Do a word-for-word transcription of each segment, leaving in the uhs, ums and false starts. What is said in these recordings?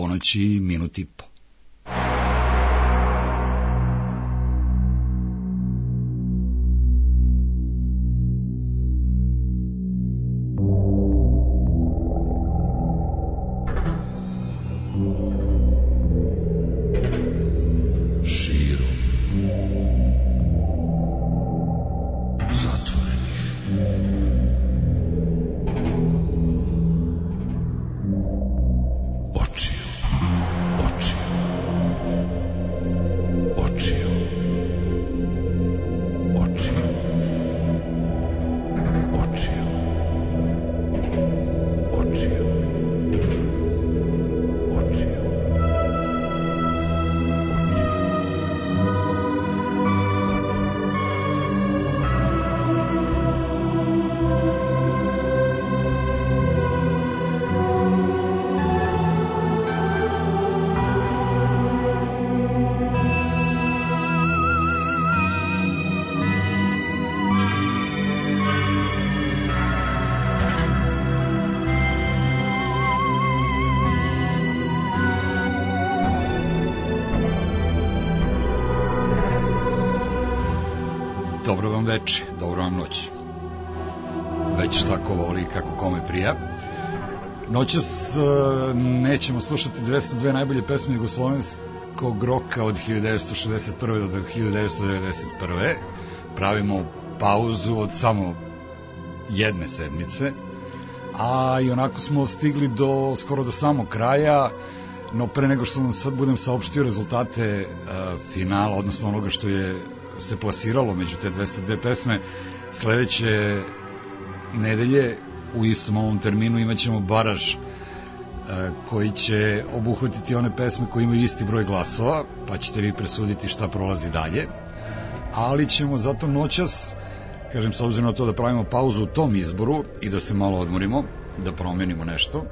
ponoći minut i po. Dobro vam veče, dobro vam noć. Već tako voli kako kome prija. Noćas uh, nećemo slušati dvesta dve najbolje pesme jugoslovenskog roka od hiljadu devetsto šezdeset prve do hiljadu devetsto devedeset prve. Pravimo pauzu od samo jedne sedmice, a i onako smo stigli do, skoro do samog kraja, no pre nego što vam sad budem saopštio rezultate uh, finala, odnosno onoga što je se plasiralo među te dvesta dve pesme, sledeće nedelje u istom ovom terminu imat ćemo baraž e, koji će obuhvatiti one pesme koje imaju isti broj glasova, pa ćete vi presuditi šta prolazi dalje, ali ćemo zato noćas, kažem, s obzirom na to da pravimo pauzu u tom izboru i da se malo odmorimo, da promenimo nešto,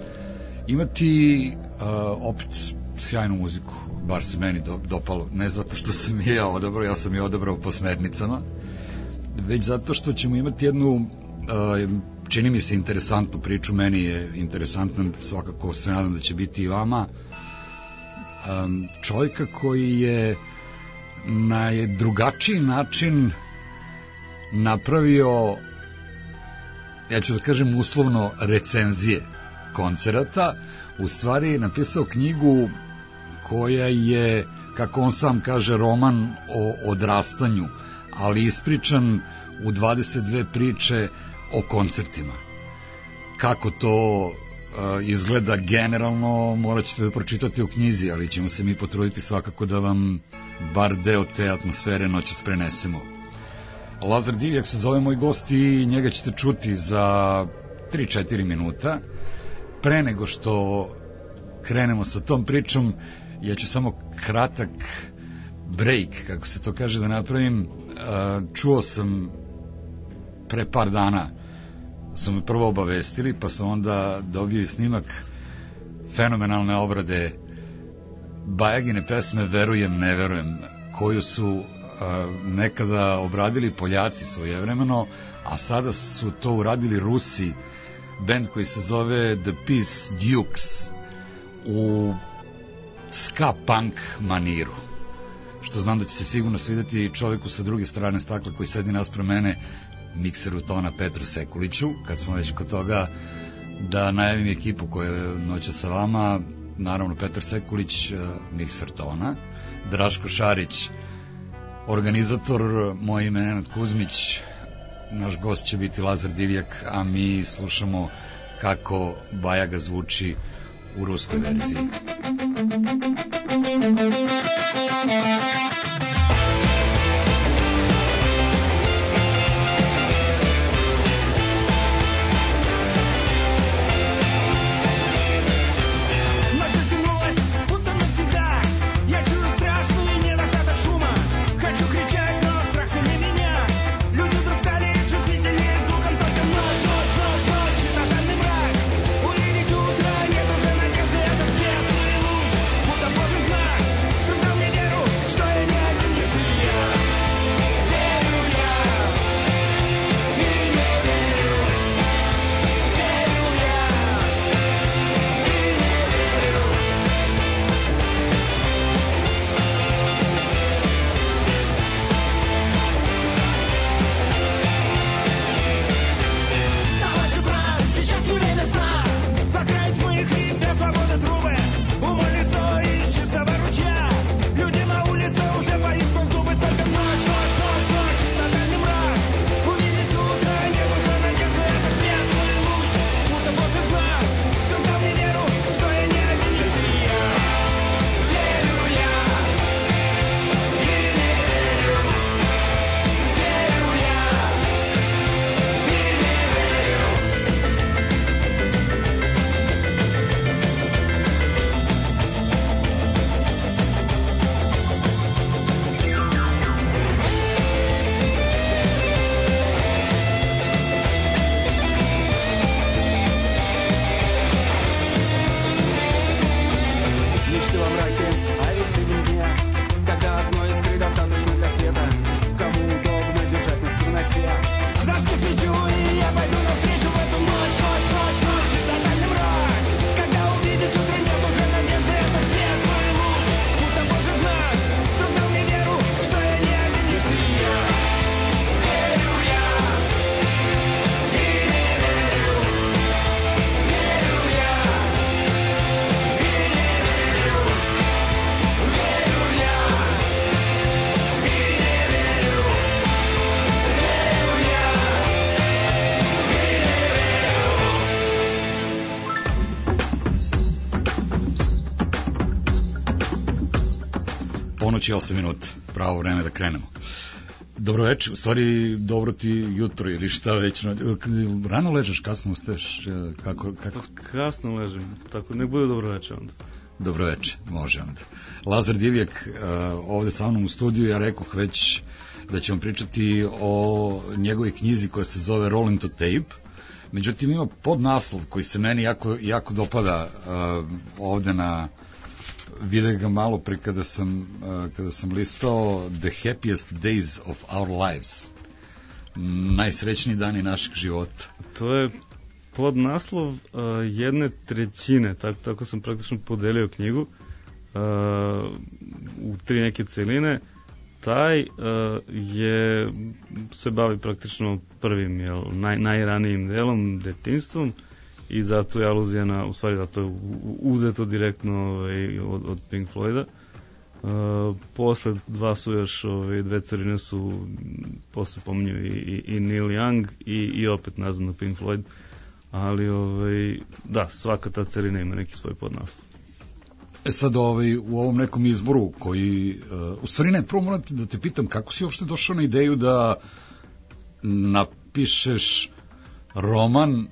imati e, opet sjajnu muziku, bar se meni do, dopalo, ne zato što sam je ja odabrao, ja sam je odabrao po smernicama, već zato što ćemo imati jednu, uh, čini mi se interesantnu priču, meni je interesantna, svakako se nadam da će biti i vama, um, čovjeka koji je na drugačiji način napravio, ja ću da kažem uslovno, recenzije koncerata, u stvari napisao knjigu koja je, kako on sam kaže, roman o odrastanju, ali ispričan u dvadeset dve priče o koncertima. Kako to uh, izgleda generalno, morat ćete da pročitate u knjizi, ali ćemo se mi potruditi svakako da vam bar deo te atmosfere noćas prenesemo. Lazar Divjak se zove moj gost i njega ćete čuti za tri četiri minuta. Pre nego što krenemo sa tom pričom, ja ću samo kratak break, kako se to kaže, da napravim. Čuo sam pre par dana, su me prvo obavestili, pa sam onda dobio i snimak fenomenalne obrade Bajagine pesme Verujem, ne verujem, koju su nekada obradili Poljaci svojevremeno, a sada su to uradili Rusi, bend koji se zove The Peace Dukes, u ska punk maniru, što znam da će se sigurno svideti čoveku sa druge strane stakla koji sedi naspram mene, mikseru tona Petru Sekuliću. Kad smo već kod toga, da najavim ekipu koja je noća sa vama, naravno Petar Sekulić, mikser tona, Draško Šarić, organizator, moje ime Nenad Kuzmić, naš gost će biti Lazar Divjak, a mi slušamo kako Bajaga zvuči u ruskoj verziji. Что Ponoć je osam minuta, pravo vreme da krenemo. Dobro večer, u stvari dobro ti jutro ili šta već, rano ležeš, kasno ustaješ, kako, kako? Kasno ležem, tako nek bude dobro večer onda. Dobro večer, može onda. Lazar Divjak ovde sa mnom u studiju, ja rekoh već da ćemo pričati o njegovoj knjizi koja se zove Rolling to Tape, međutim ima podnaslov koji se meni jako, jako dopada ovde na... Vidim ga malo pre kada sam, kada sam listao The Happiest Days of Our Lives. Najsrećniji dani našeg života. To je podnaslov uh, jedne trećine, tako, tako sam praktično podelio knjigu uh, u tri neke celine. Taj uh, je, se bavi praktično prvim, jel, naj, najranijim delom, detinjstvom, i zato je aluzija na, u stvari zato je uzeto direktno ovaj, od, od Pink Floyda. Uh, posle dva su još, ovaj, dve carine su, posle pominju i, i, i Neil Young i, i opet nazad na Pink Floyd, ali ovaj, da, svaka ta carina ima neki svoj podnaslov. E sad ovaj, u ovom nekom izboru koji, uh, u stvari ne, prvo moram da te pitam kako si uopšte došao na ideju da napišeš roman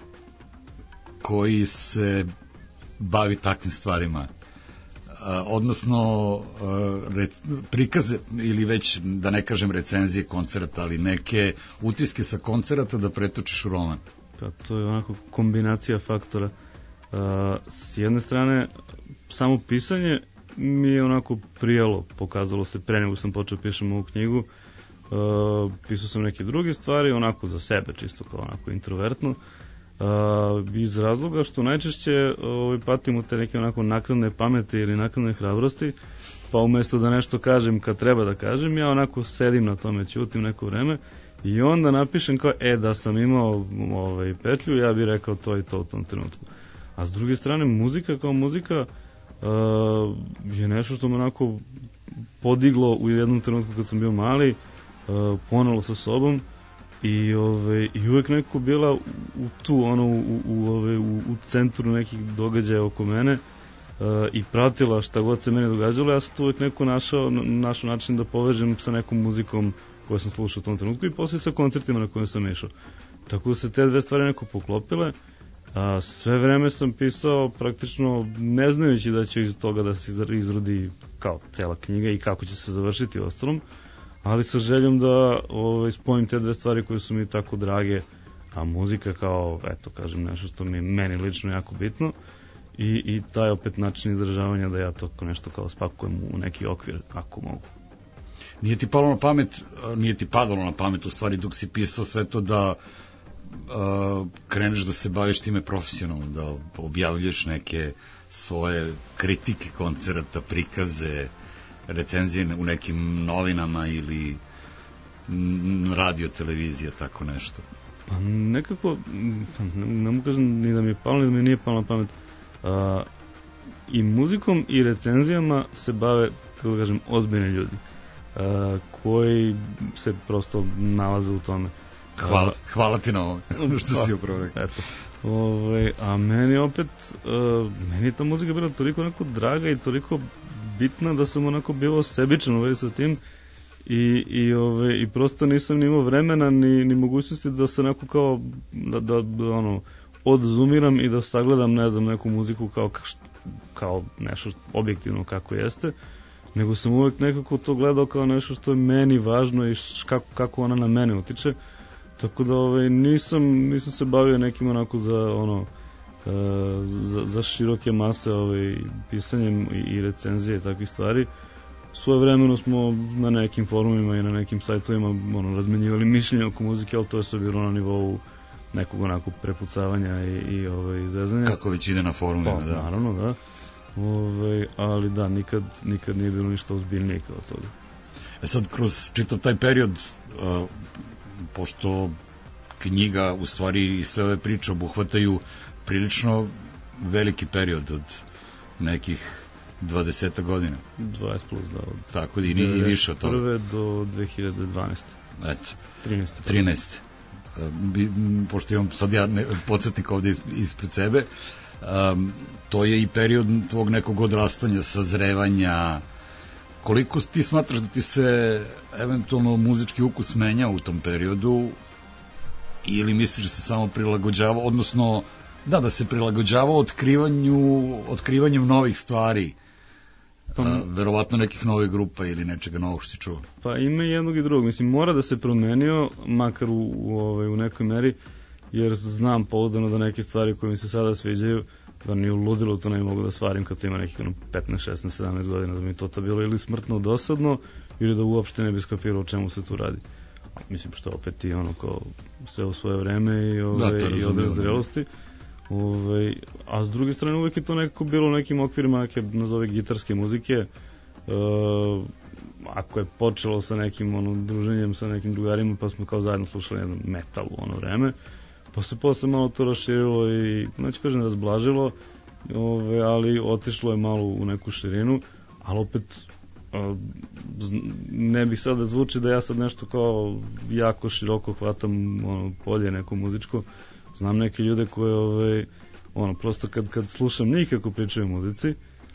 koji se bavi takvim stvarima, a, odnosno a, re, prikaze ili već da ne kažem recenzije koncerata, ali neke utiske sa koncerata da pretočiš u roman. Pa to je onako kombinacija faktora. A, s jedne strane samo pisanje mi je onako prijalo, pokazalo se pre nego sam počeo pišem ovu knjigu. A, pisao sam neke druge stvari onako za sebe, čisto kao onako introvertno. Uh, iz razloga što najčešće ovaj, patim u te neke onako naknadne pameti ili naknadne hrabrosti, pa umesto da nešto kažem kad treba da kažem, ja onako sedim na tome, ćutim neko vreme i onda napišem kao, e, da sam imao ovaj, petlju, ja bih rekao to i to u tom trenutku. A s druge strane, muzika kao muzika uh, je nešto što me onako podiglo u jednom trenutku kad sam bio mali, uh, ponelo sa sobom. I ove i uvek neko bila u, u tu ono u u ove u, u centru nekih događaja oko mene uh, i pratila šta god se meni događalo. Ja sam tu uvek neko našao našao način da povežem sa nekom muzikom koju sam slušao u tom trenutku i posle sa koncertima na kojima sam išao. Tako da se te dve stvari neko poklopile. A sve vreme sam pisao praktično ne znajući da će iz toga da se izrodi kao cela knjiga i kako će se završiti ostalom, ali sa željom da ovaj, spojim te dve stvari koje su mi tako drage, a muzika kao, eto, kažem, nešto što mi meni lično jako bitno i, i taj opet način izražavanja da ja to nešto kao spakujem u neki okvir, ako mogu. Nije ti palo na pamet, nije ti padalo na pamet u stvari dok si pisao sve to da uh, kreneš da se baviš time profesionalno, da objavljuješ neke svoje kritike koncerata, prikaze, recenzije u nekim novinama ili radio, televizija, tako nešto? Pa nekako, ne mogu kažem ni da mi je palo, ni da mi nije palo na pamet. A, I muzikom i recenzijama se bave, kako kažem, ozbiljni ljudi, a, koji se prosto nalaze u tome. Hvala, hvala ti na ovo, što si upravo rekao. Eto. Ove, a meni opet, a, meni je ta muzika bila toliko onako draga i toliko bitna da sam onako bio sebičan ovaj sa tim i, i, ove, i prosto nisam ni imao vremena ni, ni mogućnosti da se onako kao da, da, da ono odzumiram i da sagledam, ne znam, neku muziku kao, kao nešto objektivno kako jeste, nego sam uvek nekako to gledao kao nešto što je meni važno i kako, kako ona na mene utiče, tako da ove, nisam, nisam se bavio nekim onako za ono Za, za široke mase ovaj, pisanjem i, i recenzije i takvih stvari. Svoje vremeno smo na nekim forumima i na nekim sajtovima ono, razmenjivali mišljenje oko muzike, ali to je sve bilo na nivou nekog onako prepucavanja i, i ovaj, zezanja. Kako već ide na forumima, pa, da. Naravno, da. Ovaj, ali da, nikad, nikad nije bilo ništa ozbiljnije kao toga. E sad, kroz čitav taj period, uh, pošto knjiga, u stvari i sve ove priče obuhvataju prilično veliki period od nekih dvadeset godina. dvadeset plus, da. Od tako da i, i više od toga. Prve do dve hiljade dvanaeste. Eto. trinaeste. trinaeste. Bi, pošto imam sad ja ne, podsjetnik ovde is, ispred sebe, um, to je i period tvog nekog odrastanja, sazrevanja, Koliko ti smatraš da ti se eventualno muzički ukus menja u tom periodu ili misliš da se samo prilagođava, odnosno da, da se prilagođava otkrivanju, otkrivanjem novih stvari, pa, a, verovatno nekih novih grupa ili nečega novog što si čuo? Pa ima jednog i drugog, mislim, mora da se promenio, makar u, u, ovaj, u nekoj meri, jer znam pouzdano da neke stvari koje mi se sada sviđaju, da ni u ludilu to ne mogu da stvarim kad ima nekih ono, petnaest, šesnaest, sedamnaest godina, da mi to ta bilo ili smrtno dosadno, ili da uopšte ne bi skapirao o čemu se tu radi. A, mislim, što opet i ono kao sve u svoje vreme i, ove, da, i odraz zrelosti. Ove, a s druge strane uvek je to nekako bilo u nekim okvirima neke, nazove, gitarske muzike. E, ako je počelo sa nekim ono, druženjem sa nekim drugarima, pa smo kao zajedno slušali, ne znam, metal u ono vreme, pa se posle malo to raširilo i, neću kažem, razblažilo, ove, ali otišlo je malo u neku širinu, ali opet a, ne bih sad da zvuči da ja sad nešto kao jako široko hvatam ono, polje neko muzičko. Znam neke ljude koje, ove, ono, prosto kad, kad slušam njih kako pričaju o muzici,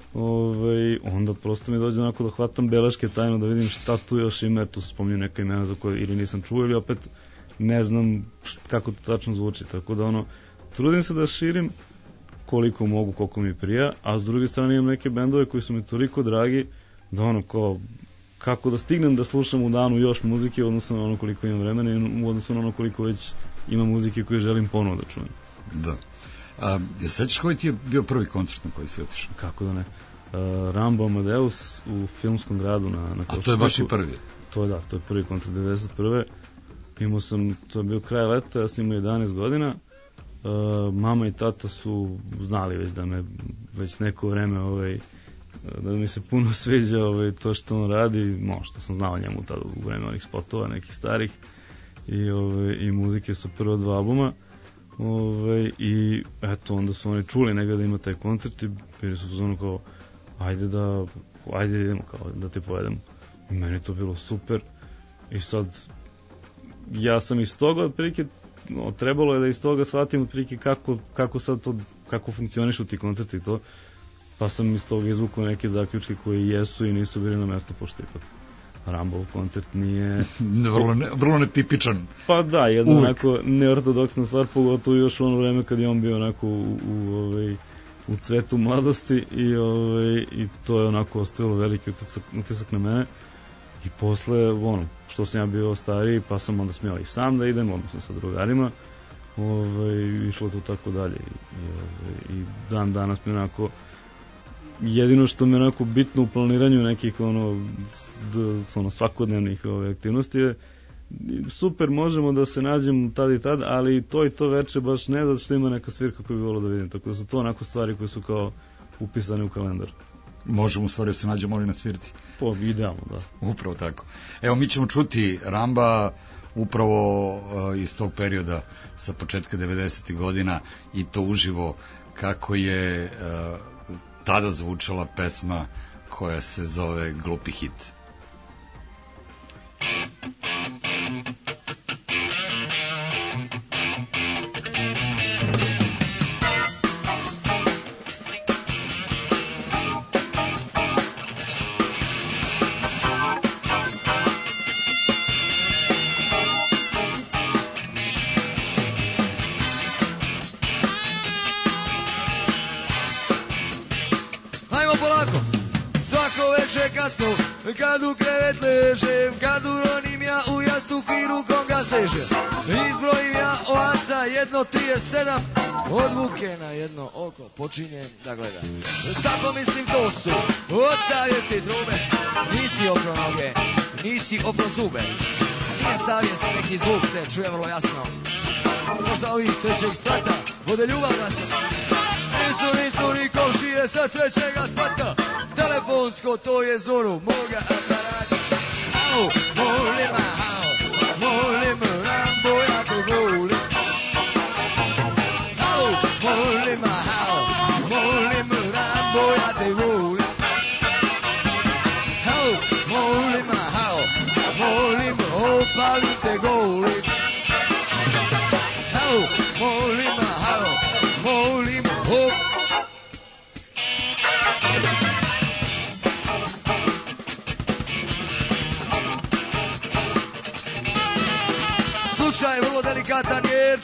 ove, onda prosto mi dođe onako da hvatam beleške tajno, da vidim šta tu još ima, tu spomnju neka imena za koje ili nisam čuo ili opet ne znam kako to tačno zvuči, tako da ono, trudim se da širim koliko mogu, koliko mi prija, a s druge strane imam neke bendove koji su mi toliko dragi, da ono, kao, kako da stignem da slušam u danu još muzike, odnosno na ono koliko imam vremena i odnosno na ono koliko već ima muzike koje želim ponovo da čujem. Da. A, je sećaš koji ti je bio prvi koncert na koji si otišao? Kako da ne. Uh, Rambo Amadeus u Filmskom gradu na, na A to je baš i prvi? To je da, to je prvi koncert devedeset prve. Imao sam, to je bio kraj leta, ja sam imao jedanaest godina. Uh, mama i tata su znali već da me već neko vreme ovaj, da mi se puno sviđa ovaj, to što on radi, možda sam znao njemu tada u vreme onih spotova nekih starih i, ove, i muzike sa prva dva albuma, ove, i eto onda su oni čuli negdje da ima taj koncert i bili su ono kao ajde da ajde idemo kao da te povedemo i meni to bilo super i sad ja sam iz toga otprilike no, trebalo je da iz toga shvatim otprilike kako, kako sad to kako funkcionišu ti koncerti i to, pa sam iz toga izvukao neke zaključke koji jesu i nisu bili na mesto pošto ipak Rambov koncert nije... vrlo, ne, vrlo netipičan. Pa da, jedna onako neortodoksna stvar, pogotovo još u ono vreme kad je on bio onako u, u, ovaj, u cvetu mladosti i, ovaj, i to je onako ostavilo veliki utisak, utisak na mene. I posle, ono, što sam ja bio stariji, pa sam onda smjela i sam da idem, odnosno sa drugarima, ovaj, išlo to tako dalje. I, i, ovaj, i dan danas mi onako... Jedino što mi je onako bitno u planiranju nekih ono, d, ono svakodnevnih ove, aktivnosti je super, možemo da se nađemo tad i tad, ali to i to veče baš ne, zato što ima neka svirka koju bi volio da vidim, tako da su to onako stvari koje su kao upisane u kalendar. Možemo u stvari da se nađemo ali na svirci. Po, idealno, da. Upravo tako. Evo, mi ćemo čuti Ramba upravo uh, iz tog perioda sa početka devedesetih godina i to uživo kako je uh, tada zvučala pesma koja se zove Glupi hit. Kad u krevet ležem, kad uronim ja u jastuk i rukom ga stežem. Izbrojim ja ovaca jedno trideset sedam, od muke na jedno oko počinjem da gledam. Sad pomislim to su od savjesti trube, nisi opro noge, nisi opro zube. Nije savjest, neki zvuk se čuje vrlo jasno. Možda ovih trećeg sprata vode ljubav glasno. Nisu, nisu ni komšije sa trećega sprata, telefonsko to je zoru moga aparata. Au, molim, au, molim, Rambo, ja te volim. Au, molim, au, molim, Rambo, ja te volim. Au, molim, au, molim, opalim te golim. Au, molim, au, molim, op.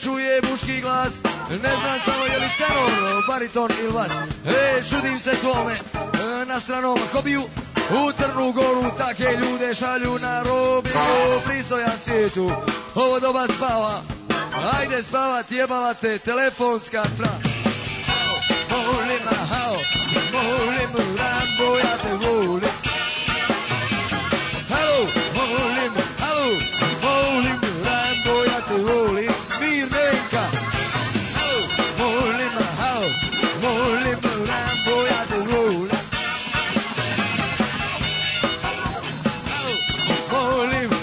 čuje muški glas, ne znam samo je li tenor, bariton ili vas. E, čudim se tvome e, na stranom hobiju, u Crnu Goru take ljude šalju na robiju, pristojan svijetu, ovo doba spava, ajde spavat, jebala te telefonska strana. Volim, hao, volim, Rambo, ja te volim. Halo, volim, halo, volim, Rambo, ja te volim. Mirnenka. Halo, volim, halo, volim, Rambo, ja te volim. Halo, volim.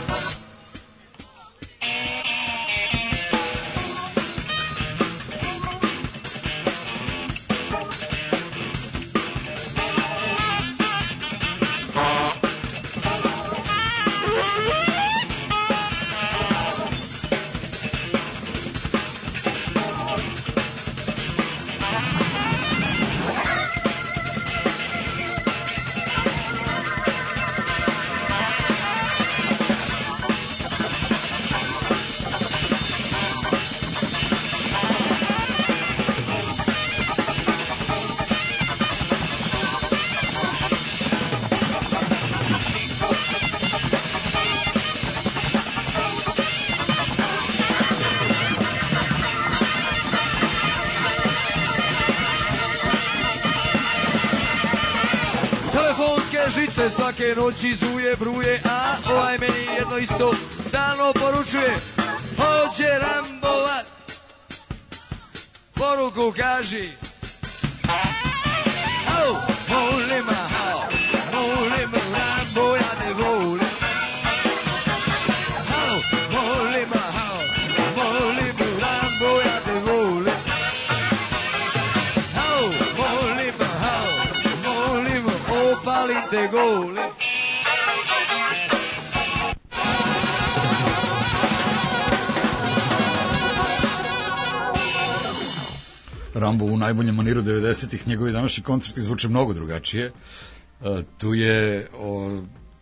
Žice svake noći zuje, bruje, a ovaj meni jedno isto stalno poručuje. Hoće rambovat, poruku kaži. Au, volim, hao, volim, Rambo, ja te volim. Au, volim, hao, volim, Rambo, ja te volim. Au, volim, hao, volim, opalim te goli. Rambo u najboljem maniru devedesetih, njegovi današnji koncerti zvuče mnogo drugačije. Uh, tu je o,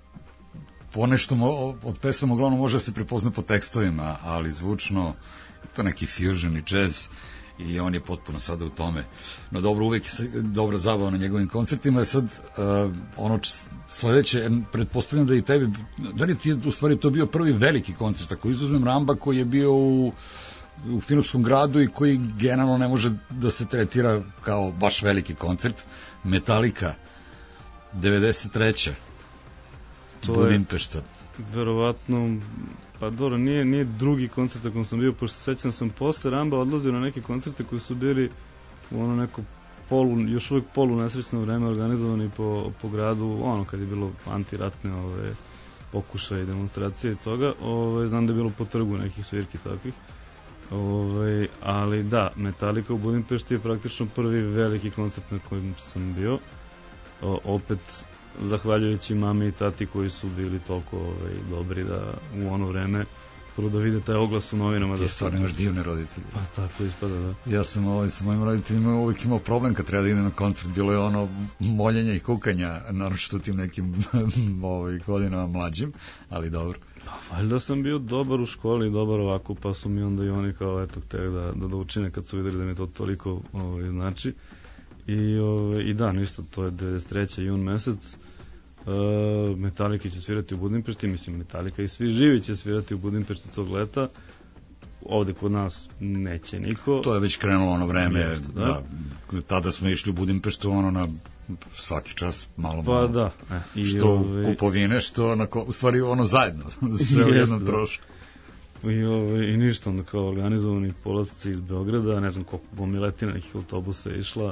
ponešto mo, od pesama uglavnom može da se prepozna po tekstovima, ali zvučno to neki fusion i jazz i on je potpuno sada u tome. No dobro, uvijek je dobra zabava na njegovim koncertima. Sad uh, ono sledeće, pretpostavljam da i tebi, da li ti je u stvari to bio prvi veliki koncert, ako izuzmem Ramba koji je bio u u Filmskom gradu i koji generalno ne može da se tretira kao baš veliki koncert. Metallica devedeset treće To Budimpešta. Verovatno, pa dobro, nije, nije drugi koncert na kojem sam bio, pošto sećam sam posle Ramba odlazio na neke koncerte koji su bili u ono neko polu, još uvijek polu nesrećno vreme organizovani po, po gradu, ono kad je bilo antiratne ove, pokušaje i demonstracije i toga, ove, znam da je bilo po trgu nekih svirki takvih. Ove, ali da, Metallica u Budimpešti je praktično prvi veliki koncert na kojem sam bio. O, opet zahvaljujući mami i tati koji su bili toliko ove, dobri da u ono vreme prvo da vide taj oglas u novinama. Ti da stvarno imaš divne roditelje. Pa tako ispada, da. Ja sam ovaj, sa mojim roditeljima uvijek imao problem kad treba da idem na koncert. Bilo je ono moljenja i kukanja, naravno što tim nekim ovaj, godinama mlađim, ali dobro. Pa valjda sam bio dobar u školi, dobar ovako, pa su mi onda i oni kao eto hteli da, da, da učine kad su videli da mi to toliko ovaj, znači. I, ovaj, I da, ništa, to je devedeset treće jun mesec. Uh, Metallica će svirati u Budimpešti, mislim Metallica i svi živi će svirati u Budimpešti tog leta. Ovde kod nas neće niko. To je već krenulo ono vreme, Jeste, da. da. Tada smo išli u Budimpeštu ono na svaki čas malo pa malo. Da. E, i što ove... kupovine, što onako, u stvari ono zajedno, sve u jednom da. trošku. I, ove, I ništa, onda kao organizovani polazci iz Beograda, ne znam koliko pomiletina nekih autobusa je išla.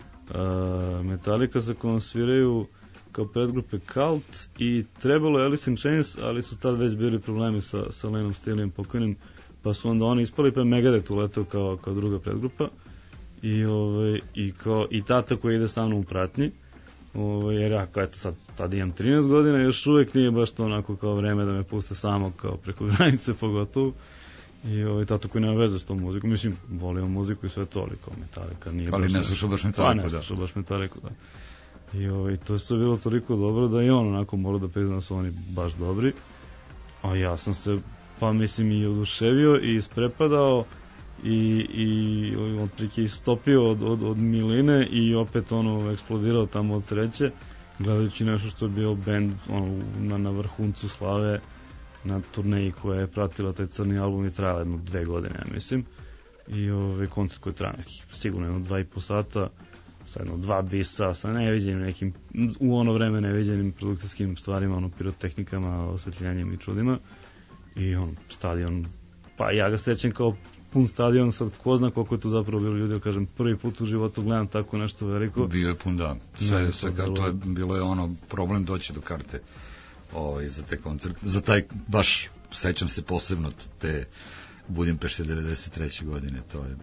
Uh, Metallica sa kojom sviraju kao predgrupe Cult i trebalo je Alice in Chains, ali su tad već bili problemi sa, sa Lenom Staleyem pokojnim, pa su onda oni ispali, pa Megadeth uletao kao, kao druga predgrupa i, ove, i, kao, i tata koji ide sa mnom u pratnji, ove, jer ja kao eto sad tad imam trinaest godina, još uvijek nije baš to onako kao vreme da me puste samo kao preko granice pogotovo. I ovaj tato koji nema veze s tom muzikom, mislim, volimo muziku i sve to, ali kao Metallica nije ali baš... ne slušao baš Metallica, pa, ne slušao baš Metallica, da. I ovaj, to je sve bilo toliko dobro da i on onako mora da prizna da su oni baš dobri. A ja sam se, pa mislim, i oduševio i isprepadao i, i otprilike istopio od, od, od miline i opet ono eksplodirao tamo od sreće, gledajući nešto što je bio band ono, na, na vrhuncu slave na turneji koja je pratila taj crni album i trajala jedno dve godine, ja mislim. I ovaj koncert koji traja nekih sigurno jedno dva i po sata, sa jedno dva bisa, sa neviđenim nekim, u ono vreme neviđenim produkcijskim stvarima, ono, pirotehnikama, osvetljanjem i čudima. I on, stadion, pa ja ga sećam kao pun stadion, sad ko zna koliko je tu zapravo bilo ljudi, kažem, prvi put u životu gledam tako nešto veliko. Bio je pun, da. Sve, ne, sve, to, to je, bilo je ono, problem doći do karte ovaj, za te koncerte, za taj, baš, sećam se posebno te Budimpešte devedeset treće godine, to je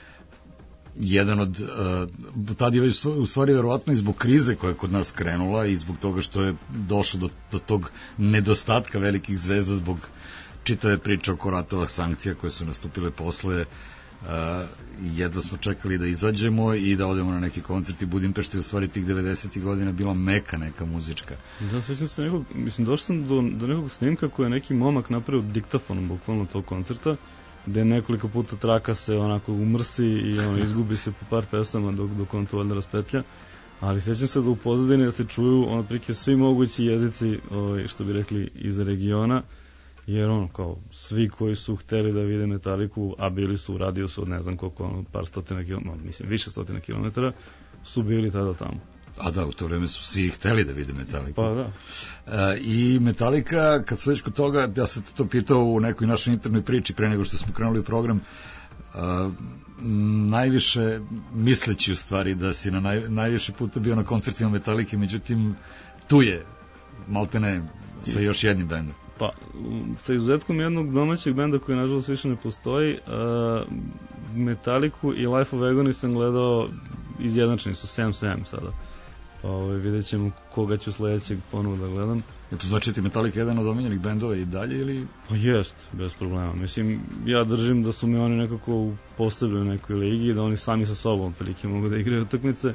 jedan od, uh, tad je već u stvari verovatno i zbog krize koja je kod nas krenula i zbog toga što je došlo do, do tog nedostatka velikih zvezda zbog čitave priče oko ratovih sankcija koje su nastupile posle, uh, jedva smo čekali da izađemo i da odemo na neki koncert i Budimpešta je u stvari tih devedesetih godina bila meka neka muzička. Da, sećam se nekog, mislim, došao sam do, do nekog snimka koje je neki momak napravio diktafonom bukvalno tog koncerta, gde nekoliko puta traka se onako umrsi i ono, izgubi se po par pesama dok, dok on to valjda raspetlja, ali sećam se da u pozadini da se čuju ono prike svi mogući jezici, ovaj, što bi rekli, iz regiona, jer ono, kao, svi koji su hteli da vide Metaliku, a bili su u radijusu od ne znam koliko, ono, par stotina kilometara, mislim, više stotina kilometara, su bili tada tamo. A da, u to vreme su svi hteli da vide Metaliku. Pa da. E, I Metalika, kad sam već kod toga, ja sam to pitao u nekoj našoj internoj priči pre nego što smo krenuli u program, a, najviše misleći u stvari da si na naj, najviše puta bio na koncertima Metalike, međutim tu je maltene sa još jednim bendom. Pa, sa izuzetkom jednog domaćeg benda koji nažalost više ne postoji, a, Metaliku i Life of Agony sam gledao, izjednačeni su sedam sedam sada. Pa ovaj, vidjet ćemo koga ću sledećeg ponovo da gledam. Je to znači ti Metallica jedan od omiljenih bendova i dalje ili? Pa jest, bez problema. Mislim, ja držim da su mi oni nekako posebni u nekoj ligi, da oni sami sa sobom prilike mogu da igraju utakmice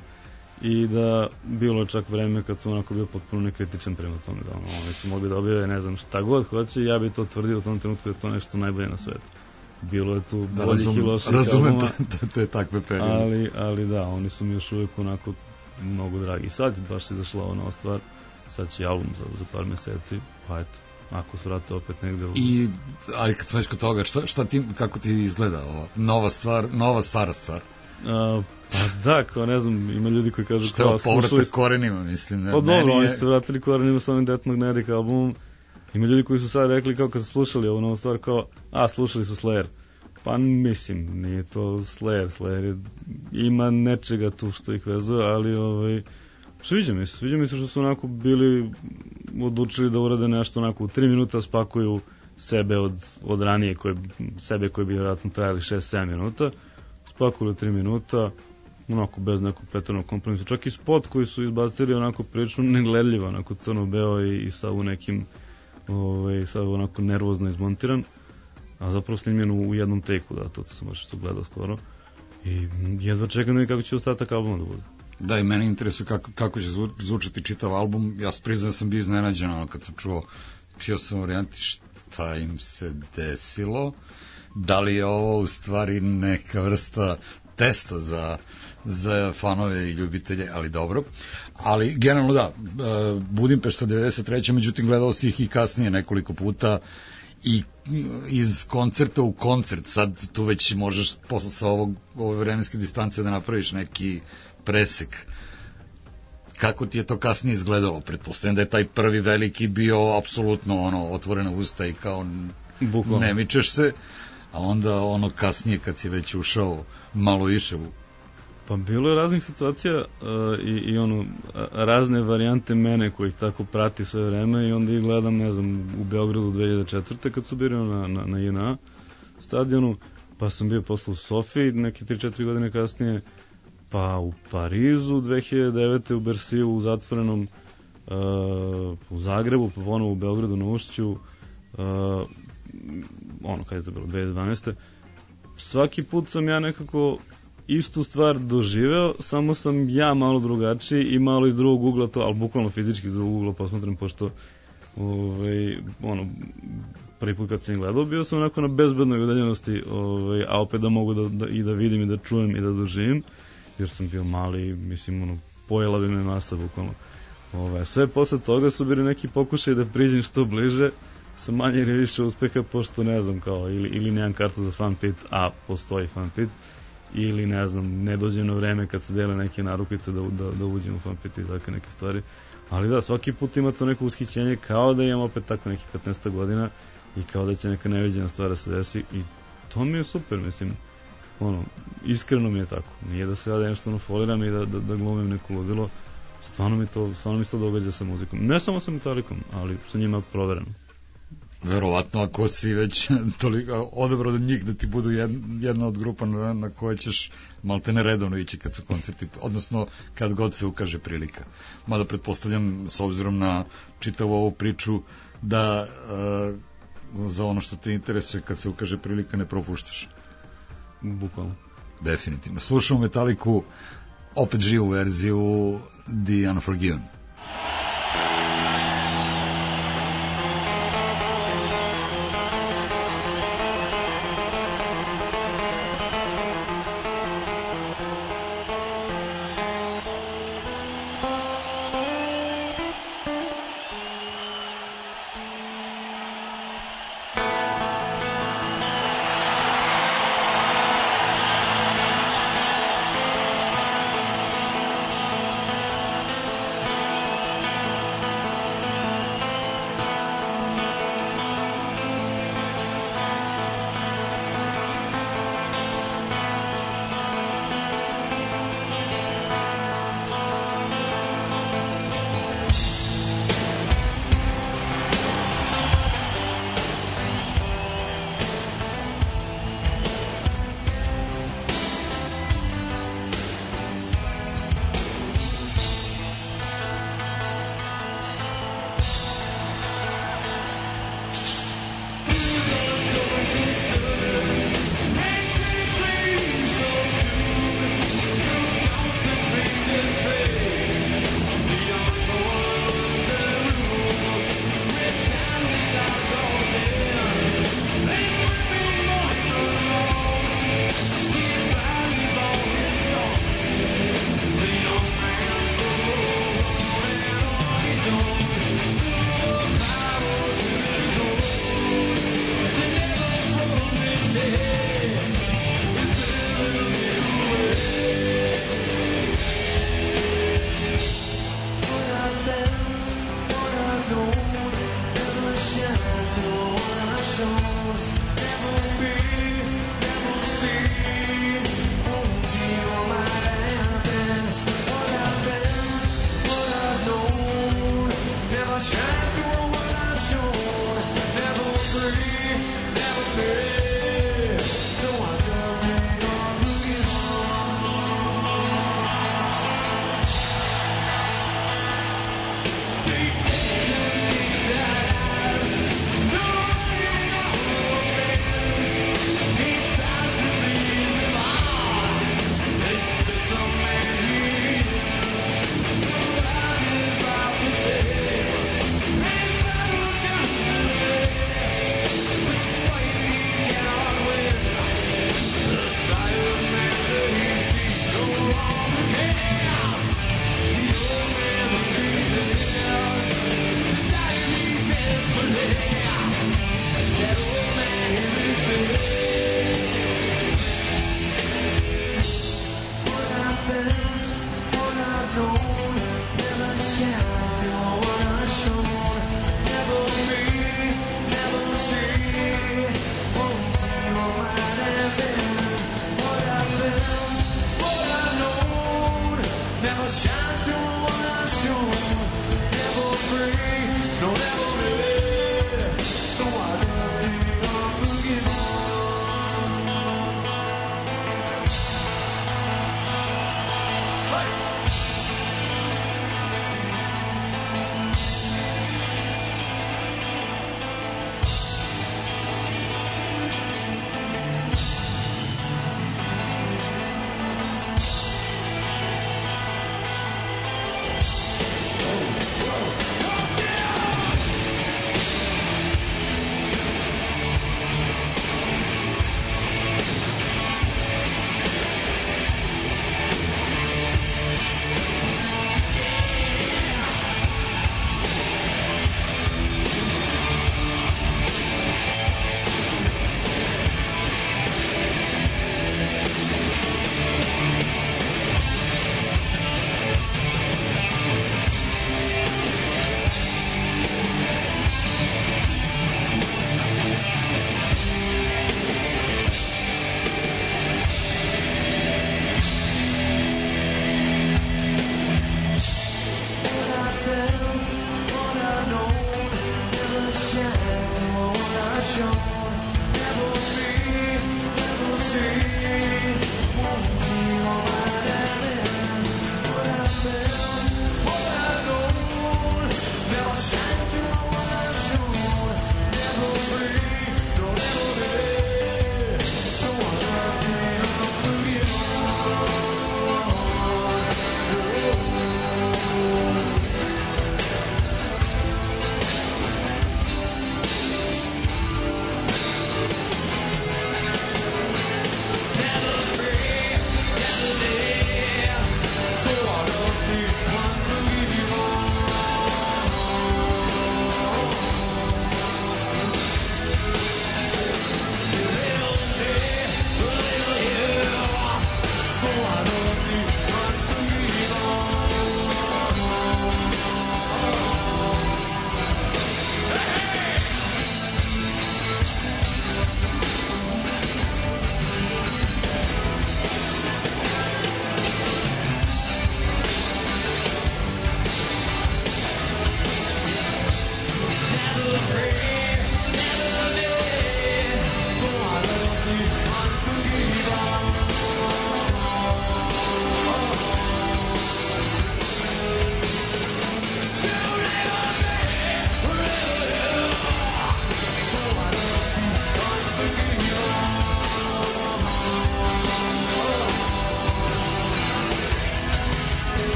i da bilo je čak vreme kad su onako bio potpuno nekritičan prema tome, da ono, oni su mogli da objave ne znam šta god hoće, ja bi to tvrdio u tom trenutku da je to nešto najbolje na svetu. Bilo je tu da, boljih i loših razumem albuma, te, te takve periode. Ali, ali da, oni su mi još uvijek onako mnogo dragi. Sad baš se izašla ova nova stvar, sad će album za, za par meseci, pa eto, ako se vrate opet negde u... I, ali kad smo već kod toga, šta, šta ti, kako ti izgleda ova nova stvar, nova stara stvar? Uh, pa da, kao ne znam, ima ljudi koji kažu... Što je ovo povratak korenima, mislim. Ne, pa dobro, je... oni su se vratili korenima sa ovim Death Magnetic albumom. Ima ljudi koji su sad rekli kao kad su slušali ovu novu stvar, kao, a, slušali su Slayer. Pa mislim, nije to Slayer, Slayer je, ima nečega tu što ih vezuje, ali ovaj, sviđa mi se, sviđa mi se što su onako bili odlučili da urade nešto onako u tri minuta, spakuju sebe od, od ranije, koje, sebe koji bi vjerojatno trajali šest sedam minuta, spakuju u tri minuta, onako bez nekog pretjernog kompromisa, čak i spot koji su izbacili onako prilično negledljivo, onako crno-beo i, i sa u nekim, ovaj, sa onako nervozno izmontiran, a zapravo snimljen u jednom teku, da, to, to sam baš što gledao skoro. I jedva čekam da kako će ostatak albuma da bude. Da, i mene interesuje kako, kako će zvučati čitav album. Ja priznam da sam bio iznenađen, ono, kad sam čuo, pio sam varijanti šta im se desilo, da li je ovo u stvari neka vrsta testa za, za fanove i ljubitelje, ali dobro. Ali generalno da, Budimpešta devedeset treće međutim gledao si ih i kasnije nekoliko puta, i iz koncerta u koncert, sad tu već možeš posle sa ovog, ove vremenske distance da napraviš neki presek. Kako ti je to kasnije izgledalo? Pretpostavljam da je taj prvi veliki bio apsolutno ono, otvorena usta i kao Bukvalno. Ne mičeš se, a onda ono kasnije kad si već ušao malo više u... Pa bilo je raznih situacija uh, i, i ono, razne varijante mene koji ih tako prati sve vreme i onda ih gledam, ne znam, u Beogradu dve hiljade četvrte kad su bili na, na, na J N A stadionu, pa sam bio posle u Sofiji neke tri četiri godine kasnije, pa u Parizu dve hiljade devete u Bersiju u zatvorenom, uh, u Zagrebu, pa ono u Beogradu na Ušću, uh, ono kada je to bilo, dve hiljade dvanaeste Svaki put sam ja nekako istu stvar doživeo, samo sam ja malo drugačiji i malo iz drugog ugla to, ali bukvalno fizički iz drugog ugla posmatram, pošto Ove, ono, prvi put kad sam gledao, bio sam onako na bezbednoj udaljenosti, ove, a opet da mogu da, da, i da vidim i da čujem i da doživim, jer sam bio mali, mislim, ono, pojela bi me masa, bukvalno. Ove, sve posle toga su bili neki pokušaj da priđem što bliže, sa manje ili više uspeha, pošto ne znam, kao, ili, ili nemam kartu za fan pit, a postoji fan pit, ili ne znam, ne dođem na vreme kad se dele neke narukvice da, da, da uđem u fan pit i takve neke stvari. Ali da, svaki put ima to neko ushićenje kao da imam opet tako nekih petnaest godina i kao da će neka neviđena stvar da se desi i to mi je super, mislim, ono, iskreno mi je tako. Nije da se ja da nešto ono foliram i da, da, da glumim neko ludilo, stvarno mi to, stvarno mi se to događa sa muzikom. Ne samo sa Metallicom, ali sa njima provereno. Verovatno, ako si već toliko odabrao od njih da ti budu jedna od grupa na, na koje ćeš malte ne redovno ići kad su koncerti, odnosno kad god se ukaže prilika. Mada pretpostavljam, s obzirom na čitavu ovu priču, da uh, za ono što te interesuje kad se ukaže prilika ne propuštaš. Bukvalno. Definitivno. Slušamo Metallicu, opet živu verziju The Unforgiven.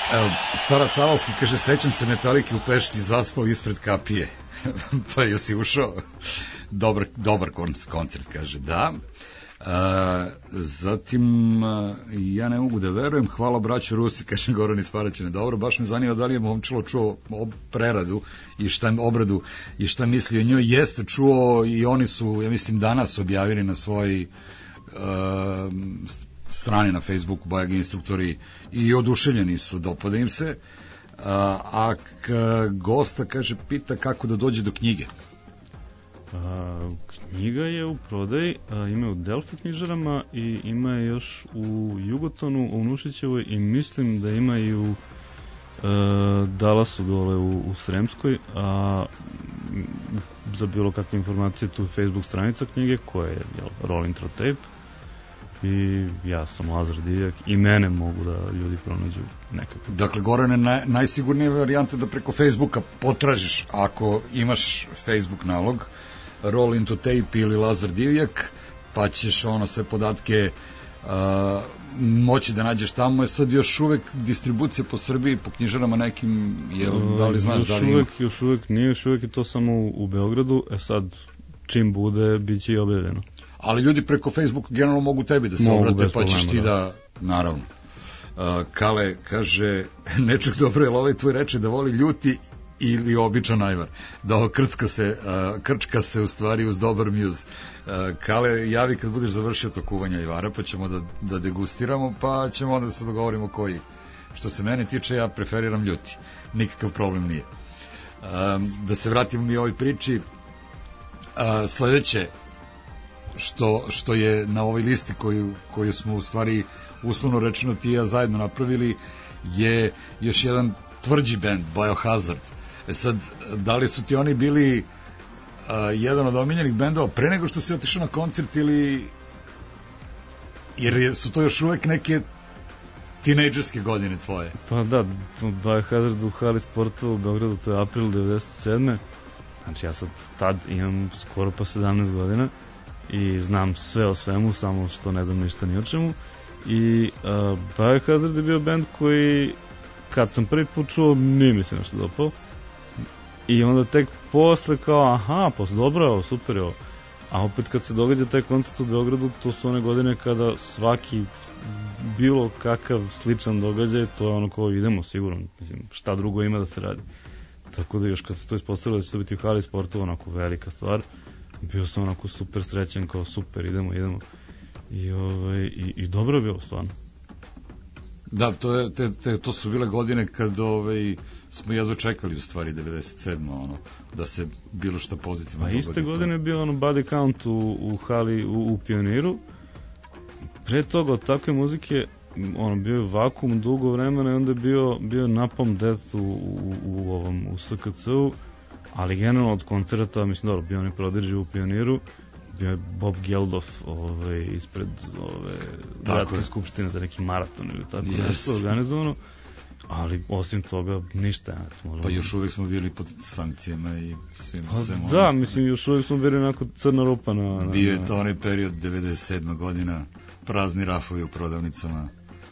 Evo, starac Avalski kaže, sećam se Metalike u Pešti, zaspao ispred kapije. Pa jesi ušao? Dobar, dobar koncert, kaže, da. A, zatim, a, ja ne mogu da verujem, hvala braću Rusi, kaže Goran iz Paraćina. Dobro, baš me zanima da li je Momčilo čuo preradu i šta obradu i šta misli o njoj. Jeste čuo i oni su, ja mislim, danas objavili na svoj a, strani na Facebooku Bajag instruktori i oduševljeni su, dopada im se. A, a k, gosta, kaže, pita kako da dođe do knjige. A, knjiga je u prodaji, a, ima je u Delfi knjižarama i ima je još u Jugotonu, u Nušićevoj i mislim da ima i u a, Dallasu dole u, u Sremskoj, a za bilo kakve informacije tu je Facebook stranica knjige koja je jel, Roll Intro Tape i ja sam Lazar Divjak i mene mogu da ljudi pronađu nekako. Dakle, Gorane, naj, najsigurnija varijanta da preko Facebooka potražiš, ako imaš Facebook nalog, Roll Into Tape ili Lazar Divjak, pa ćeš ono sve podatke uh, moći da nađeš tamo. Je sad još uvek distribucija po Srbiji, po knjižarama nekim, jel, da li znaš još da li uvek, ima? Još uvek nije, još uvek je to samo u, u Beogradu, e sad čim bude, bit će i objavljeno. Ali ljudi preko Facebooka generalno mogu tebi da se obrate, pa ćeš ti da, da naravno. Uh, Kale kaže, nečak dobro, je ovaj tvoj reče da voli ljuti ili običan ajvar, da krčka se, uh, krčka se u stvari uz dobar mjuz. Uh, Kale, javi kad budeš završio to kuvanje ajvara, pa ćemo da, da degustiramo, pa ćemo onda da se dogovorimo koji. Što se mene tiče, ja preferiram ljuti. Nikakav problem nije. Uh, da se vratimo mi ovoj priči. Uh, sledeće što, što je na ovoj listi koju, koju smo u stvari uslovno rečeno ti i ja zajedno napravili je još jedan tvrđi band, Biohazard. E sad, da li su ti oni bili a, jedan od omiljenih bendova pre nego što si otišao na koncert ili jer su to još uvek neke tinejdžerske godine tvoje? Pa da, Biohazard u hali sportova u Beogradu, to je april devedeset sedme. Znači ja sad tad imam skoro pa sedamnaest godina i znam sve o svemu, samo što ne znam ništa ni o čemu. I uh, Biohazard je bio band koji kad sam prvi put čuo nije mi se nešto dopao i onda tek posle kao aha, pa dobro je ovo, super je ovo. A opet kad se događa taj koncert u Beogradu, to su one godine kada svaki bilo kakav sličan događaj, to je ono kao idemo sigurno, mislim, šta drugo ima da se radi. Tako da još kad se to ispostavilo da će to biti u hali sportova, onako velika stvar, bio sam onako super srećen, kao super, idemo, idemo. I, ovaj, i, i dobro je bilo stvarno. Da, to, je, te, te, to su bile godine kad ovaj, smo jedva čekali u stvari devedeset sedme ono, da se bilo šta pozitivno dogodi. A iste godine je bio ono Body Count u, u hali u, u Pioniru. Pre toga od takve muzike ono, bio je vakum dugo vremena i onda je bio, bio Napalm Death u, u, u, ovom, u S K C-u, ali generalno od koncerta, mislim dobro, bio oni Prodigy u Pioniru, bio je Bob Geldof ovaj, ispred ove, gradske skupštine za neki maraton ili tako yes. nešto organizovano, ali osim toga ništa. Eto, pa još uvijek smo bili pod sankcijama i svima pa, svema. Da, ono, mislim, još uvijek smo bili onako crna rupa na... na bio je to onaj period devedeset sedme godina, prazni rafovi u prodavnicama.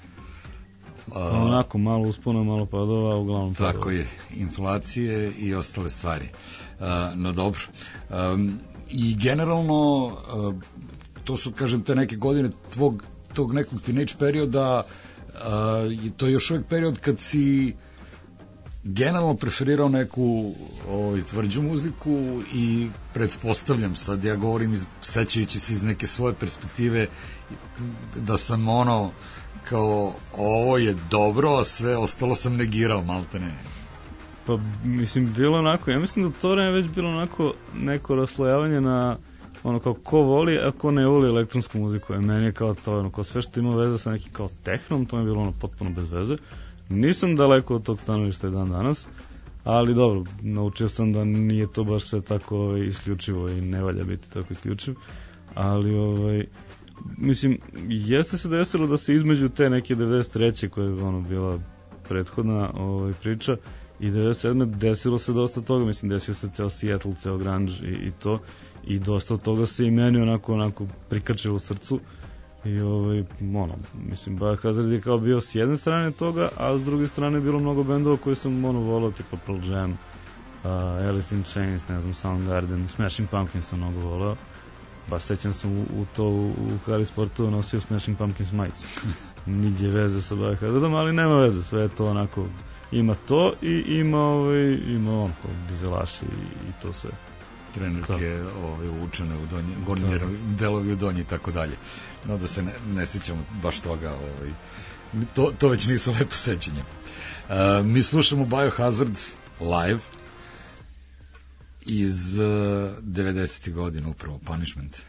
A, onako, malo uspona, malo padova, uglavnom padova. Tako je, inflacije i ostale stvari. A, no dobro. Um, I generalno, uh, to su, kažem, te neke godine tvog, tog nekog teenage perioda, uh, to je još uvijek period kad si generalno preferirao neku ovaj, tvrđu muziku i pretpostavljam, sad ja govorim iz, sećajući se iz neke svoje perspektive, da sam ono kao ovo je dobro, a sve ostalo sam negirao, maltene. Pa, mislim, bilo onako, ja mislim da to vreme već bilo onako neko raslojavanje na ono kao ko voli, a ko ne voli elektronsku muziku. E, meni je kao to, ono, kao sve što ima veze sa nekim kao tehnom, to mi je bilo ono potpuno bez veze. Nisam daleko od tog stanovišta i dan danas, ali dobro, naučio sam da nije to baš sve tako ovaj, isključivo i ne valja biti tako isključiv, ali ovaj, mislim, jeste se desilo da se između te neke devedeset treće koja je ono bila prethodna ovaj, priča i devedeset sedme desilo se dosta toga, mislim, desio se ceo Seattle, ceo grunge i, i to, i dosta toga se i meni onako, onako prikačilo u srcu I ovaj, ono, mislim, Biohazard je kao bio s jedne strane toga, a s druge strane je bilo mnogo bendova koje sam ono volao, tipa Pearl Jam, uh, Alice in Chains, ne znam, Soundgarden, Smashing Pumpkins sam mnogo volao. Baš sećam sam u, u to u, u Harry Sportu nosio Smashing Pumpkins majicu. Niđe veze sa Biohazardom, ali nema veze, sve je to onako, ima to i ima, ovaj, ima onako dizelaši i, i to sve. Trenerke ove, učene u donji, gornji delovi u donji i tako dalje. No da se ne, ne sjećamo baš toga, ovaj, to, to već nisu lepo sećanje. Uh, mi slušamo Biohazard live iz uh, devedesetih godina, upravo Punishment.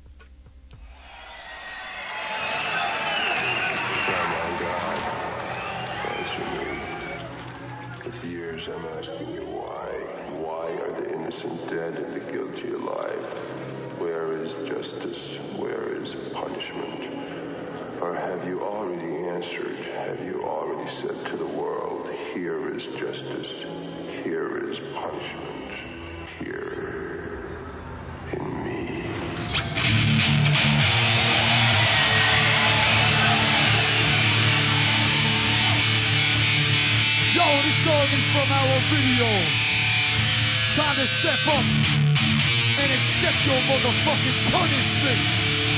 I'm asking you why. Why are the innocent dead and the guilty alive? Where is justice? Where is punishment? Or have you already answered? Have you already said to the world, here is justice, here is punishment, here in me? Yo, this song is from our video. Time to step up and accept your motherfucking punishment.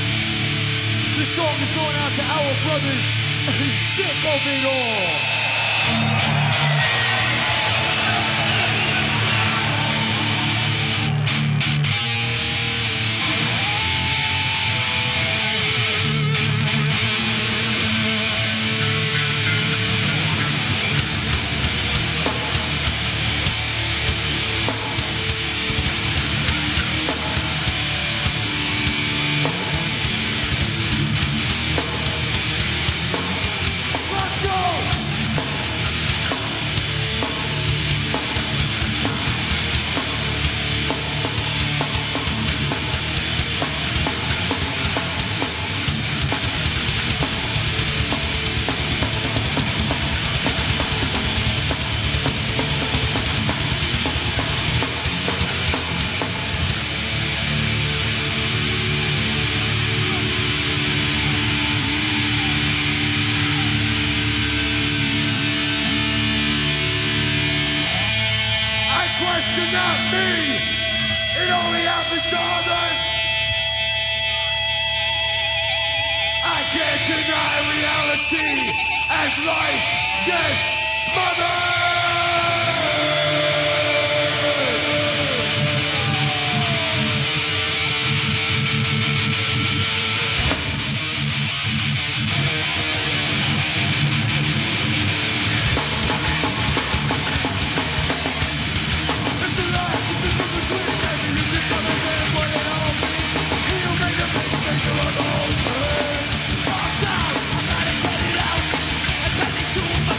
This song is going out to our brothers who's sick of it all. Too much.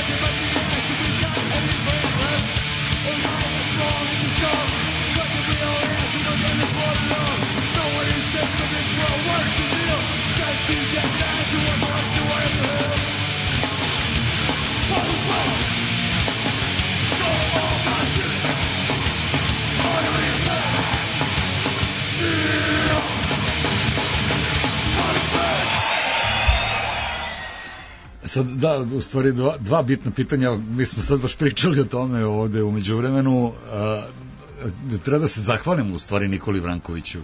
Sad, da, u stvari dva, dva bitna pitanja, mi smo sad baš pričali o tome ovde u međuvremenu, a, treba da se zahvalimo u stvari Nikoli Vrankoviću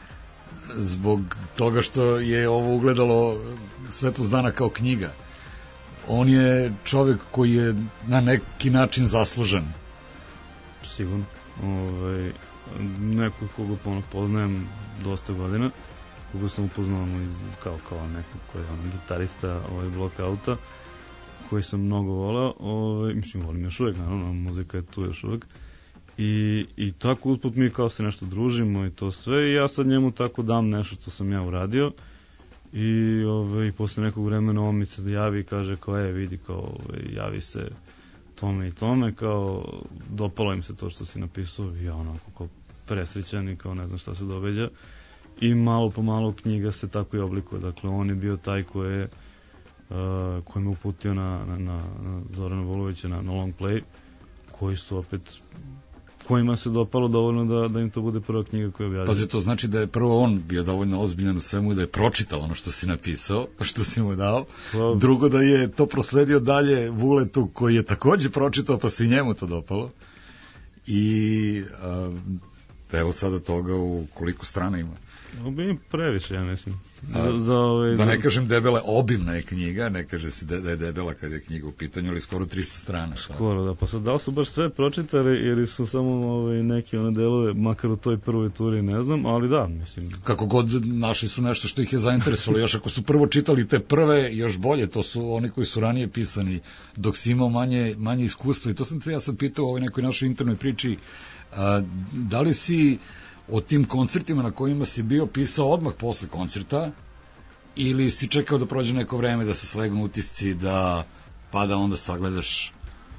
zbog toga što je ovo ugledalo svetlost dana kao knjiga. On je čovek koji je na neki način zaslužen. Sigurno. Ovaj, neko koga poznajem dosta godina, koga sam upoznao kao, kao neko koji je on, gitarista ovaj, Blockouta, koji sam mnogo volao, ovaj, mislim, volim još uvek, naravno, muzika je tu još uvek, i, i tako usput mi kao se nešto družimo i to sve, i ja sad njemu tako dam nešto što sam ja uradio, i ovaj, posle nekog vremena on mi se javi i kaže kao, je, vidi, kao, ovaj, javi se tome i tome, kao, dopalo im se to što si napisao, i ja onako kao presrećan i kao ne znam šta se događa. I malo po malo knjiga se tako i oblikuje. Dakle, on je bio taj koji je uh, koji me uputio na, na, na, na Zorana Vulovića, na, na long play, koji su opet kojima se dopalo dovoljno da, da im to bude prva knjiga koju objavio. Pazi, to znači da je prvo on bio dovoljno ozbiljan u svemu i da je pročitao ono što si napisao, što si mu dao. Wow. Drugo, da je to prosledio dalje Vuletu, koji je takođe pročitao, pa se i njemu to dopalo. I uh, evo sada toga u koliko strana ima. Bi previše, ja mislim. Za, za ove, da ne kažem debela, obimna je knjiga, ne kaže se da je debela kad je knjiga u pitanju, ali skoro trista strana. Skoro, da. Pa sad, da li su baš sve pročitali ili su samo ove, neke one delove, makar u toj prvoj turi, ne znam, ali da, mislim. Kako god, našli su nešto što ih je zainteresovalo, još ako su prvo čitali te prve, još bolje, to su oni koji su ranije pisani, dok si imao manje, manje iskustva. I to sam te ja sad pitao u ovoj nekoj našoj internoj priči, a, da li si o tim koncertima na kojima si bio pisao odmah posle koncerta ili si čekao da prođe neko vreme da se slegnu utisci, da pa da onda sagledaš.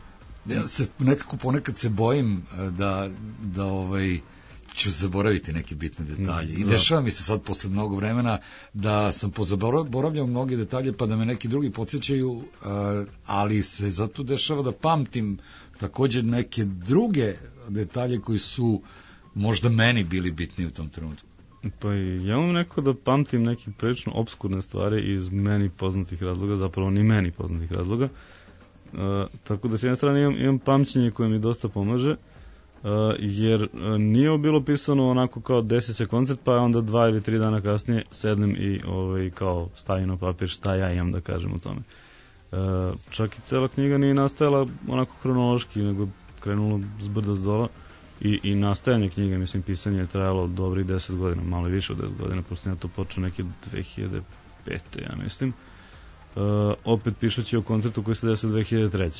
Ja se nekako ponekad se bojim da, da ovaj, ću zaboraviti neke bitne detalje. I dešava mi se sad posle mnogo vremena da sam pozaboravljao mnoge detalje pa da me neki drugi podsjećaju, ali se zato dešava da pamtim takođe neke druge detalje koji su možda meni bili bitni u tom trenutku. Pa ja imam neko da pamtim neke prilično obskurne stvari iz meni poznatih razloga, zapravo ni meni poznatih razloga. Uh, tako da s jedne strane imam, imam pamćenje koje mi dosta pomaže, uh, jer uh, nije bilo pisano onako kao desi se koncert, pa onda dva ili tri dana kasnije sednem i ovaj, kao stavim na papir šta ja imam da kažem o tome. Uh, čak i cela knjiga nije nastajala onako hronološki, nego krenulo s brda s dola. I, i nastajanje knjige, mislim, pisanje je trajalo dobrih deset godina, malo više od deset godina, pošto ja to počeo neke dve hiljade pete, ja mislim. Uh, opet pišući o koncertu koji se desio dve hiljade treće.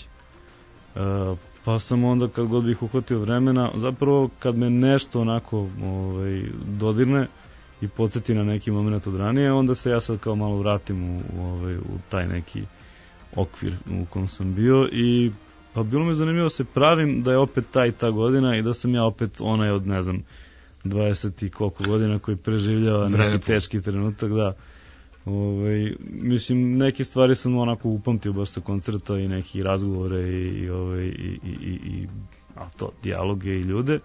Uh, pa sam onda, kad god bih uhvatio vremena, zapravo kad me nešto onako ovaj, dodirne i podsjeti na neki moment od ranije, onda se ja sad kao malo vratim u, u, ovaj, u taj neki okvir u kom sam bio i pa bilo mi zanimljivo se pravim da je opet taj ta godina i da sam ja opet onaj od, ne znam, dvadeset i koliko godina koji preživljava neki teški trenutak, da. Ove, mislim, neke stvari sam onako upamtio baš sa koncerta i neki razgovore i, i, ove, i, i, i, i a to, dijaloge i ljude.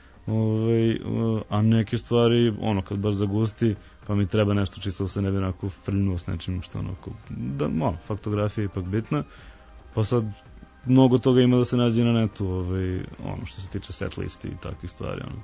Ove, a neke stvari, ono, kad baš zagusti, pa mi treba nešto čisto da se ne bi onako frljunuo s nečim što onako, da, ono, faktografija je ipak bitna, pa sad mnogo toga ima da se nađe na netu, ovaj, ono što se tiče set listi i takvih stvari, ono.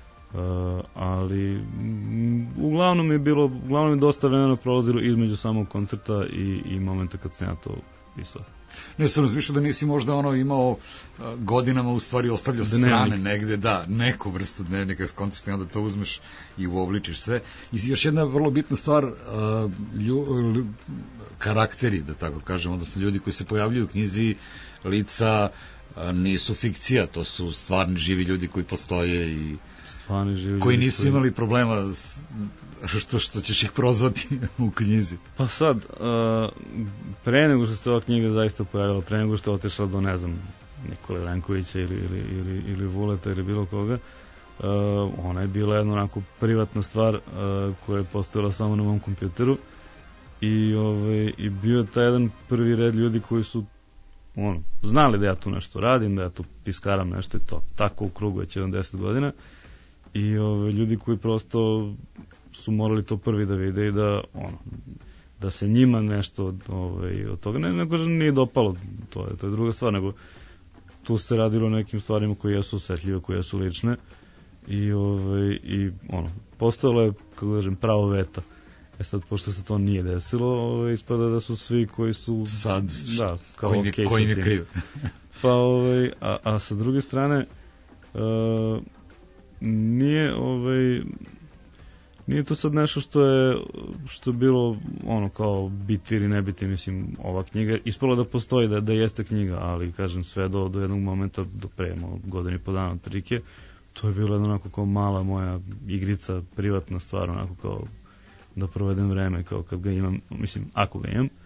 Uh, ali m, uglavnom je bilo, uglavnom je dosta vremena prolazilo između samog koncerta i, i momenta kad sam ja to pisao. Ne, sam razmišljao da nisi možda ono imao uh, godinama u stvari ostavljao sa strane negde, da, neku vrstu dnevnika s koncerta i onda to uzmeš i uobličiš sve. I još jedna vrlo bitna stvar, uh, lju, lju, karakteri, da tako kažem, odnosno ljudi koji se pojavljuju u knjizi, lica, uh, nisu fikcija, to su stvarni živi ljudi koji postoje i Stvarno živi koji ljudi nisu koji... imali problema s, što, što ćeš ih prozvati u knjizi. Pa sad, uh, pre nego što se ova knjiga zaista pojavila, pre nego što je otišla do, ne znam, Nikole Rankovića ili, ili, ili, ili Vuleta ili bilo koga, uh, ona je bila jedna onako privatna stvar uh, koja je postojala samo na mom kompjuteru i, ovaj, i bio je taj jedan prvi red ljudi koji su ono, znali da ja tu nešto radim, da ja tu piskaram nešto i to tako u krugu već jedan deset godina i ove, ljudi koji prosto su morali to prvi da vide i da ono, da se njima nešto ove, od toga, ne, nego nije dopalo, to je, to je druga stvar, nego tu se radilo o nekim stvarima koje jesu osjetljive, koje jesu lične i, ove, i ono, postojalo je, kako kažem, pravo veta. E sad, pošto se to nije desilo, ove, ispada da su svi koji su... Sad, da, kao koji, okay koji je kriv. Pa, ove, a, a sa druge strane, uh, nije, ovaj, nije to sad nešto što je, što je bilo, ono, kao biti ili ne biti, mislim, ova knjiga, ispalo da postoji, da, da jeste knjiga, ali, kažem, sve do, do jednog momenta, do pre, godinu i po dana od trike, to je bilo jedna onako kao mala moja igrica, privatna stvar, onako kao da provedem vreme kao kad ga imam, mislim, ako ga imam.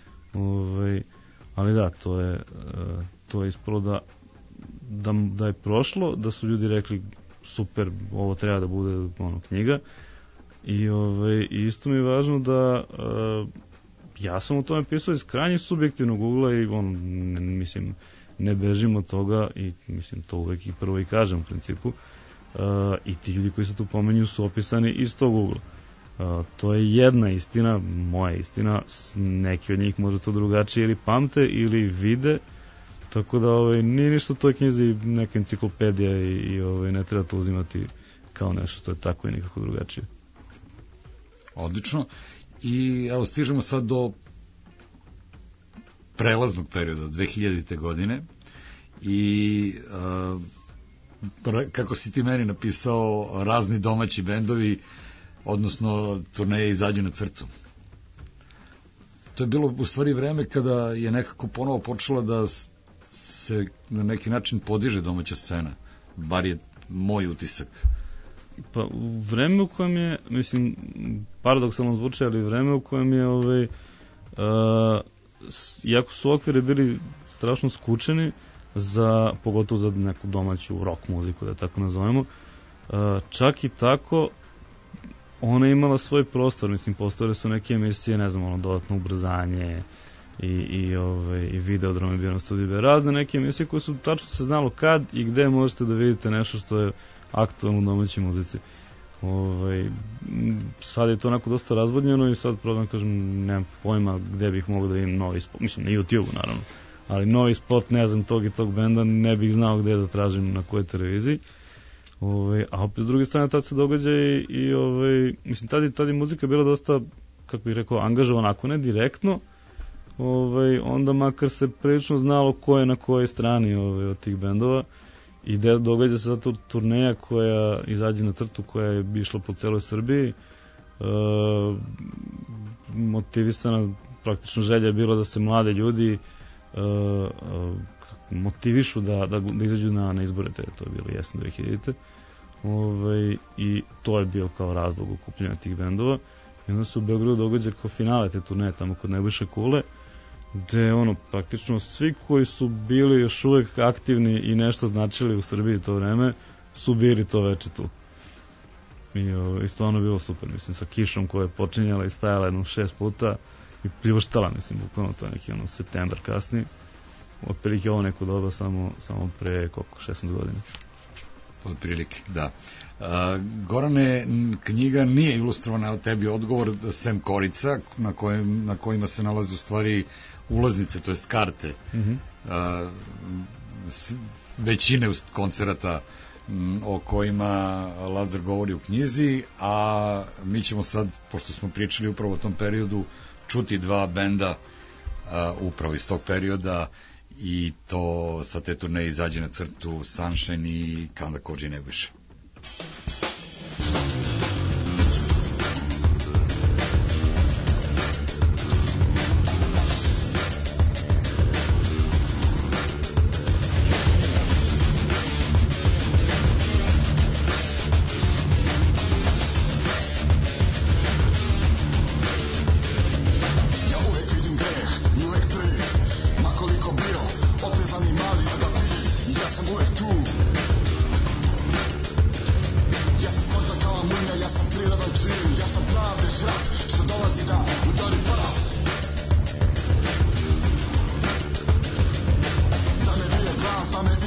Ovaj, ali da, to je to je ispalo da, da da je prošlo, da su ljudi rekli super, ovo treba da bude ono knjiga. I ovaj isto mi je važno da uh, ja sam o tome pisao iz krajnje subjektivnog ugla i on ne, mislim ne bežim od toga i mislim to uvek i prvo i kažem u principu. Uh, i ti ljudi koji se tu pomenju su opisani iz tog ugla. Uh, to je jedna istina, moja istina, neki od njih možda to drugačije ili pamte ili vide, tako da ovaj, nije ništa u toj knjizi neka enciklopedija i, i ovaj, ne treba to uzimati kao nešto što je tako i nikako drugačije. Odlično. I evo stižemo sad do prelaznog perioda, dve hiljadite godine i uh, kako si ti meni napisao, razni domaći bendovi odnosno turneje izađu na crtu. To je bilo u stvari vreme kada je nekako ponovo počela da se na neki način podiže domaća scena. Bar je moj utisak. Pa u vreme u kojem je, mislim, paradoksalno zvuče, ali vreme u kojem je ovaj, uh, jako su okvire bili strašno skučeni za, pogotovo za neku domaću rock muziku, da tako nazovemo, uh, čak i tako ona je imala svoj prostor, mislim, postojale su neke emisije, ne znam, ono, dodatno ubrzanje i, i, ove, i videodrom je bio na studiju, razne neke emisije koje su tačno se znalo kad i gde možete da vidite nešto što je aktualno u domaćoj muzici. Ove, sad je to onako dosta razvodnjeno i sad problem, kažem, nemam pojma gde bih mogao da vidim novi spot, mislim, na YouTube naravno, ali novi spot, ne znam, tog i tog benda, ne bih znao gde da tražim na kojoj televiziji. Ove, a opet s druge strane tad se događa i, i ove, mislim tad je, tad je muzika bila dosta, kako bih rekao, angažovana, ako ne direktno, ove, onda makar se prilično znalo ko je na kojoj strani ove, od tih bendova i de, događa se zato turneja koja izađe na crtu, koja je išla po celoj Srbiji, e, motivisana, praktično želja je bila da se mlade ljudi e, motivišu da, da, da izađu na, na izbore, te, to je bilo jesen dve hiljadite. Ove, i to je bio kao razlog okupljanja tih bendova i onda se u Beogradu događa kao finale te turneje tamo kod Nebojše Kule, gde ono praktično svi koji su bili još uvek aktivni i nešto značili u Srbiji to vreme su bili to veče tu i, o, i stvarno bilo super, mislim, sa kišom koja je počinjala i stajala jednom šest puta i pljuštala, mislim, bukvalno to je neki ono septembar kasnije, otprilike ovo neko doba samo, samo pre koliko, šesnaest godina. Otprilike, da. A, Gorane, knjiga nije ilustrovana od tebi odgovor, sem korica na, kojem, na kojima se nalaze u stvari ulaznice, to jest karte mm-hmm. a, s, većine koncerata m, o kojima Lazar govori u knjizi, a mi ćemo sad, pošto smo pričali upravo o tom periodu, čuti dva benda a, upravo iz tog perioda i to sa te turneje izađe na crtu Sunshine i Kanda Kođi Nebojša.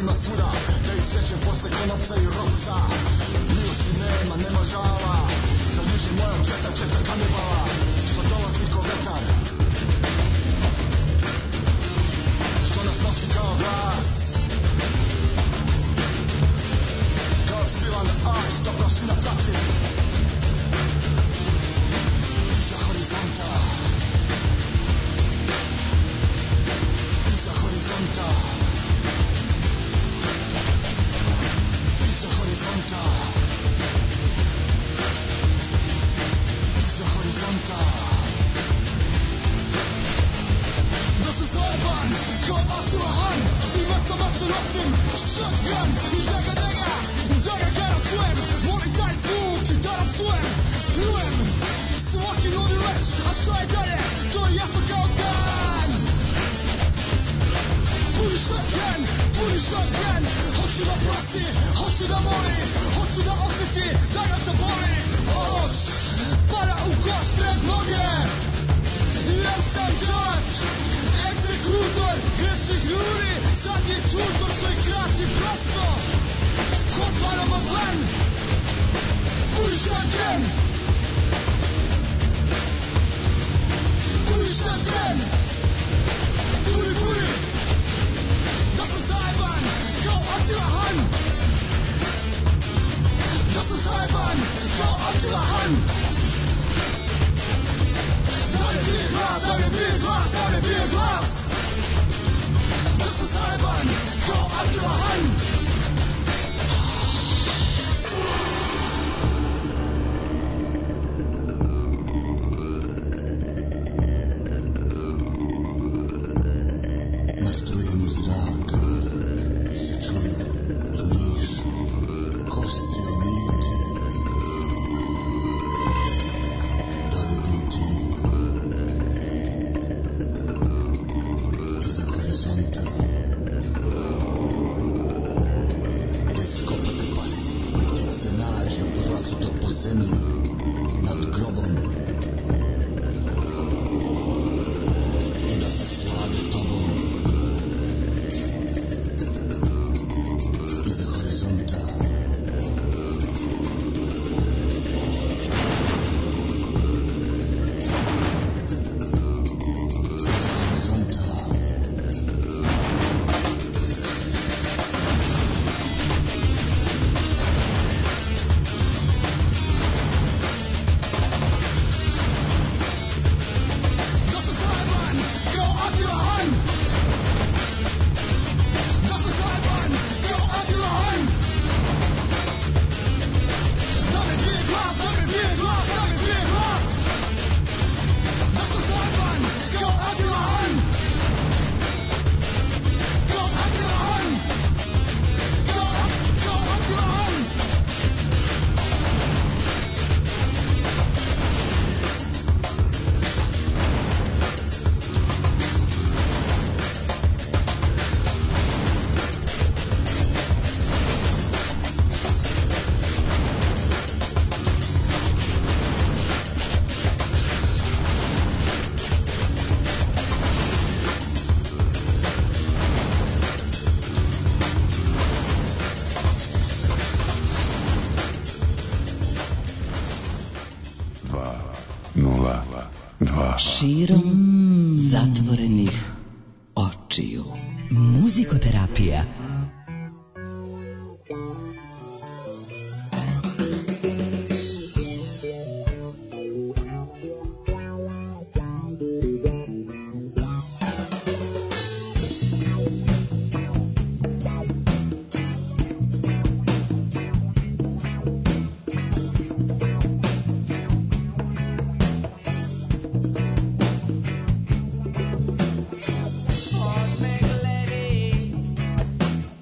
ima svuda, da ih srećem posle konopca i ropca. Ljuski nema, nema žala, zadrži moja četa, četa kanibala, što dolazi ko vetar, što nas nosi kao glas, kao silan ač, da prašina prati. Iza horizonta, iza horizonta, iza horizonta, iza horizonta. Da sam zajeban kao Abdulahan, i mesta mače nosim shotgun i da ga da ga, da ga garantujem, molim taj zvuk i da rapsujem, plujem svaki novi leš, a šta je dalje, to je jasno kao dan. Puni shotgun, puni shotgun, hoću da prosti, hoću da moli, hoću da osjeti, da ga zaboli. Ološ, pada u koš pred noge, jer sam žalac, egzekutor grešnih ljudi, zadnji tutor što ih krati prosto, ko otvaramo plan, puni shotgun, puni shotgun, puni, puni, da sam zajeban kao Abdulahan, da sam zajeban kao Abdulahan. Da ne bije glas, da ne bije glas, da ne bije glas, da sam zajeban kao Abdulahan. Na strujenu zraka se čuju i nišu kosti i niti. Da li biti iza horizonta, gde iskopate pas i ptice nađu rasute po zemlji nad grobom i da se slade tobom. Iza horizonta, iza horizonta. Da sam zajeban kao Abdulahan, da sam zajeban kao Abdulahan. Da me bije glas, da me bije glas, da me bije glas, da sam zajeban kao Abdulahan, kao Abdulahan, kao, kao Abdulahan. Nula dva. Širom zatvorenih očiju. Muzikoterapija. Make a lady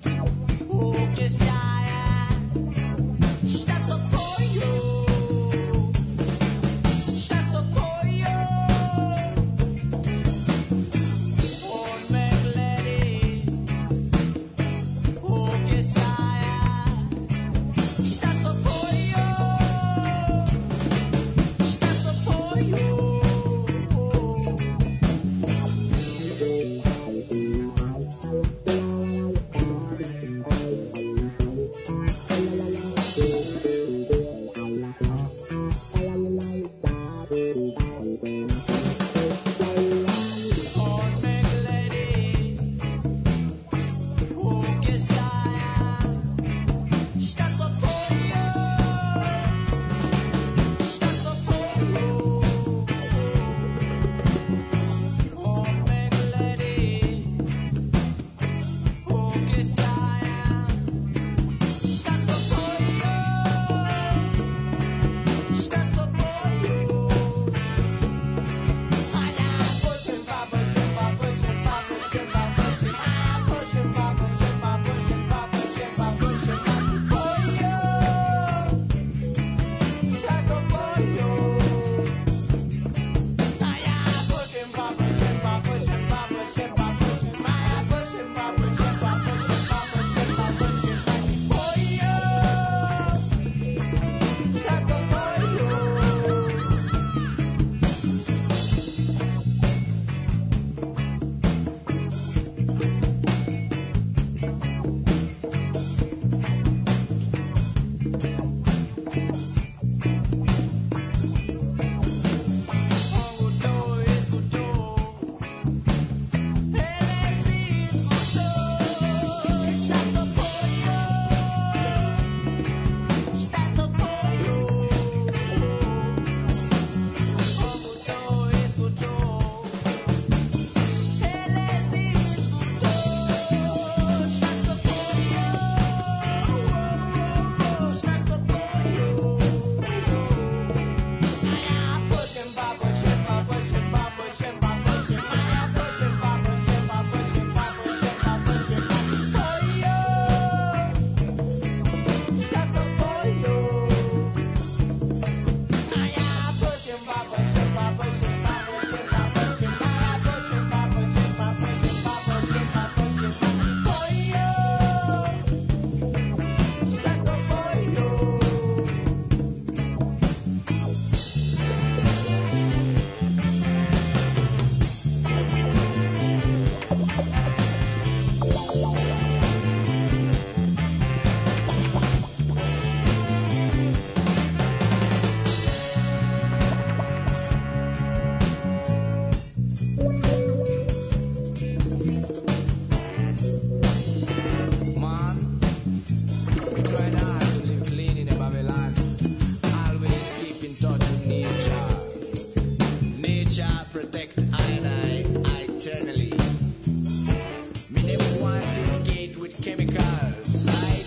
chemical side.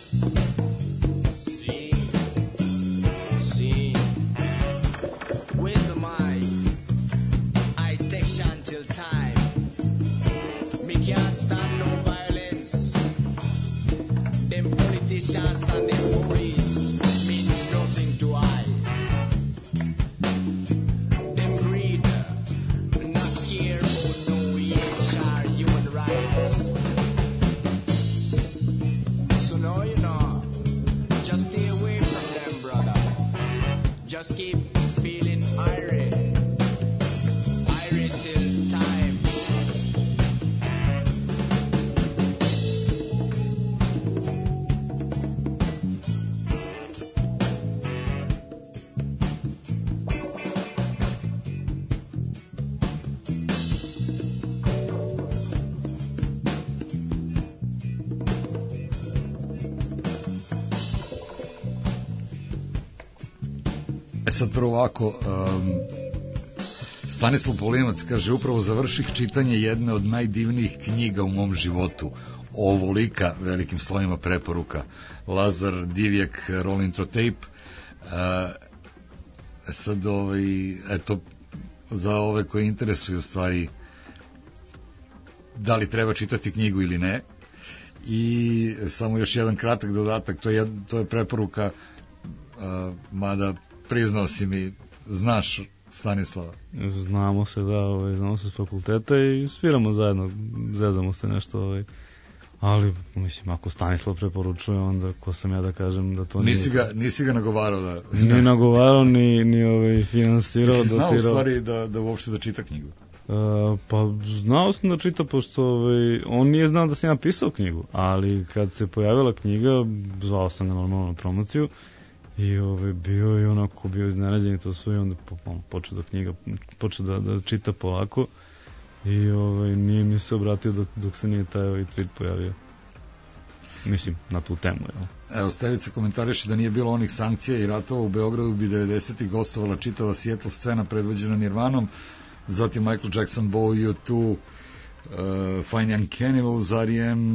See, see, wisdom I, I take shine till time. Me can't stand no violence. Them politicians and them police mean nothing to I. Them greed, not care for no H R human rights. So now you know, just stay away from them, brother. Just keep feeling irate, irate till time. E sad prvo ovako, um, Stanislav Polimac kaže, upravo završih čitanje jedne od najdivnijih knjiga u mom životu, ovolika velikim slovima preporuka, Lazar Divjak, Roll Intro Tape. Uh, sad ovaj, eto, za ove koje interesuju stvari da li treba čitati knjigu ili ne, i samo još jedan kratak dodatak, to je, to je preporuka, uh, mada priznao si mi, znaš Stanislava? Znamo se, da, ovaj, znamo se s fakulteta i sviramo zajedno, zezamo se nešto, ovaj, ali, mislim, ako Stanislav preporučuje, onda ko sam ja da kažem da to nisi nije... Ga, nisi ga nagovarao da... Ni nagovarao, ni, ni ovaj, finansirao, dotirao. Ti znao u dotirao. stvari da, da uopšte da čita knjigu? Uh, pa znao sam da čita, pošto ovaj, on nije znao da sam ja pisao knjigu, ali kad se pojavila knjiga, zvao sam ga normalno na promociju, i ovaj, bio je onako, bio iznenađen i to sve, i onda on počeo da knjiga, počeo da, da čita polako, i ovaj, nije mi se obratio dok, dok se nije taj ovaj tweet pojavio. Mislim, na tu temu, jel? Evo, Stevica komentariše da nije bilo onih sankcija i ratova u Beogradu, bi devedesetih gostovala čitava Seattle scena predvođena Nirvanom, zatim Michael Jackson, Bowie, U dva, uh, Fine Young Cannibals, R E M,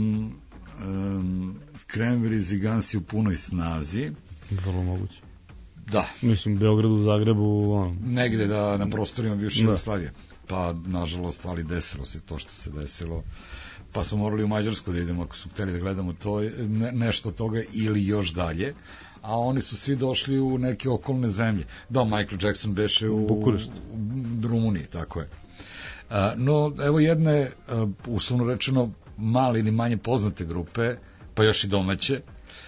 um, Cranberries i Gansi u punoj snazi. Vrlo moguće. Da. Mislim, u Beogradu, u Zagrebu, ono... Negde, da, na prostorima bivše Jugoslavije. Pa, nažalost, ali desilo se to što se desilo. Pa smo morali u Mađarsku da idemo, ako su hteli da gledamo to, ne, nešto toga ili još dalje. A oni su svi došli u neke okolne zemlje. Da, Michael Jackson beše u, u Rumuniji, tako je. A, no, evo jedne, a, uslovno rečeno, male ili manje poznate grupe, pa još i domaće.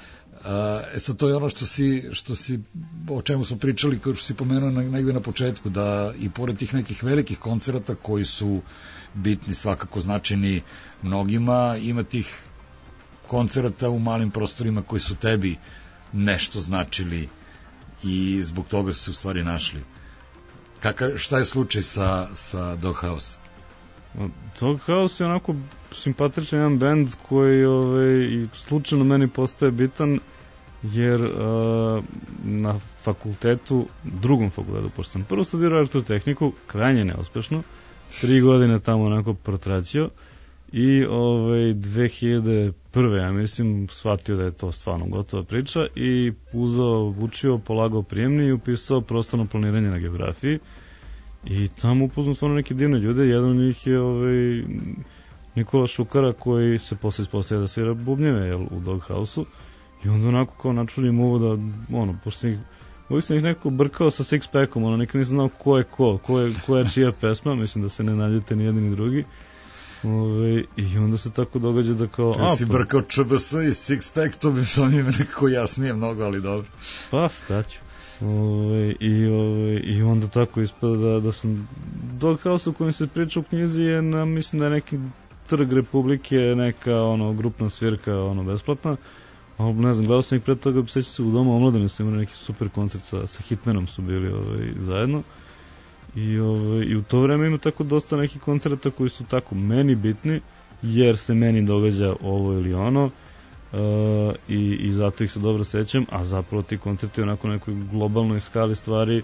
E sad, to je ono što si, što si, o čemu smo pričali, kao što si pomenuo negde na početku, da i pored tih nekih velikih koncerata koji su bitni, svakako značajni mnogima, ima tih koncerata u malim prostorima koji su tebi nešto značili i zbog toga su se u stvari našli. Kaka, šta je slučaj sa, sa Doghouse? Doghouse je onako simpatičan jedan bend koji ovaj, i slučajno meni postaje bitan, jer uh, na fakultetu, drugom fakultetu, pošto sam prvo studirao elektrotehniku, krajnje neuspešno, tri godine tamo onako protraćio, i ovaj, dve hiljade prve. ja mislim, shvatio da je to stvarno gotova priča i uzao, učio, polagao prijemni i upisao prostorno planiranje na geografiji, i tamo upoznao stvarno neke divne ljude. Jedan od njih je ovaj, Nikola Šukara, koji se posle ispostavlja da svira bubnjeve, jel, u Doghouse-u, i onda onako kao načulim ovo da, ono, pošto sam ih, uvijek sam ih neko brkao sa Six Packom, ono, nikad nisam znao ko je ko, ko je, ko je čija pesma, mislim da se ne naljute ni jedan ni drugi. Ove, i onda se tako događa da kao... Kada si brkao Č B S i Six Pack, to bi to njime nekako jasnije mnogo, ali dobro. Pa, staću. Ove, i, ove, I onda tako ispada da, da sam... Doghouse u kojem se priča u knjizi je na, mislim da je neki trg Republike, neka ono, grupna svirka, ono, besplatna. A ne znam, gledao sam ih pre toga, sećam se u Domu omladine, su imali neki super koncert sa, sa Hitmanom, su bili ovaj, zajedno. I, ovaj, I u to vreme ima tako dosta nekih koncerta koji su tako meni bitni, jer se meni događa ovo ili ono, uh, i, i zato ih se dobro sećam, a zapravo ti koncerti onako nekoj globalnoj skali stvari,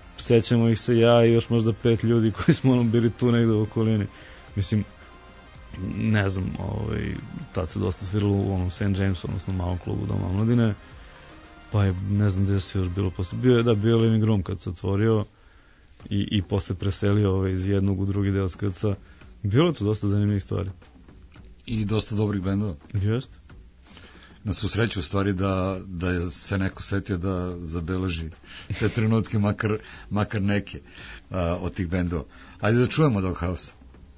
sećamo ih se ja i još možda pet ljudi koji smo ono bili tu negde u okolini. Mislim, ne znam, ovaj, tad se dosta sviralo u onom Saint Jamesu, odnosno malom klubu Doma omladine, pa je, ne znam gde se još bilo posle, bio je, da, bio je Living Room kad se otvorio i, i posle preselio ovaj, iz jednog u drugi deo Skrca. Bilo je to dosta zanimljivih stvari. I dosta dobrih bendova. Jeste. Na svu sreću u stvari da, da se neko setio da zabeleži te trenutke, makar, makar neke a, od tih bendova. Ajde da čujemo Doghouse.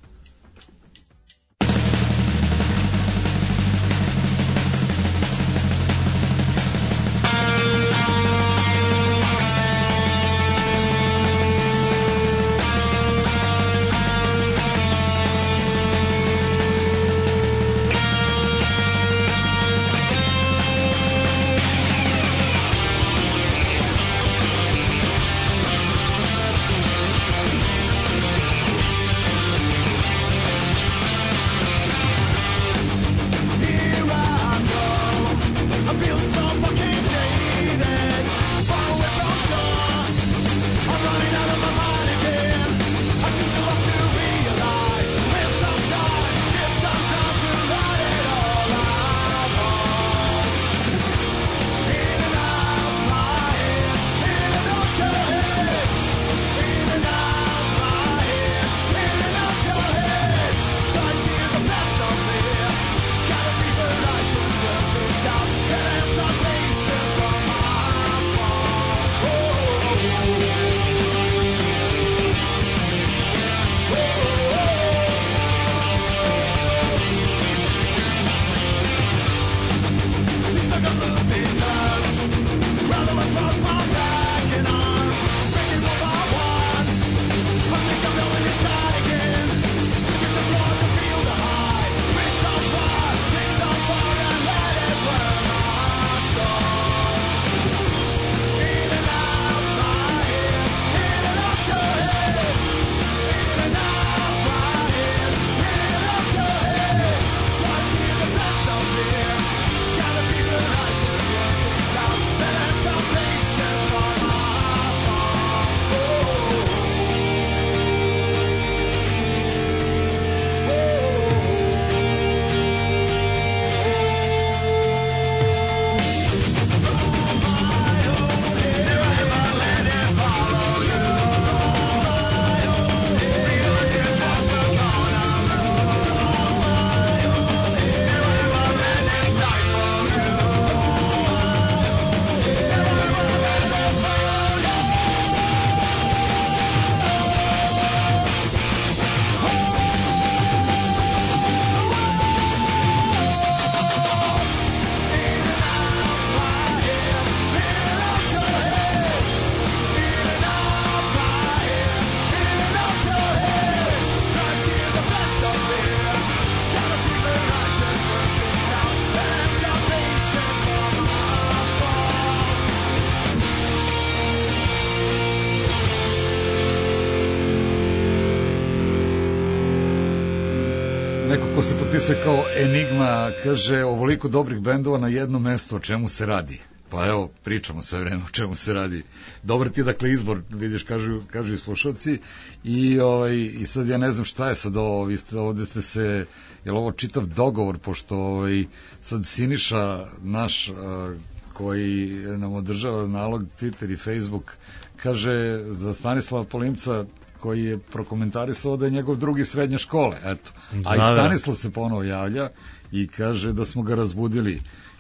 Neko ko se potpisuje kao Enigma kaže ovoliko dobrih bendova na jedno mesto, o čemu se radi? Pa evo, pričamo sve vreme o čemu se radi. Dobar ti dakle izbor, vidiš, kažu, kažu i slušalci. I, ovaj, I sad ja ne znam šta je sad ovo, vi ste, ovde ste se, je li ovo čitav dogovor, pošto ovaj, sad Siniša naš, a, koji nam održava nalog Twitter i Facebook, kaže za Stanislava Polimca, koji je prokomentarisao da je njegov drugi srednje škole, eto. A i Stanislav se ponovo javlja i kaže da smo ga razbudili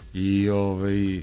i ovaj, uh,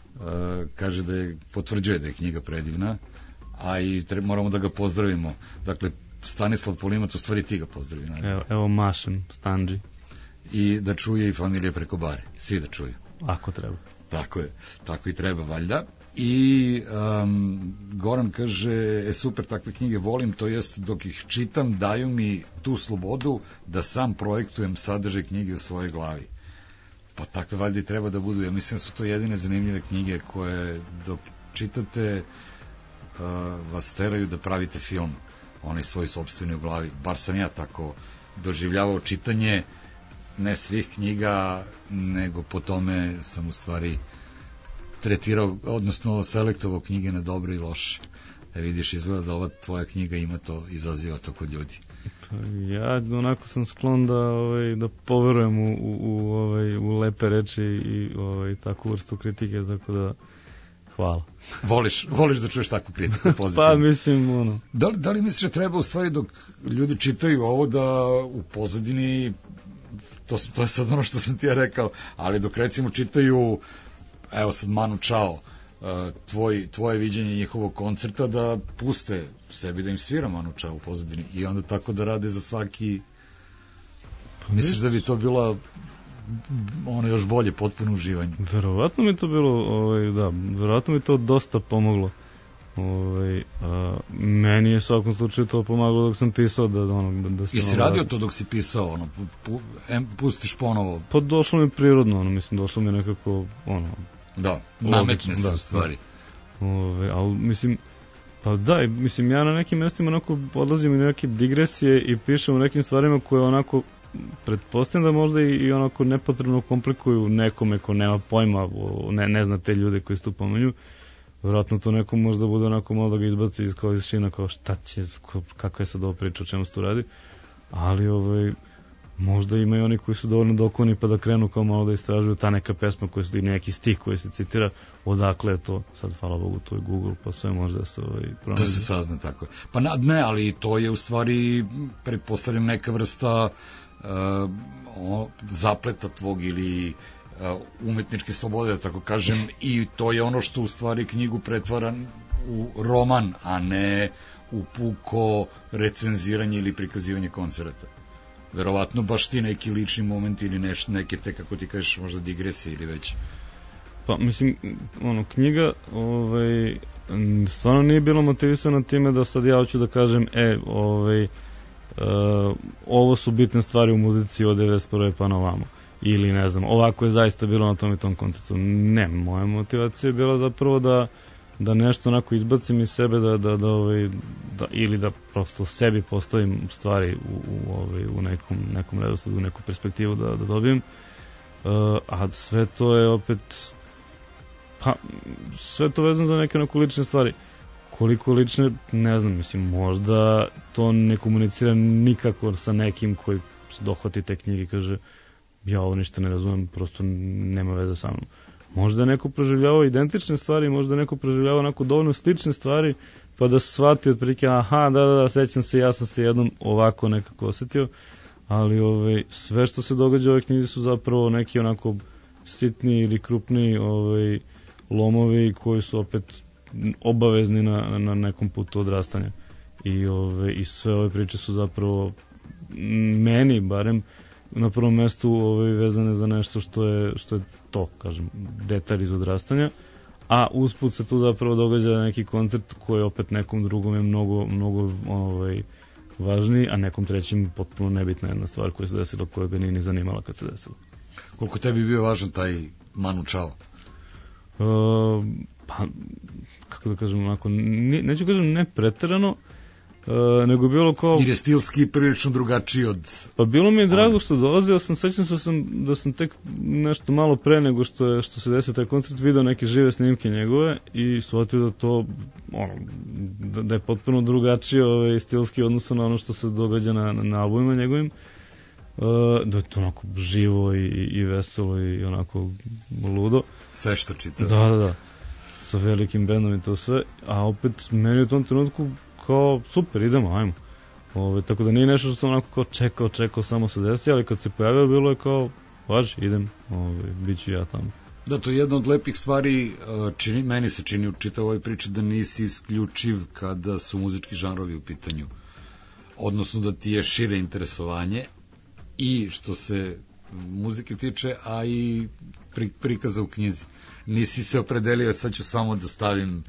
kaže da je, potvrđuje da je knjiga predivna, a i tre, moramo da ga pozdravimo. Dakle, Stanislav Polimac, u stvari ti ga pozdravi. Evo, evo mašem, Stanđi. I da čuje i familije preko bare, svi da čuju. Ako treba. Tako je, tako i treba, valjda. I um, Goran kaže, e super, takve knjige volim, to jest dok ih čitam daju mi tu slobodu da sam projektujem sadržaj knjige u svojoj glavi. Pa takve valjda i treba da budu, ja mislim da su to jedine zanimljive knjige koje dok čitate uh, vas teraju da pravite film, onaj svoj sopstveni u glavi. Bar sam ja tako doživljavao čitanje, ne svih knjiga, nego po tome sam u stvari tretirao, odnosno selektovao knjige na dobre i loše. E vidiš, izgleda da ova tvoja knjiga ima to, izaziva to kod ljudi. Pa ja onako sam sklon da, ovaj, da poverujem u, u, u, ovaj, u lepe reči i ovaj, takvu vrstu kritike, tako da hvala. Voliš, voliš da čuješ takvu kritiku pozitivno? Pa mislim, ono... Da li, da li misliš da treba u stvari dok ljudi čitaju ovo da u pozadini, to, to je sad ono što sam ti ja rekao, ali dok recimo čitaju, evo sad Manu Chao, tvoj, tvoje viđenje njihovog koncerta, da puste sebi da im svira Manu Chao u pozadini i onda tako da rade za svaki... Pa misliš da bi to bilo ono još bolje, potpuno uživanje? Verovatno mi to bilo, ovaj, da, verovatno mi to dosta pomoglo. Ovaj, a, meni je svakom slučaju to pomagalo dok sam pisao da, ono, da, da se... Jesi radio to dok si pisao, ono, pu, em, pustiš ponovo? Pa došlo mi prirodno, ono, mislim, došlo mi nekako, ono... Da, nametne se u stvari. Ove, ali mislim, pa da, mislim, ja na nekim mestima onako odlazim u neke digresije i pišem o nekim stvarima koje onako pretpostavljam da možda i, i onako nepotrebno komplikuju nekome ko nema pojma, ne, ne zna te ljude koji se tu pomenju. Vjerojatno to nekom možda bude onako malo da ga izbaci iz kao iz šina, kao šta će, kako je sad ovo priča, o čemu se tu radi. Ali ovaj, možda ima i oni koji su dovoljno dokoni pa da krenu kao malo da istražuju ta neka pesma koja su i neki stih koji se citira, odakle je to, sad hvala Bogu to je Google pa sve može da se ovaj, pronađe. Da se sazna tako. Pa ne, ali to je u stvari, pretpostavljam, neka vrsta uh, o, zapleta tvog ili uh, umetničke slobode, da tako kažem, i to je ono što u stvari knjigu pretvara u roman, a ne u puko recenziranje ili prikazivanje koncerata. Verovatno baš ti neki lični moment ili neš, neke te, kako ti kažeš, možda digresije ili već. Pa mislim, ono, knjiga ovaj, stvarno nije bilo motivisana time da sad ja hoću da kažem e, ovaj, uh, ovo su bitne stvari u muzici od devedeset prve pa na ovamo. Ili ne znam, ovako je zaista bilo na tom i tom koncertu. Ne, moja motivacija je bila zapravo da da nešto onako izbacim iz sebe, da, da, da, ovaj, da ili da prosto sebi postavim stvari u, u, ovaj, u nekom, nekom redosledu, u neku perspektivu da, da dobijem. Uh, a sve to je opet pa, sve to vezano za neke onako lične stvari. Koliko lične, ne znam, mislim, možda to ne komunicira nikako sa nekim koji se dohvati te knjige i kaže ja ovo ništa ne razumem, prosto nema veze sa mnom. Možda neko proživljava identične stvari, možda neko proživljava onako dovoljno slične stvari, pa da shvati otprilike, aha, da, da, da, sećam se, ja sam se jednom ovako nekako osetio, ali ovaj, sve što se događa u ovoj knjizi su zapravo neki onako sitni ili krupni ovaj, lomovi koji su opet obavezni na, na nekom putu odrastanja. I, ovaj, i sve ove priče su zapravo meni, barem, na prvom mestu ovaj, vezane za nešto što je, što je to, kažem, detalj iz odrastanja, a usput se tu zapravo događa neki koncert koji opet nekom drugom je mnogo, mnogo ovaj, važniji, a nekom trećim potpuno nebitna jedna stvar koja se desila, koja ga nije ni zanimala kad se desila. Koliko tebi bio važan taj Manu Chao? Uh, pa, kako da kažem, onako, ne, neću kažem ne preterano, Uh, nego bilo kao... Jer je stilski prilično drugačiji od... Pa bilo mi je drago što dolazio, sam sećam se sam, da sam tek nešto malo pre nego što, je, što se desio taj koncert video neke žive snimke njegove i shvatio da to ono, da, da je potpuno drugačije ovaj, stilski odnosno na ono što se događa na, na, na albumima njegovim. Uh, da je to onako živo i, i veselo i onako ludo. Fešta čita. Da, da, da. Sa velikim bendom i to sve. A opet meni u tom trenutku kao super, idemo, ajmo. Ove, tako da nije nešto što sam onako kao čekao, čekao, samo se desi, ali kad se pojavio bilo je kao, važi, idem, ove, bit ću ja tamo. Da, to je jedna od lepih stvari, čini, meni se čini u čitavoj priči da nisi isključiv kada su muzički žanrovi u pitanju. Odnosno da ti je šire interesovanje i što se muzike tiče, a i pri, prikaza u knjizi. Nisi se opredelio, sad ću samo da stavim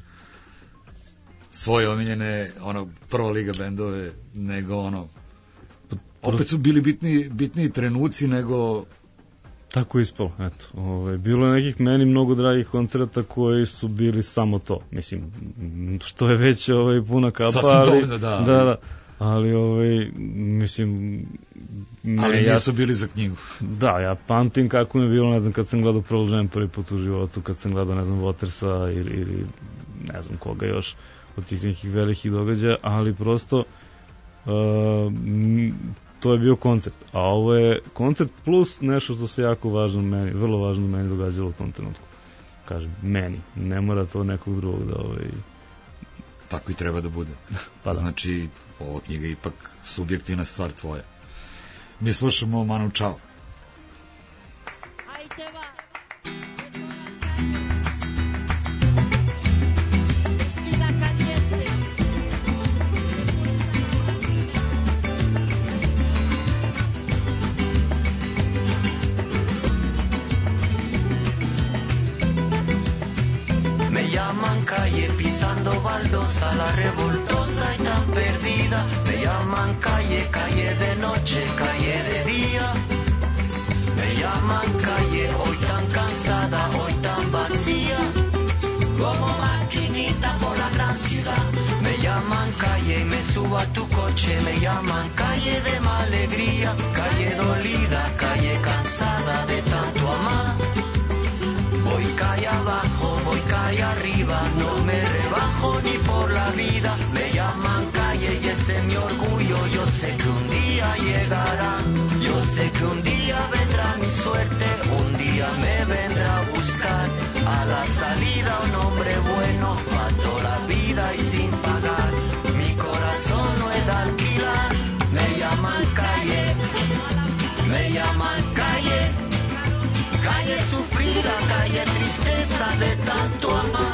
svoje omiljene, ono, prva liga bendove, nego ono, opet su bili bitni, bitniji trenuci nego... Tako je ispalo, eto. Ove, bilo je nekih meni mnogo dragih koncerta koji su bili samo to. Mislim, što je već ovaj, puna kapa, sasvim ali... dovoljno, da. Da, da. Ali, ovaj, mislim... Ne, ali nisu ja, bili za knjigu. Da, ja pamtim kako mi je bilo, ne znam, kad sam gledao Pearl Jam prvi put u životu, kad sam gledao, ne znam, Watersa ili, ili ne znam koga još od tih nekih velikih događaja, ali prosto Uh, to je bio koncert, a ovo je koncert plus nešto što se jako važno meni, vrlo važno meni događalo u tom trenutku. Kažem, meni, ne mora to nekog drugog da ovaj... Tako i treba da bude. Pa da. Znači, ova knjiga je ipak subjektivna stvar tvoja. Mi slušamo Manu Chao. baldosa, la revoltosa y tan perdida. Me llaman calle, calle de noche, calle de día. Me llaman calle, hoy tan cansada, hoy tan vacía. Como maquinita por la gran ciudad. Me llaman calle y me subo a tu coche. Me llaman calle de mala alegría. Calle dolida, calle cansada de tanto amar. Voy calle abajo, voy calle arriba, no me rebajo ni por la vida. Me llaman calle y ese es mi orgullo. Yo sé que un día llegará, yo sé que un día vendrá mi suerte. Un día me vendrá a buscar a la salida un hombre bueno, para toda la vida y sin pagar. Mi corazón no es de alquilar. Me llaman calle, me llaman calle. Calle sufrida, calle tristeza de tanto amar.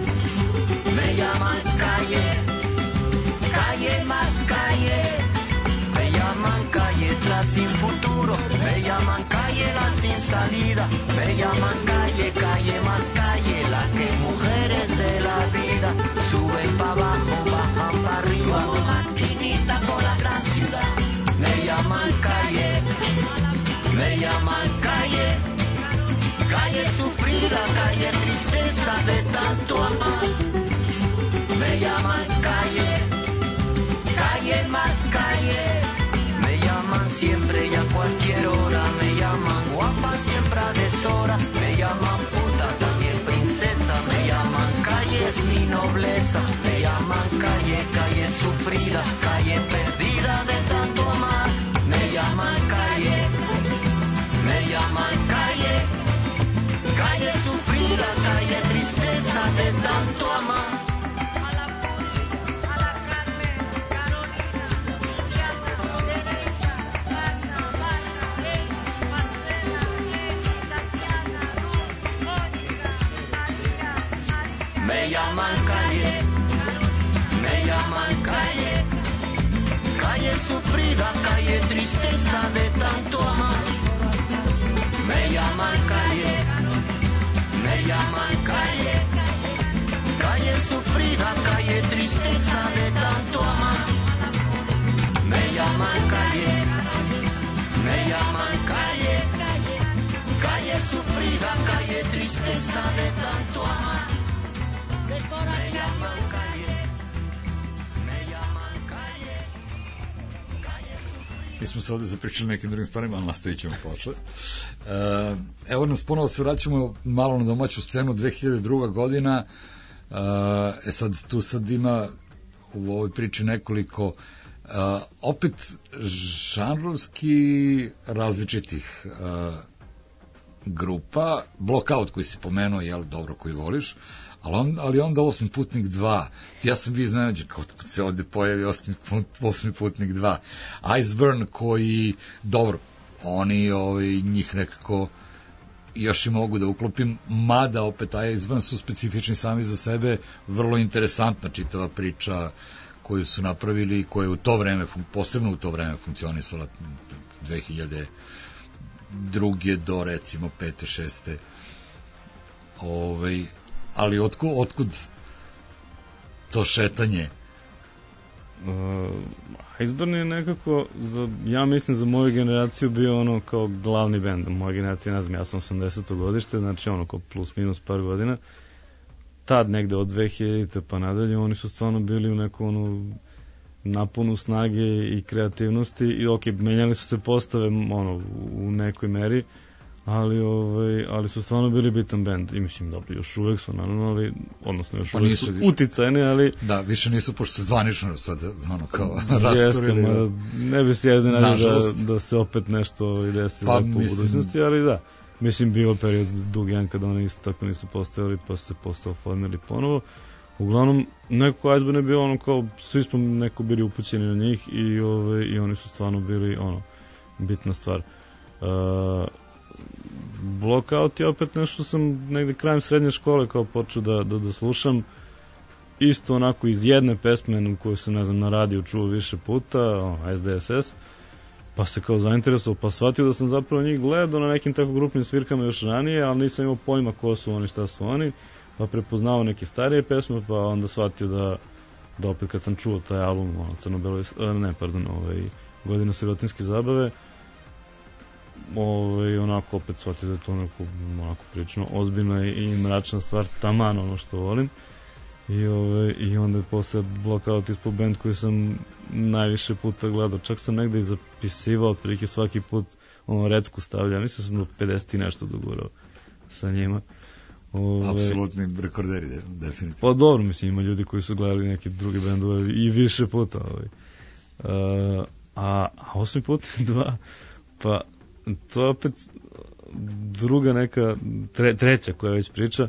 Me llaman calle, calle más calle. Me llaman calle la sin futuro. Me llaman calle la sin salida. Me llaman calle, calle más calle. La que mujeres de la vida suben para abajo, bajan para arriba. Como maquinita por la gran ciudad. Me llaman calle, me llaman calle. Calle sufrida, calle tristeza de tanto amar. Me llaman calle, calle más calle. Me llaman siempre y a cualquier hora. Me llaman guapa siempre a deshora. Me llaman puta, también princesa. Me llaman calle, es mi nobleza. Me llaman calle, calle sufrida, calle perdida de tanto amar. Me llaman calle, me llaman calle. Calle sufrida, calle tristeza de tanto amar. A la Puri, a la Carmen, Carolina, Luciana, Teresa, Casa, Masha, Elsie, Marcela, Jenny, Tatiana, Ruth, Mónica, María, María. Me llaman calle, me llaman calle. Calle sufrida, calle tristeza de tanto amar. Me llaman calle. Me llaman calle, calle sufrida, calle tristeza de tanto amar. Me llaman calle, me llaman calle, calle sufrida, calle tristeza de tanto amar. Me llaman calle, me llaman calle, calle sufrida. Mi smo se ovde zapričali nekim drugim stvarima, ali nastavit ćemo posle. Uh, evo nas ponovo se vraćamo malo na domaću scenu, dve hiljade druga godina. Uh, e sad, tu sad ima u ovoj priči nekoliko uh, opet žanrovski različitih uh, grupa. Blockout koji si pomenuo, jel, dobro, koji voliš, ali, on, ali onda Osmi putnik dva. Ja sam bio iznenađen kad se ovde pojavi Osmi, Osmi putnik dva. Iceburn koji, dobro, oni ovaj, njih nekako još i mogu da uklopim, mada opet Iceburn su specifični sami za sebe, vrlo interesantna čitava priča koju su napravili i koja je u to vreme, posebno u to vreme funkcionisala dve hiljade druge do recimo pete, šeste. Ovaj, ali otkud, otkud to šetanje? Uh, Iceburn je nekako, za, ja mislim za moju generaciju bio ono kao glavni bend. Moja generacija, ne znam, ja sam osamdeseto godište, znači ono kao plus minus par godina. Tad negde od dve hiljadite pa nadalje oni su stvarno bili u neku onu naponu snage i kreativnosti i ok, menjali su se postave ono, u nekoj meri, ali, ovaj, ali su stvarno bili bitan bend i mislim dobro, još uvek su naravno, ali, odnosno još Pa uvek nisu su više. uticajni, ali Da, više nisu, pošto se zvanično sad, ono, kao, jeste, rasturili. ma, ne bi se jedin da, Nažalost. da se opet nešto ovaj, desi Pa, pa, u mislim- budućnosti, ali da, mislim bio period dug jedan kada oni isto tako nisu postojali, pa su se posle oformili ponovo. Uglavnom, neko Iceburn je bio ono kao, svi smo neko bili upućeni na njih i, ove, i oni su stvarno bili ono, bitna stvar. Uh, Blockout je opet nešto sam negde krajem srednje škole kao počeo da, da, da slušam. Isto onako iz jedne pesme u kojoj sam, ne znam, na radiju čuo više puta, ono, S D S S, pa se kao zainteresovao, pa shvatio da sam zapravo njih gledao na nekim tako grupnim svirkama još ranije, ali nisam imao pojma ko su oni, šta su oni, pa prepoznao neke starije pesme, pa onda shvatio da, da opet kad sam čuo taj album, ono, Crno-Belo, ne, pardon, ovaj, Godina sirotinske zabave, ovaj, onako opet shvatio da je to onako, onako prilično ozbiljna i mračna stvar, taman ono što volim. I, ove, i onda je posle Blockout ispod band koji sam najviše puta gledao. Čak sam negde i zapisivao otprilike svaki put ono recku stavlja. Mislim da sam do pedeset i nešto dogurao sa njima. Ove, Apsolutni rekorderi, definitivno. Pa dobro, mislim, ima ljudi koji su gledali neke druge bendove i više puta. Ovaj. Uh, a, a osmi put dva, pa to je opet druga neka, tre, treća koja već priča.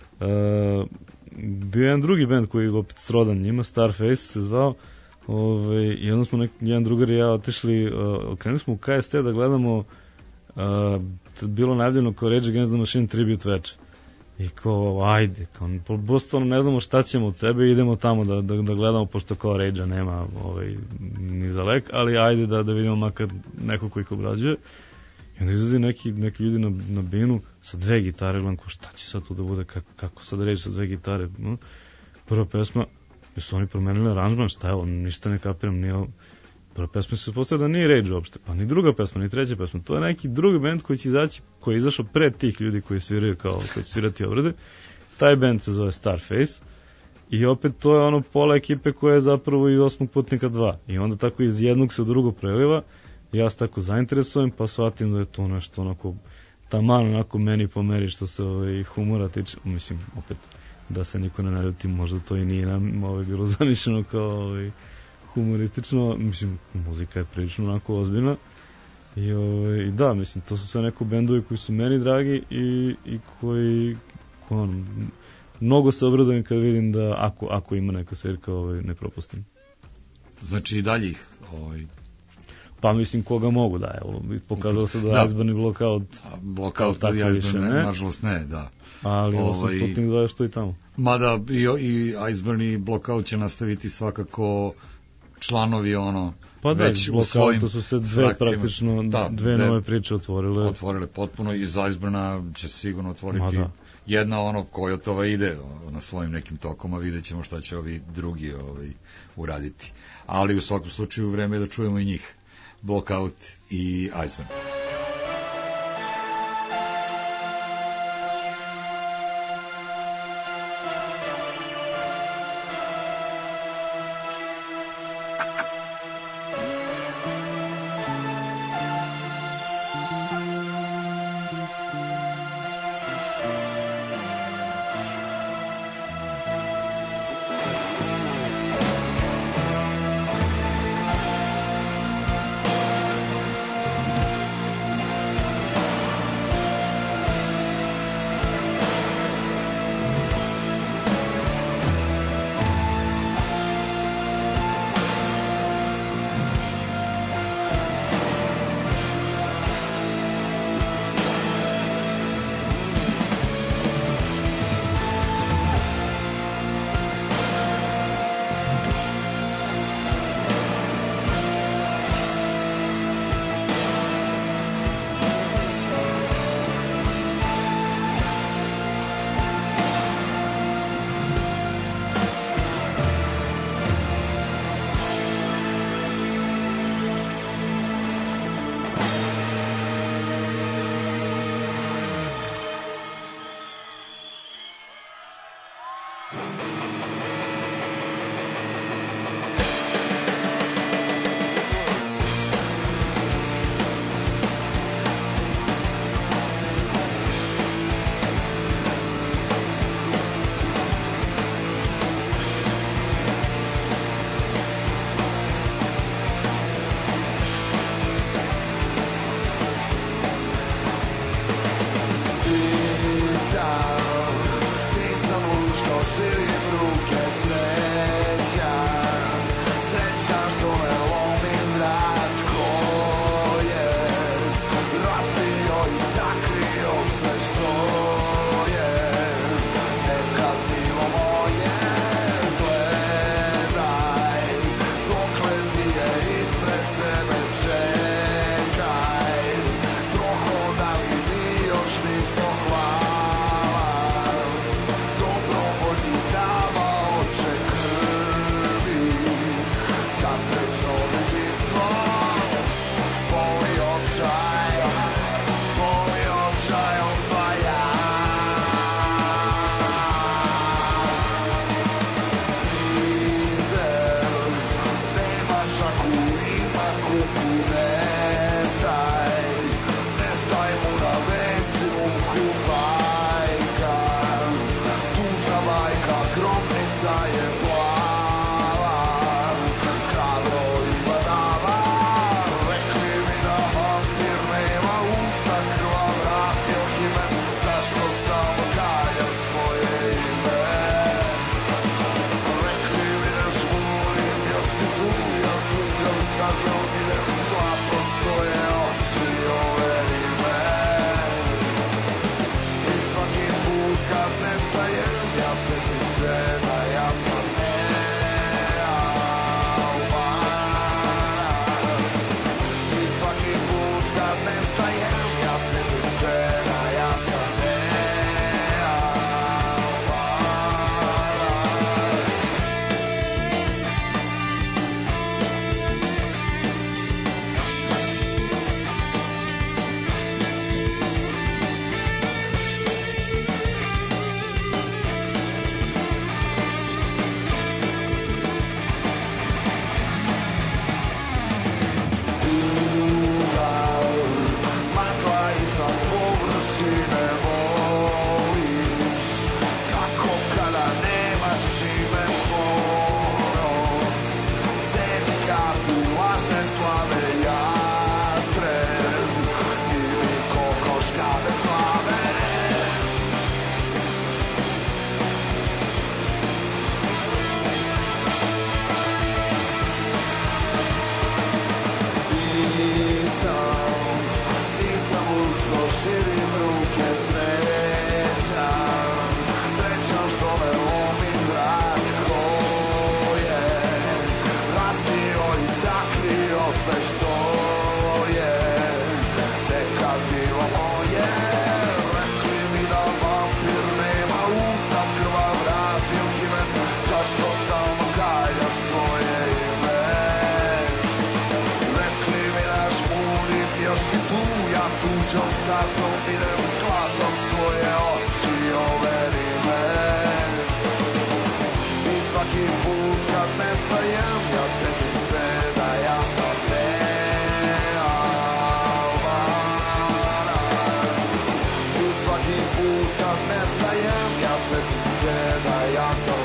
Uh, bio je jedan drugi bend koji je opet srodan njima, Starface se zvao. Ove, i onda smo nek, jedan drugar i ja otišli, uh, krenuli smo u K S T da gledamo, uh, bilo najavljeno kao Rage Against the Machine tribute veče. I kao, ajde, kao, prosto ne znamo šta ćemo od sebe, idemo tamo da, da, da gledamo, pošto kao Rage-a nema ovaj, ni za lek, ali ajde da, da vidimo makar neko koji ih obrađuje. I onda izlazi neki, neki ljudi na, na binu sa dve gitare, gledam ko šta će sad tu da bude, kako, kako sad Rage sa dve gitare. No? Prva pesma, su oni promenili aranžman, šta je ovo, ništa ne kapiram, nije ovo. Prva pesma se postavlja da nije Rage uopšte, pa ni druga pesma, ni treća pesma. To je neki drugi band koji će izaći, koji je izašao pred tih ljudi koji sviraju kao, koji će svirati obrade. Taj band se zove Starface i opet to je ono pola ekipe koja je zapravo i Osmog putnika dva. I onda tako iz jednog se u drugo preliva, ja se tako zainteresujem, pa shvatim da je to nešto onako taman onako meni pomeri što se ovaj, humora tiče. Mislim, opet, da se niko ne naljuti, možda to i nije nam ovaj, bilo zamišljeno kao ovaj, humoristično, mislim, muzika je prilično onako ozbiljna i, ovaj, i da, mislim, to su sve neko bendovi koji su meni dragi i, i koji, koji ono, mnogo se obradujem kad vidim da ako, ako ima neka svirka, ovaj, ne propustim. Znači i dalje ih ovaj, pa mislim koga mogu da, evo, pokazalo se da, da. Iceburn i Blockout Blockout i Iceburn, ne, nažalost ne, da. Ali ovaj, Osam putnik dva je što i tamo. Mada i, i Iceburn i Blockout će nastaviti svakako članovi ono pa da, već u svojim su se dve frakcijama. praktično da, dve, dve nove priče otvorile. Otvorile potpuno i iz Iceburna će sigurno otvoriti jedna ono Kojotova ide na svojim nekim tokom, a vidjet ćemo šta će ovi drugi ovaj, uraditi. Ali u svakom slučaju vreme je da čujemo i njih. Blockout i Iceburn. širim ruke srećan, srećan što me lomim vrat koje razbio i sakrio sve što je nekad bilo moje. Gledaj dokle ti je ispred sebe, čekaj, prohodali mi još nismo, hvala dobrovoljni dava oče krvi za srećno detinjstvo. Voli očaj, voli očaj osvaja. Nizel, nema šaku, ima kuku, nestaj, nestaj mu na vezi muku bajka, tužna bajka, grobnica je plava, hrabro ima dava, rekli mi da vampir nema usta krva, vratio himen, zašto stalno kaljaš svoje ime? Rekli mi da žmurim, još si tu, ja tuđom stazom idem s klapom svoje oči, overi me. I svaki put kad nestajem, ja setim se da ja sam nealmanac. I svaki put kad nestajem, ja setim se da ja sam nealmanac. Magla iznad površine voliš, kako kada nemaš čime ponos. Cedi kartu lažne slave, jastreb ili kokoška bez glave. Nisam, nisam lud što širim ruke srećan, srećan što me lomim vrat koje razbio i sakrio sve što je nekad bilo moje. Rekli mi da vampir nema usta krva, vratio himen, zašto stalno kaljaš svoje ime? Rekli mi da žmurim, još si tu, ja tuđom stazom idem s glasom, svoje oči overi me. I svaki put kad nestajem, ja setim se da ja sam nealmanac. I svaki put kad nestajem, ja setim se da ja sam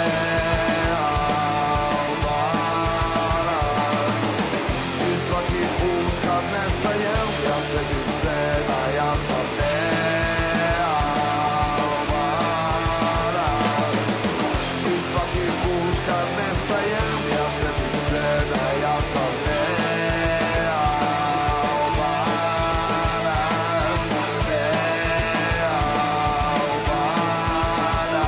nealmanac. I svaki put kad nestajem, ja setim se da ja sam nealmanac. I svaki put kad nestajem, ja setim se da ja sam nealmanac. Nealmanac.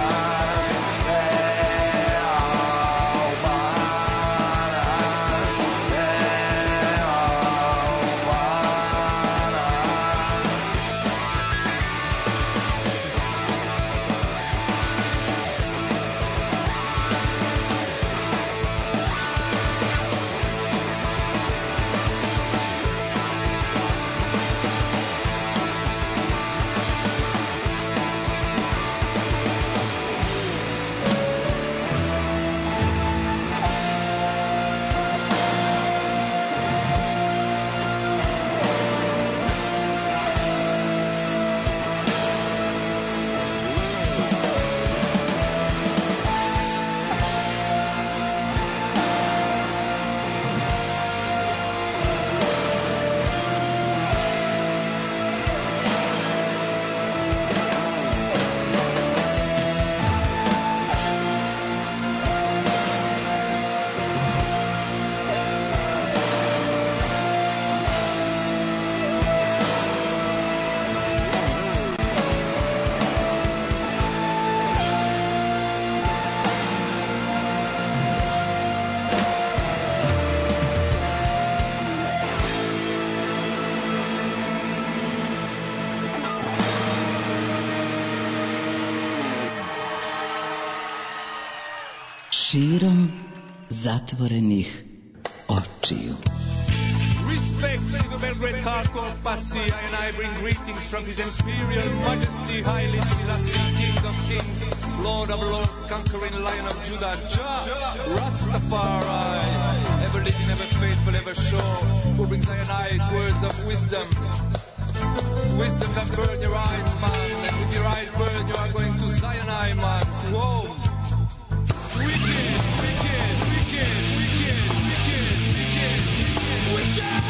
širom zatvorenih očiju. Respect to the Belgrade hardcore posse, and I bring greetings from His Imperial Majesty Haile Selassie, King of Kings, Lord of Lords, conquering Lion of Judah, Jah, Rastafari, ever living, ever faithful, ever sure, who brings Zionite words of wisdom. Wisdom that burn your eyes, man, and with your eyes burn, you are going to Zionite, man. Whoa! Wicked, wicked, wicked, wicked, wicked, wicked, wicked,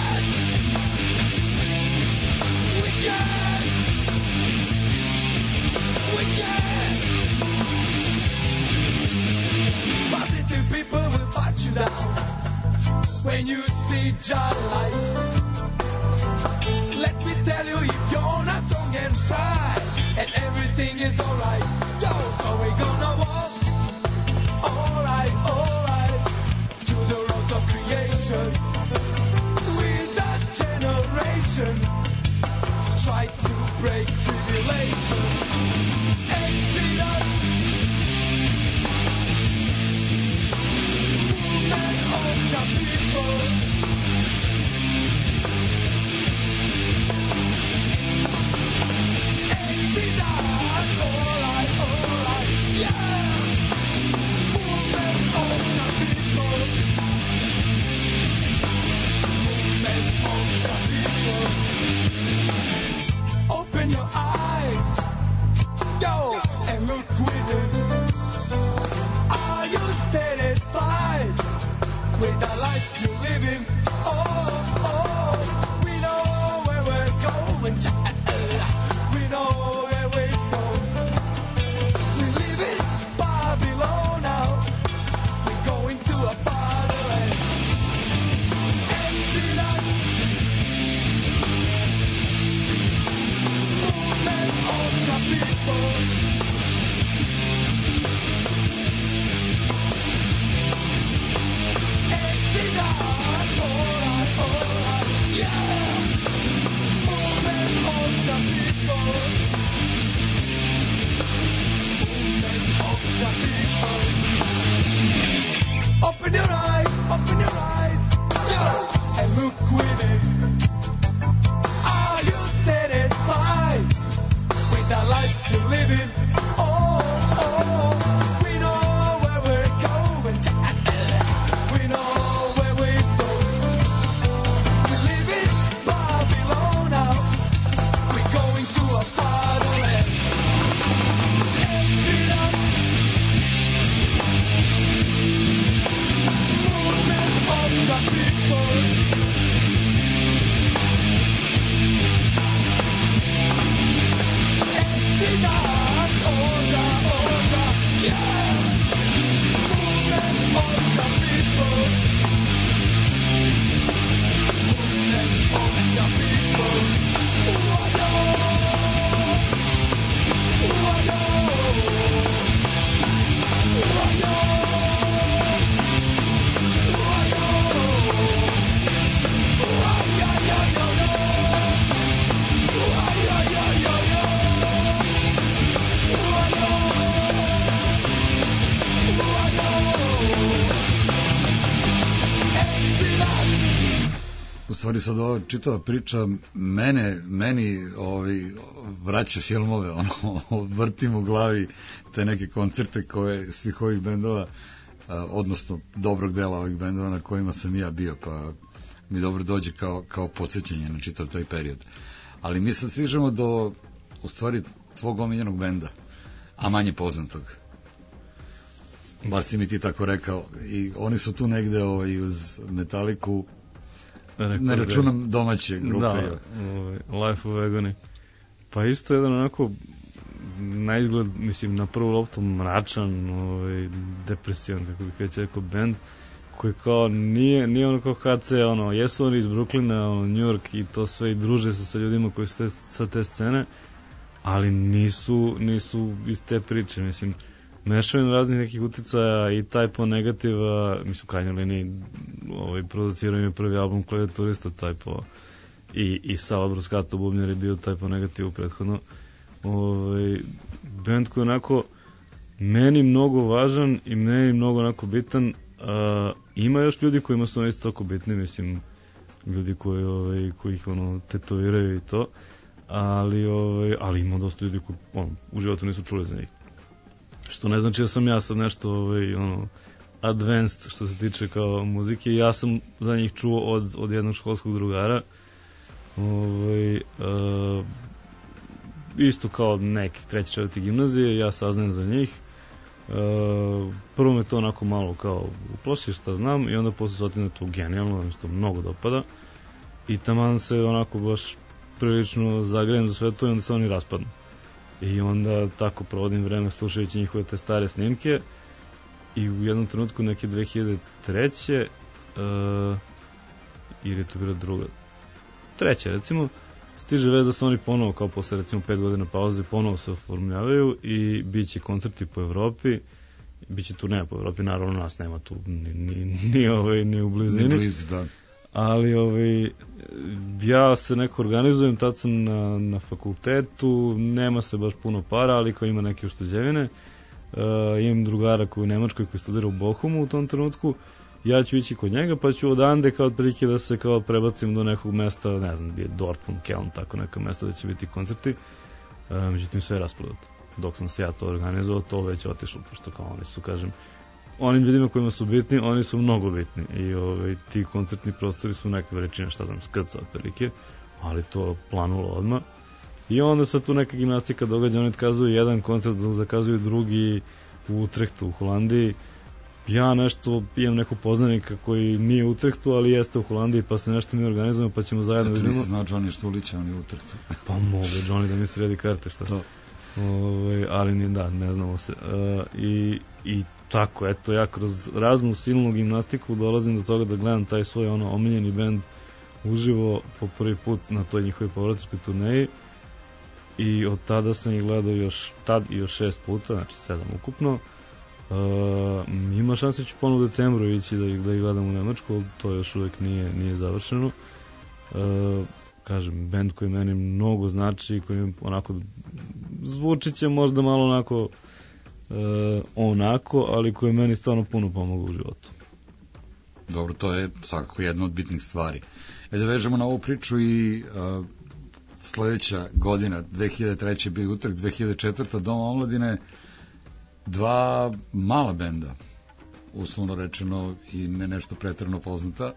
wicked, wicked. Positive people will fight you down when you see Jah light. Let me tell you, if you're not strong and pride, and everything is alright, yo, so we're gonna walk, alright, alright, to the road of creation. We're that generation, try to break tribulation. Exodus, movement of the people. Open your eyes, go and look within. Are you satisfied with the life you're living? Oh, oh, we know where we're going. We know where we're going. We live in Babylon now. We're going to a fatherland. Exodus. Movement of the people. Exodus. Alright, alright, yeah. Movement of the people. Movement of the people. Open your eyes, open your eyes, yeah, and look within. Are you satisfied with the life you're living? Oh, oh, we know where we're going. We know where we're going. We live in Babylon now. We're going to a fatherland. Exodus. Movement of the people. Exodus. Order, order, yeah. Movement of the people. Movement of the people. Wado, wado, wado. U stvari sad ova čitava priča mene, meni ovi, vraća filmove, ono, vrtim u glavi te neke koncerte koje svih ovih bendova, a, odnosno dobrog dela ovih bendova na kojima sam ja bio, pa mi dobro dođe kao, kao podsjećanje na čitav taj period. Ali mi sad stižemo do, u stvari, tvog omiljenog benda, a manje poznatog. Bar si mi ti tako rekao. I oni su tu negde ovaj, uz Metaliku. Rekord, ne računam domaće grupe. Da, ovaj, Life of Agony. Pa isto jedan onako na izgled, mislim, na prvu loptu mračan, ovaj, depresivan, kako bih već rekao, band koji kao nije, nije ono kao H C, ono, jesu oni iz Brooklyna, ono, New York i to sve i druže se sa ljudima koji su te, sa te scene, ali nisu, nisu iz te priče, mislim, mešavaju raznih nekih uticaja i Typo Negativa, mislim, u krajnjoj liniji ovaj, produciraju mi prvi album Klavijaturista Typo i, i Sava Bruscato bubnjar je bio Typo Negativ prethodno. Ovaj, band koji onako meni mnogo važan i meni mnogo onako bitan. Uh, ima još ljudi kojima su oni isto tako bitni, mislim, ljudi koji, ovaj, koji ih ono, tetoviraju i to, ali, ovaj, ali ima dosta ljudi koji ono, u životu nisu čuli za njih. Što ne znači da sam ja sad nešto ovaj, ono, advanced što se tiče kao muzike. Ja sam za njih čuo od, od jednog školskog drugara, ovaj, uh, isto kao neki treći, četvrti gimnazije, ja saznajem za njih. Uh, prvo me to onako malo kao uplaši šta znam i onda posle shvatim da je to genijalno, da mi se to mnogo dopada i taman se onako baš prilično zagrejem za sve to i onda se oni raspadnu i onda tako provodim vreme slušajući njihove te stare snimke i u jednom trenutku neke dve hiljade treće uh, ili je to bila druga treća recimo, stiže vez da se oni ponovo, kao posle recimo pet godina pauze, ponovo se oformljavaju i bit će koncerti po Evropi, bit će turneja po Evropi, naravno nas nema tu ni, ni, ni, ovaj, ni u blizini. Ni blizu, da. Ali ovaj, ja se neko organizujem, tad sam na, na fakultetu, nema se baš puno para, ali kao ima neke ušteđevine. Uh, imam drugara koji u Nemačkoj koji studira u Bochumu u tom trenutku, ja ću ići kod njega, pa ću odande kao otprilike da se kao prebacim do nekog mesta, ne znam, gdje je Dortmund, Keln, tako neka mesta da će biti koncerti. E, međutim, sve je rasprodato. Dok sam se ja to organizovao, to već otišlo, pošto kao oni su, kažem, onim ljudima kojima su bitni, oni su mnogo bitni. I ovaj, ti koncertni prostori su neka veličina, šta znam, skrca otprilike, ali to planulo odmah. I onda sad tu neka gimnastika događa, oni otkazuju jedan koncert, zakazuju drugi u Utrechtu, u Holandiji. Ja nešto, imam nekog poznanika koji nije u Utrechtu, ali jeste u Holandiji, pa se nešto mi organizujemo, pa ćemo zajedno vidimo. Eto nisi znao Johnny Štulića, on je u Utrechtu. Pa mogu Johnny da mi sredi karte, šta? To. Ove, ali ni, da, ne znamo se. E, i, I tako, eto, ja kroz raznu silnu gimnastiku dolazim do toga da gledam taj svoj ono omiljeni bend uživo po prvi put na toj njihovoj povratničkoj turneji. I od tada sam ih gledao još tad i još šest puta, znači sedam ukupno. Uh, ima šanse ću ponovno u decembru ići da ih, da ih gledam u Nemačku, to još uvijek nije, nije završeno. Uh, kažem, bend koji meni mnogo znači, koji mi onako zvučit će možda malo onako uh, onako, ali koji meni stvarno puno pomogao u životu. Dobro, to je svakako jedna od bitnih stvari. E da vežemo na ovu priču i uh, sledeća godina, dve hiljade treće bio Utrecht, dve hiljade četvrte Dom omladine, dva mala benda, uslovno rečeno i ne nešto preterano poznata.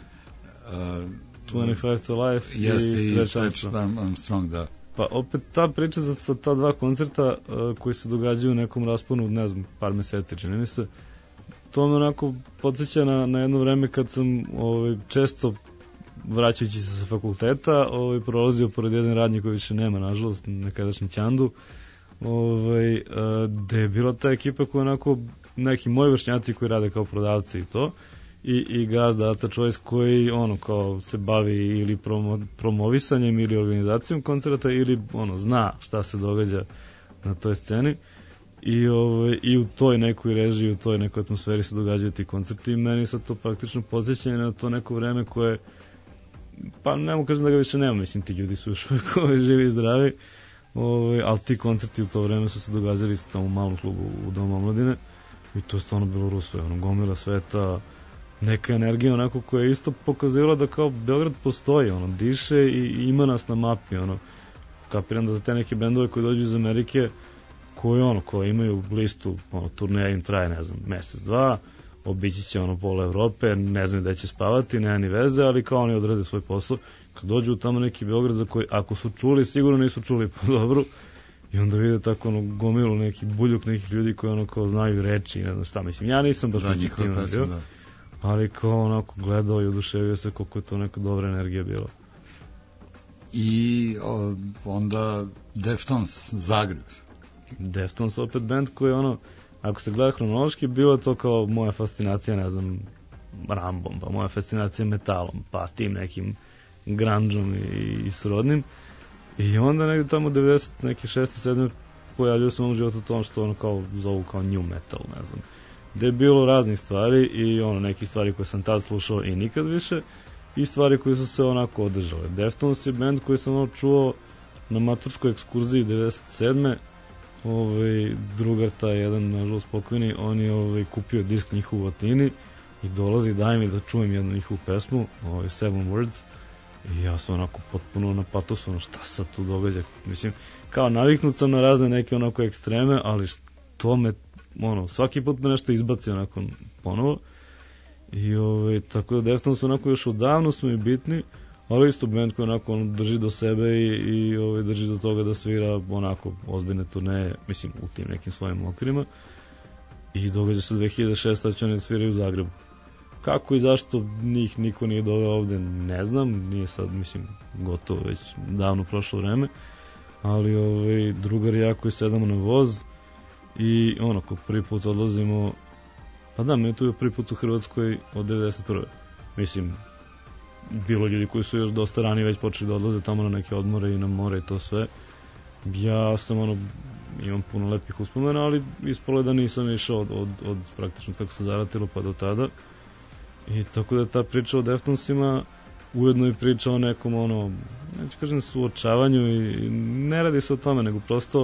Uh, dvanaest to Life jeste i Stretch Armstrong, da. Pa opet ta priča za, za ta dva koncerta uh, koji se događaju u nekom rasponu, ne znam, par meseci, čini mi se, to me onako podsjeća na, na jedno vreme kad sam ovaj, često vraćajući se sa fakulteta ovaj, prolazio pored jedne radnje koje više nema, nažalost, nekadašnji Ćandu, ovaj, uh, gde je bila ta ekipa koja onako neki moji vršnjaci koji rade kao prodavci i to, i, i gazda Aca Choice koji ono kao se bavi ili promo, promovisanjem ili organizacijom koncerta ili ono zna šta se događa na toj sceni i, ovaj, i u toj nekoj režiji, u toj nekoj atmosferi se događaju ti koncerti i meni sad to praktično podsjećanje na to neko vreme koje, pa ne mogu kažem da ga više nema, mislim ti ljudi su još uvijek živi i zdravi, ovaj, ali ti koncerti u to vreme su se događali tamo u malom klubu u Domu omladine i to je stvarno bilo rusve, ono, gomila sveta, neka energija onako koja je isto pokazivala da kao Beograd postoji, ono, diše i, i ima nas na mapi, ono, kapiram da za te neke bendove koji dođu iz Amerike, koji ono, koji imaju listu, ono, turneja im traje, ne znam, mesec, dva, obići će ono pola Evrope, ne znam da će spavati, nema ni veze, ali kao oni odrade svoj posao, kad dođu tamo neki Beograd za koji, ako su čuli, sigurno nisu čuli po dobru, i onda vide tako ono gomilu neki buljuk nekih ljudi koji ono kao znaju reči, ne znam šta, mislim, ja nisam baš učitimo bio, da. Ali kao onako gledao i oduševio se koliko je to neka dobra energija bila. I o, onda Deftones Zagreb. Deftones opet band koji ono, ako se gleda hronološki, bilo to kao moja fascinacija, ne znam, Rambom, pa moja fascinacija metalom, pa tim nekim grungeom i, i srodnim. I onda negdje tamo devedeset, neki šeste, sedme pojavljaju se u mom životu to ono što ono kao zovu kao new metal, ne znam. Gde je bilo raznih stvari i ono nekih stvari koje sam tad slušao i nikad više i stvari koje su se onako održale. Deftones je band koji sam ono čuo na maturskoj ekskurziji devedeset sedme ovaj, drugar taj jedan, nažalost pokojni, on je ovaj, kupio disk njihov u Atini i dolazi, daj mi da čujem jednu njihovu pesmu, ovaj, Seven Words, i ja sam onako potpuno na patosu, ono, šta sad tu događa, mislim, kao naviknut sam na razne neke onako ekstreme, ali što me, ono, svaki put me nešto izbaci onako ponovo, i ovaj, tako da Deftones onako još odavno su mi bitni, ali isto band koji onako on drži do sebe i, i ovaj, drži do toga da svira onako ozbiljne turneje, mislim, u tim nekim svojim okvirima, i događa se dve hiljade šeste. da će oni sviraju u Zagrebu. Kako i zašto njih niko nije doveo ovde, ne znam, nije sad, mislim, gotovo, već davno prošlo vreme, ali ovaj, drugar i ja koji sedamo na voz i ono, ko prvi put odlazimo, pa da, meni tu je prvi put u Hrvatskoj od devedeset prve. Mislim, bilo ljudi koji su još dosta ranije već počeli da odlaze tamo na neke odmore i na more i to sve. Ja sam ono, imam puno lepih uspomena, ali ispalo je da nisam išao od, od, od praktično kako se zaratilo pa do tada. I tako da ta priča o Deftonesima ujedno i priča o nekom ono, neću kažem suočavanju, i ne radi se o tome, nego prosto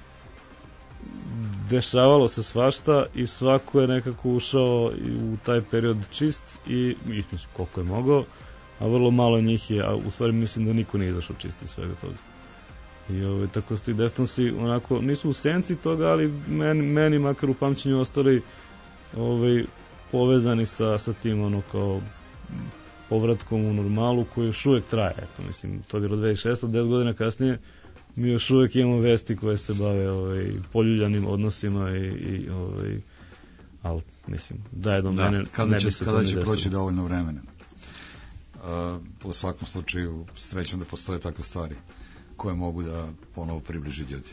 dešavalo se svašta i svako je nekako ušao u taj period čist i mislim koliko je mogao, a vrlo malo njih je, a u stvari mislim da niko nije izašao čist iz svega toga. I ovaj, tako su ti Deftonesi onako, nisu u senci toga, ali meni, meni makar u pamćenju ostali ovaj, povezani sa, sa tim ono kao povratkom u normalu koji još uvek traje. Eto, mislim, to je bilo dve hiljade šeste. deset godina kasnije mi još uvek imamo vesti koje se bave ovaj, poljuljanim odnosima i, i ovaj, ali mislim, da je do da, mene kada ne će, bi se kada to ne će desilo. proći dovoljno vremena. Uh, u svakom slučaju srećom da postoje takve stvari koje mogu da ponovo približi ljudi.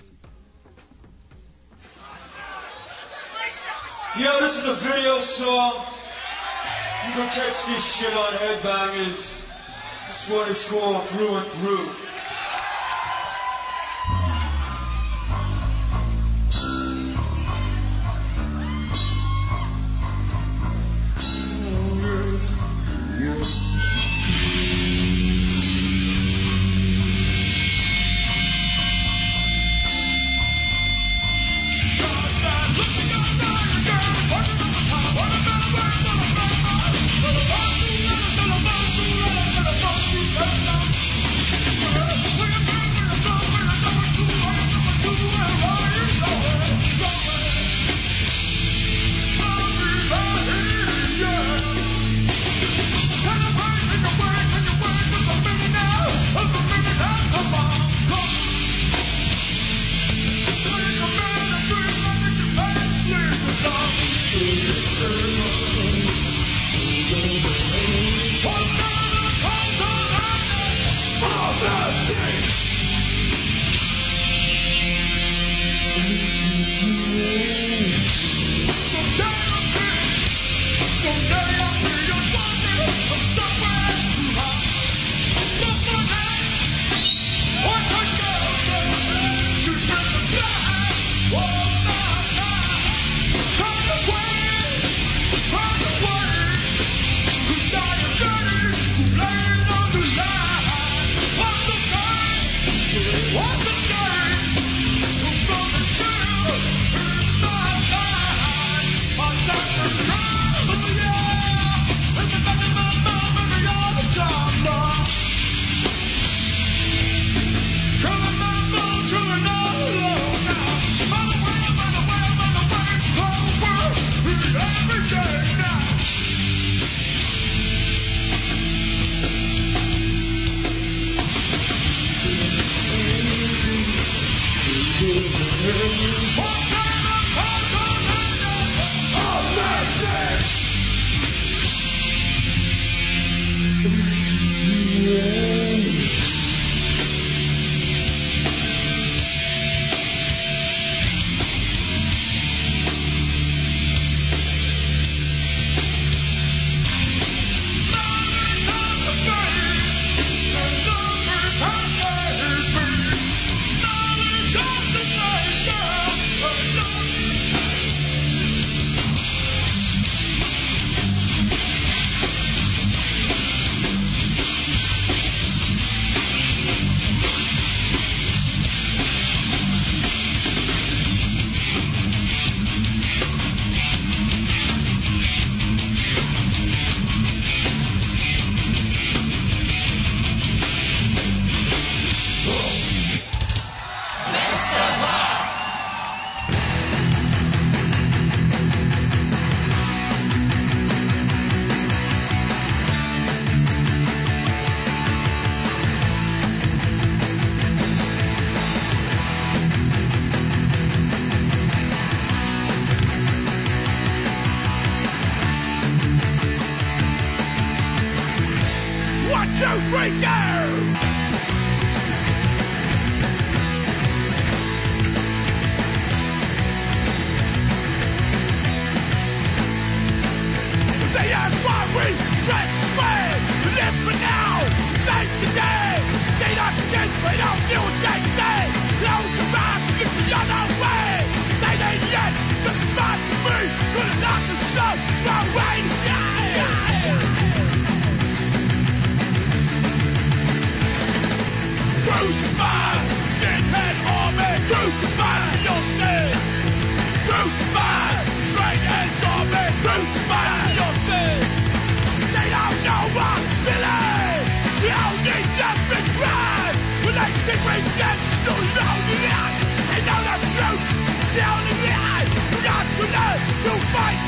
Yo, this is a video song. You can catch this shit on Headbangers. This one is going through and through.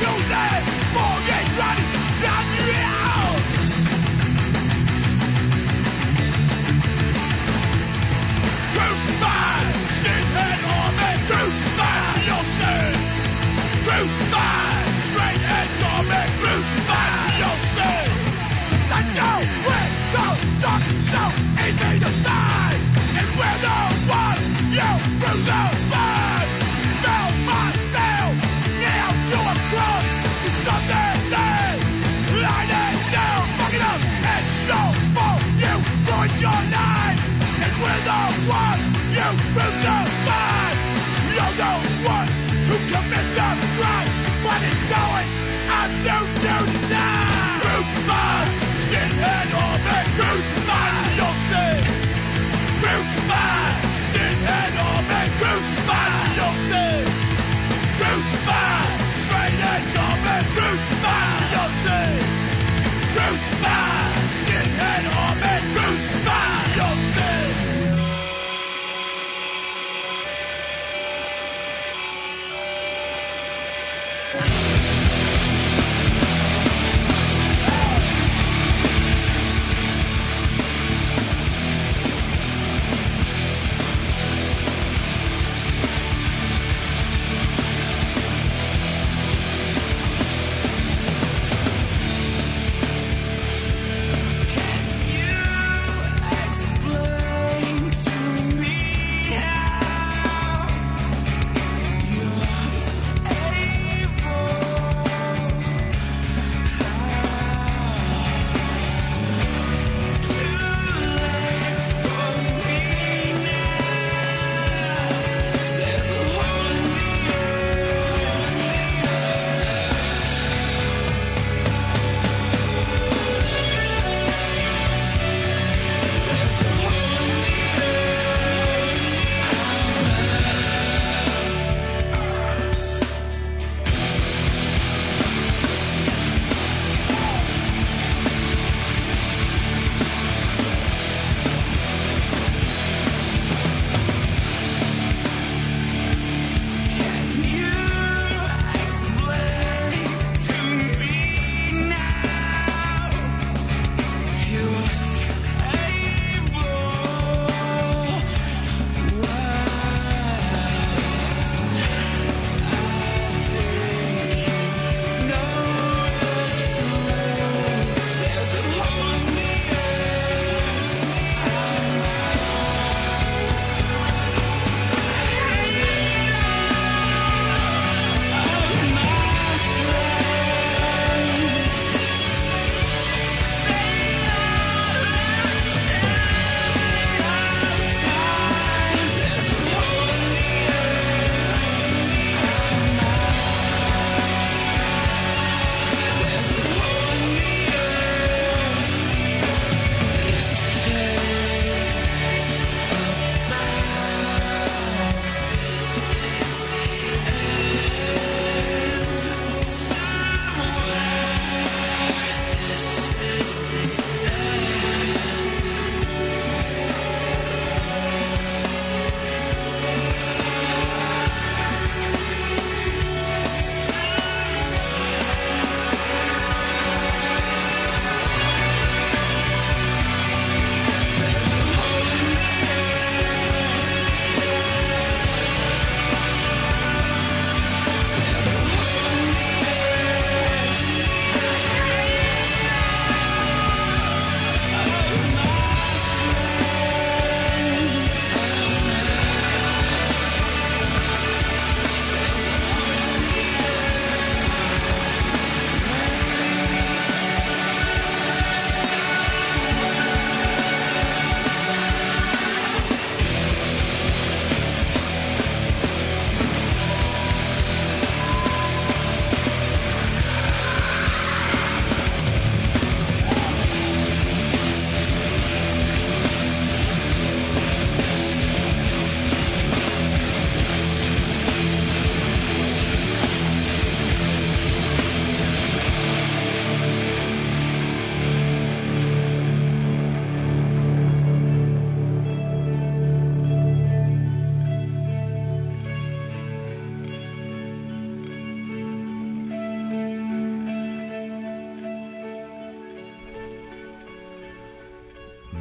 Crucified, skinhead or man crucified.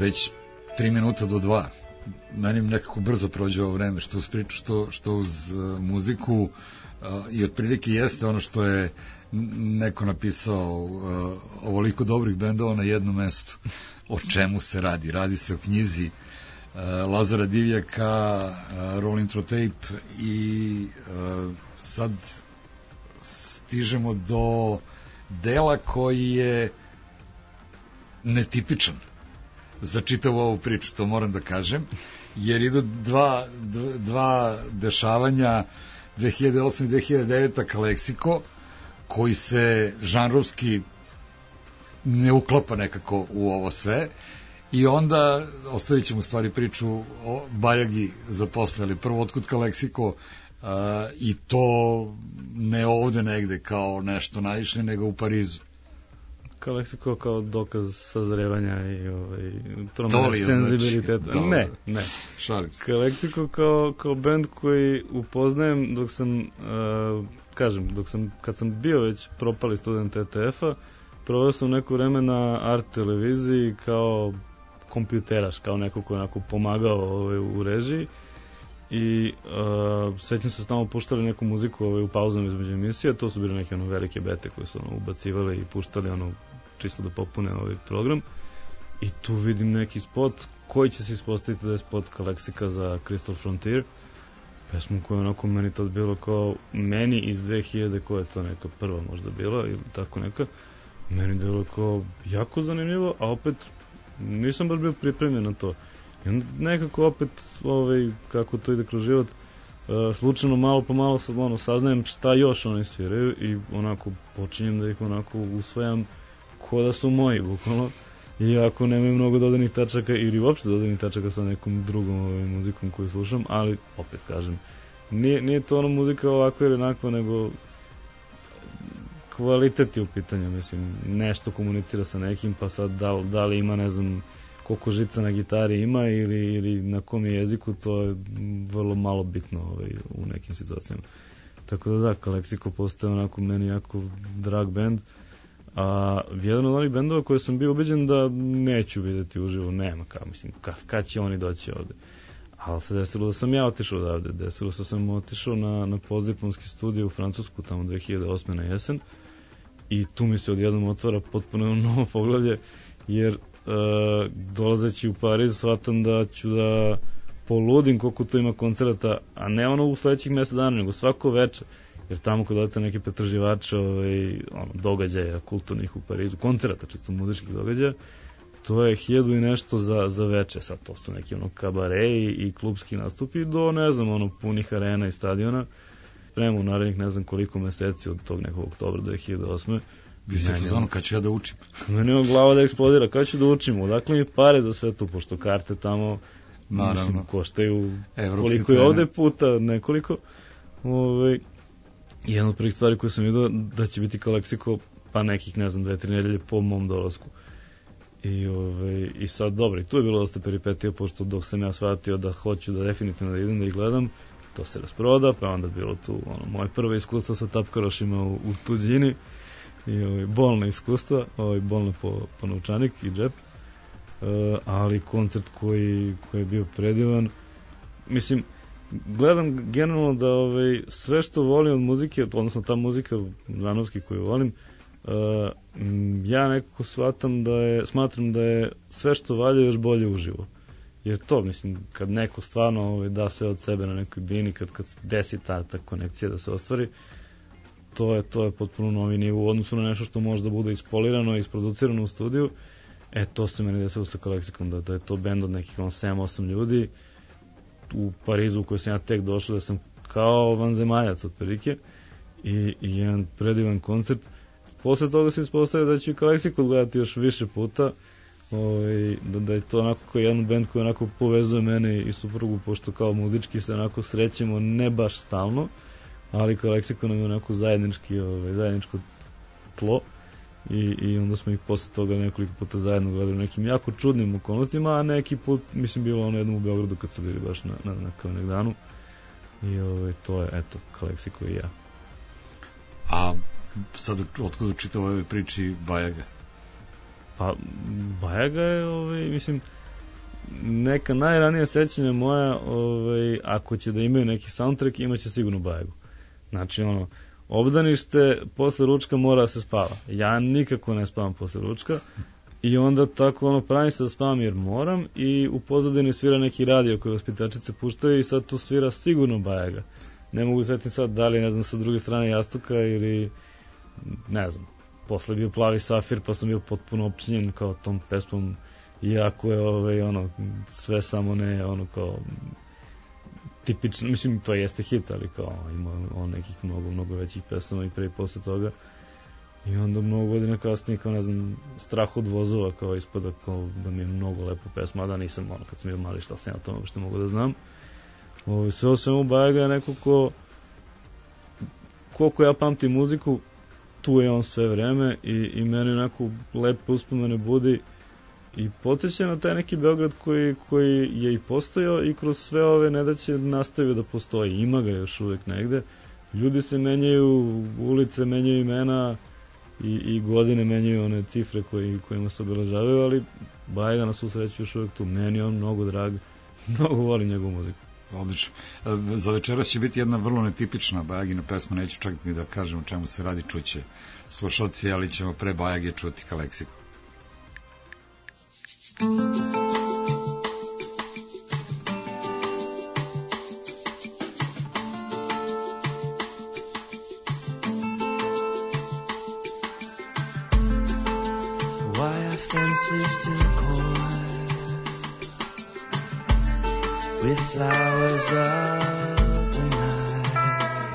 već tri minuta do dva. Meni nekako brzo prođe ovo vreme, što uz priču, što, što uz uh, muziku, uh, i otprilike jeste ono što je neko napisao, uh, ovoliko dobrih bendova na jednom mestu. O čemu se radi? Radi se o knjizi uh, Lazara Divjaka, uh, Rolling Through Tape, i uh, sad stižemo do dela koji je netipičan za čitavu ovu priču, to moram da kažem, jer idu dva, dva dešavanja dve hiljade osme i dve hiljade devete Kaleksiko, koji se žanrovski ne uklapa nekako u ovo sve, i onda ostavit ćemo u stvari priču o Bajagi za posle, ali prvo otkud Kaleksiko, uh, i to ne ovde negde kao nešto naišli, nego u Parizu. Kaleksiko kao dokaz sazrevanja i ovaj, promene senzibiliteta. Znači, ne, ne. Šalim se. Kaleksiko kao, kao band koji upoznajem dok sam, uh, kažem, dok sam, kad sam bio već propali student E T F-a, proveo sam neko vreme na art televiziji kao kompjuteraš, kao neko ko je onako pomagao ovaj, u režiji, i uh, sećam se tamo puštali neku muziku ovaj, u pauzama između emisija, to su bile neke ono, velike bete koje su ono, ubacivali i puštali ono, čisto da popune ovaj program, i tu vidim neki spot koji će se ispostaviti da je spot Kaleksika za Crystal Frontier, pesmu koja je onako meni to bilo kao meni iz dve hiljade, koja je to neka prva možda bila ili tako neka, meni je bilo kao jako zanimljivo, a opet nisam baš bio pripremljen na to. I onda nekako opet, ovaj, kako to ide kroz život, uh, slučajno malo po malo sad, ono, saznajem šta još oni sviraju i onako počinjem da ih onako usvajam ko da su moji, bukvalno. Iako nemaju mnogo dodanih tačaka ili uopšte dodanih tačaka sa nekom drugom ovaj, muzikom koju slušam, ali opet kažem, nije, nije to ono muzika ovako ili onako, nego kvalitet je u pitanju, mislim, nešto komunicira sa nekim, pa sad da, da li ima, ne znam, koliko žica na gitari ima ili, ili na kom je jeziku, to je vrlo malo bitno ovaj, u nekim situacijama. Tako da da, Kaleksiko postaje onako meni jako drag band, a jedan od onih bendova koje sam bio ubeđen da neću videti uživo, nema kao, mislim, kad, kad će oni doći ovde. Ali se desilo da sam ja otišao odavde, desilo se da sam otišao na, na postdiplomski studij u Francusku, tamo dve hiljade osme na jesen, i tu mi se odjednom otvara potpuno novo poglavlje, jer Uh, dolazeći u Pariz shvatam da ću da poludim koliko tu ima koncerata, a ne ono u sledećih mesec dana, nego svako večer, jer tamo kod odete neke pretraživače ovaj, ono, događaja kulturnih u Parizu, koncerata, čisto muzičkih događaja, to je hiljadu i nešto za, za večer, sad to su neki ono kabareji i klubski nastupi do, ne znam, ono punih arena i stadiona, prema u narednih ne znam koliko meseci od tog nekog oktobra dve hiljade osme. Vi se fazonu, kad ću ja da učim? Meni je glava da eksplodira, kad ću da učim? Odakle mi pare za sve to, pošto karte tamo mislim, koštaju evropske koliko je ovde puta, nekoliko. Ove, jedna od prvih stvari koje sam vidio da će biti Kaleksiko, pa nekih, ne znam, dve, tri nedelje po mom dolasku. I, ove, i sad, dobro, i tu je bilo dosta peripetija, pošto dok sam ja shvatio da hoću da definitivno da idem da ih gledam, to se rasproda, pa onda bilo tu ono, moje prvo iskustvo sa tapkarošima u, u tuđini, i ovaj, bolna iskustva, ovaj, bolna po, po novčanik i džep, uh, ali koncert koji, koji je bio predivan. Mislim, gledam generalno da ovaj, sve što volim od muzike, odnosno ta muzika žanovski koju volim, uh, ja nekako shvatam da je, smatram da je sve što valja još bolje uživo. Jer to, mislim, kad neko stvarno ovaj, da sve od sebe na nekoj bini, kad, kad desi ta, ta konekcija da se ostvari, to je, to je potpuno novi nivo u odnosu na nešto što može da bude ispolirano i isproducirano u studiju. E, to se meni desilo sa Kaleksikom, da, da je to bend od nekih sedam osam ljudi u Parizu u kojoj sam ja tek došao, da sam kao vanzemaljac otprilike, i, i jedan predivan koncert. Posle toga se ispostavio da ću i Kaleksiku gledati još više puta, ovaj, da, da je to onako kao jedan bend koji onako povezuje mene i suprugu, pošto kao muzički se onako srećemo ne baš stalno, ali Kaleksiko nam je onako zajednički, ovaj, zajedničko tlo, i, i onda smo ih posle toga nekoliko puta zajedno gledali u nekim jako čudnim okolnostima, a neki put, mislim, bilo ono jednom u Beogradu kad su bili baš na, na, na Kalemegdanu, i ovaj, to je, eto, Kaleksiko i ja. A sad otkud čitao ovoj priči Bajaga? Pa, Bajaga je, ovaj, mislim, neka najranija sećanja moja, ovaj, ako će da imaju neki soundtrack, imaće sigurno Bajagu. Znači, ono, obdanište, posle ručka mora da se spava. Ja nikako ne spavam posle ručka i onda tako, ono, pravim se da spavam jer moram i u pozadini svira neki radio koji vaspitačice puštaju i sad tu svira sigurno Bajaga. Ne mogu setiti sad da li, ne znam, sa druge strane jastuka ili, ne znam, posle bio Plavi safir, pa sam bio potpuno opčinjen kao tom pesmom, iako je ovaj, ono, sve samo ne, ono, kao tipično, mislim, to jeste hit, ali kao ima on nekih mnogo, mnogo većih pesama i pre i posle toga. I onda mnogo godina kasnije, kao ne znam, Strah od vozova, kao ispada kao da mi je mnogo lepo pesma, a da nisam, ono, kad sam bio mali, šta sam ja o tome što mogu da znam. Ovo, sve o svemu Bajaga je neko ko, koliko ja pamtim muziku, tu je on sve vreme i, i meni onako lepe uspomene budi i podsjeća na taj neki Beograd koji, koji je i postojao i kroz sve ove nedaće nastavio da postoji. Ima ga još uvek negde. Ljudi se menjaju, ulice menjaju imena i, i godine menjaju one cifre koji, kojima se obeležavaju, ali Bajaga na svu sreću još uvek tu. Meni je on mnogo drag, mnogo volim njegovu muziku. Odlično. Za večeras će biti jedna vrlo netipična Bajagina pesma, neću čak ni da kažem o čemu se radi, čuće slušalci, ali ćemo pre Bajage čuti Kaleksiku. Why are fences still coy with flowers of the night,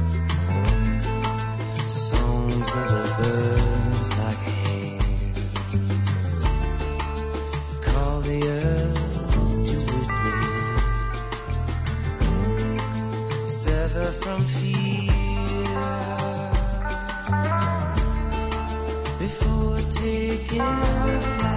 songs of the birds like hands call the earth to witness, sever from fear before taking flight.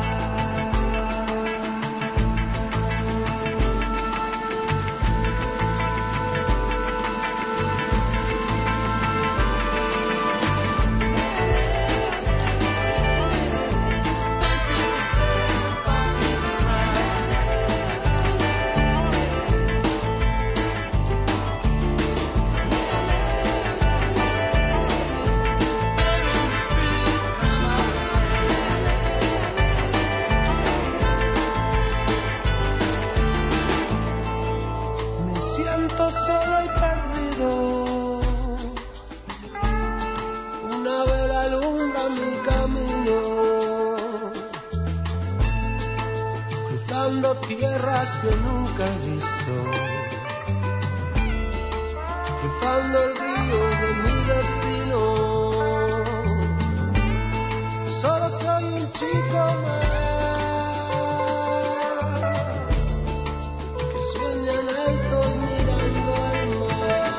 Tierras que nunca he visto, cruzando el río de mi destino. Solo soy un chico más que sueña en alto mirando al mar.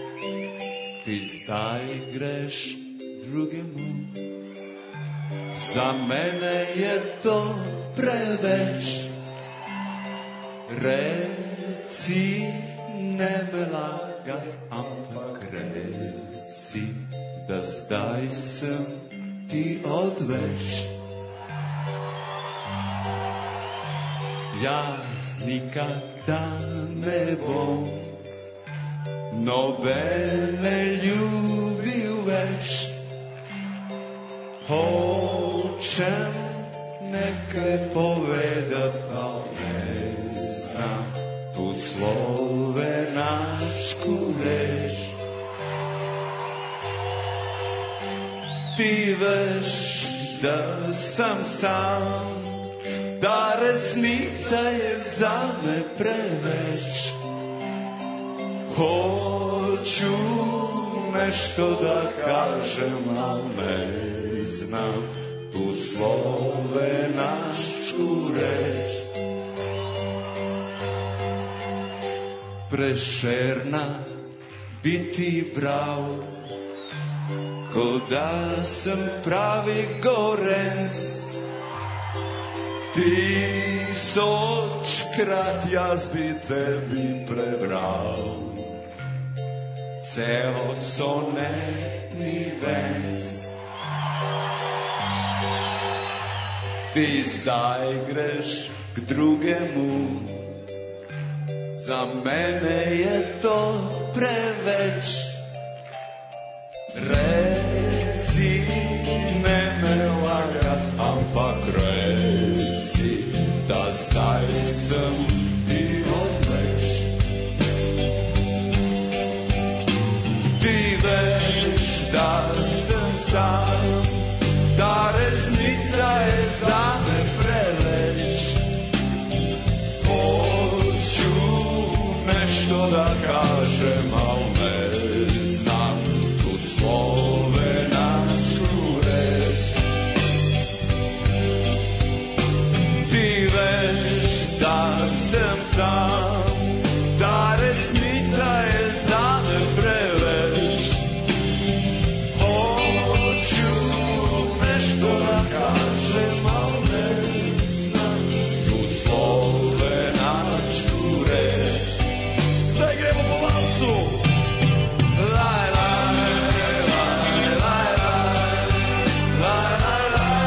Ti staj greš drugemu Za mene je to preveć. Reci, ne me lagat, ampak reci, da zdaj sem ti odveč. Jaz nikada ne bom nobene ljubil več. Hočem nekaj povedati, a ne znam tu slovenačku reč. Ti veš, da sem sam, da resnica je zame preveč. Hoću nešto da kažem, al ne znam tu slovenačku reč. Prešerna biti brav, ko da sam pravi Gorenc. Tisočkrat jaz bi tebi prebral ceo sonetni venc. Ti zdaj greš k drugemu, za mene je to preveč. Reci, ne me lagat, ampak reci, da zdaj sem ti odveč. Ti veš, da sem sam, da resnica je zame preveč. Hoću nešto da kažem, al ne znam tu slovenačku reč. Ti veš da sam sam, da resnica je zame preveč. Hoću nešto da kažem, al ne znam tu slovenačku reč. Zdaj gremo po valcu. Laj, laj, laj, laj, laj, laj, laj,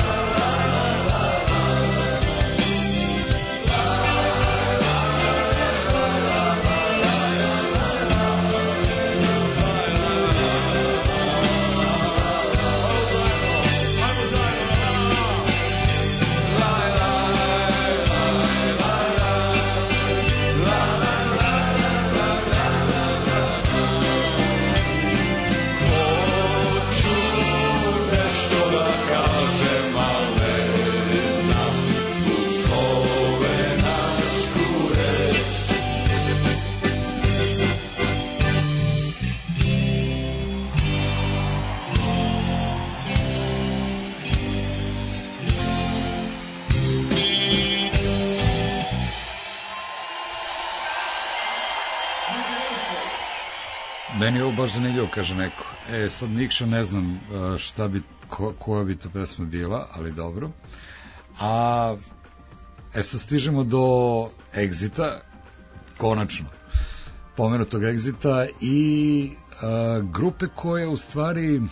Meni je ovo baš zanimljivo, kaže neko. E, sad Nikša ne znam šta bi, ko, koja bi to pesma bila, ali dobro. A, e sad stižemo do Exita, konačno, pomenutog Exita i a, grupe koje u stvari,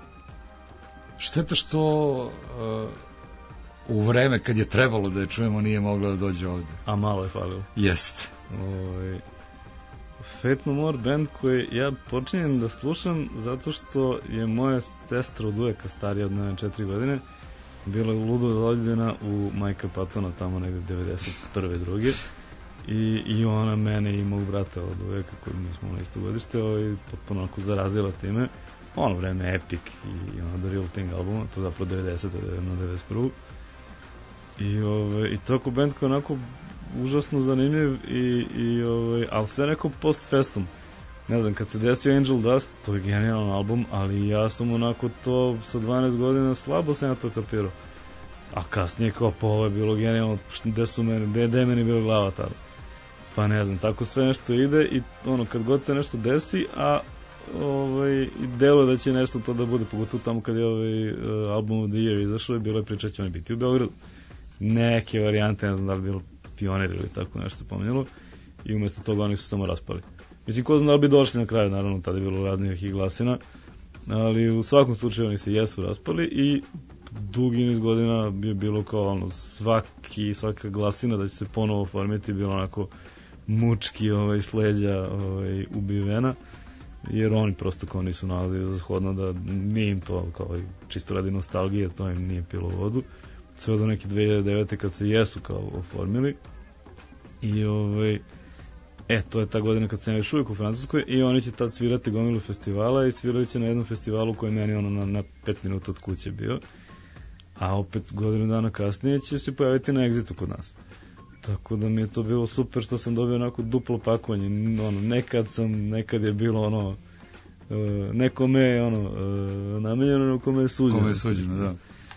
šteta što a, u vreme kad je trebalo da je čujemo nije mogla da dođe ovde. A malo je falilo. Jeste. Oj... Fate No More band koji ja počinjem da slušam zato što je moja sestra od uveka starija od mene četiri godine bila ludo zaljubljena u Majka Patona tamo negde devedeset prve druge i, i ona mene i mog brata od uveka koji mi smo na isto godište i potpuno onako zarazila time. Ono vreme Epic i ono The Real Thing albuma, to zapravo devedesete na devedeset prvu i, ove, i tako band koji onako užasno zanimljiv i, i ovaj, ali sve neko post festum. Ne znam, kad se desio Angel Dust, to je genijalan album, ali ja sam onako to sa dvanaest godina slabo sam ja to kapirao. A kasnije kao pa ovo je bilo genijalno, gde su meni, gde je meni bila glava tada. Pa ne znam, tako sve nešto ide i ono, kad god se nešto desi, a ovaj, delo da će nešto to da bude, pogotovo tamo kad je ovaj uh, album of the year izašao je bilo je priča će oni biti u Beogradu. Neke varijante, ne znam da li bilo Pionir ili tako nešto pomenjalo, i umjesto toga oni su samo raspali. Mislim, ko zna da li bi došli na kraju, naravno, tada je bilo raznih i glasina, ali u svakom slučaju oni se jesu raspali i dugi niz godina je bilo kao ono, svaki, svaka glasina da će se ponovo formiti bilo onako mučki ovaj, sleđa ovaj, ubivena, jer oni prosto kao nisu nalazili za shodno da nije im to kao čisto radi nostalgije, to im nije pilo vodu. Sve do neke dve hiljade devete kad se jesu kao oformili i ovaj, e, to je ta godina kad sam još uvijek u Francuskoj i oni će tad svirati gomilu festivala i svirali će na jednom festivalu koji meni ono na, na pet minuta od kuće bio, a opet godinu dana kasnije će se pojaviti na Exitu kod nas. Tako da mi je to bilo super što sam dobio onako duplo pakovanje. Ono, nekad sam, nekad je bilo ono, uh, nekome je ono, uh, namenjeno, nekome je suđeno. Kome je suđeno, da.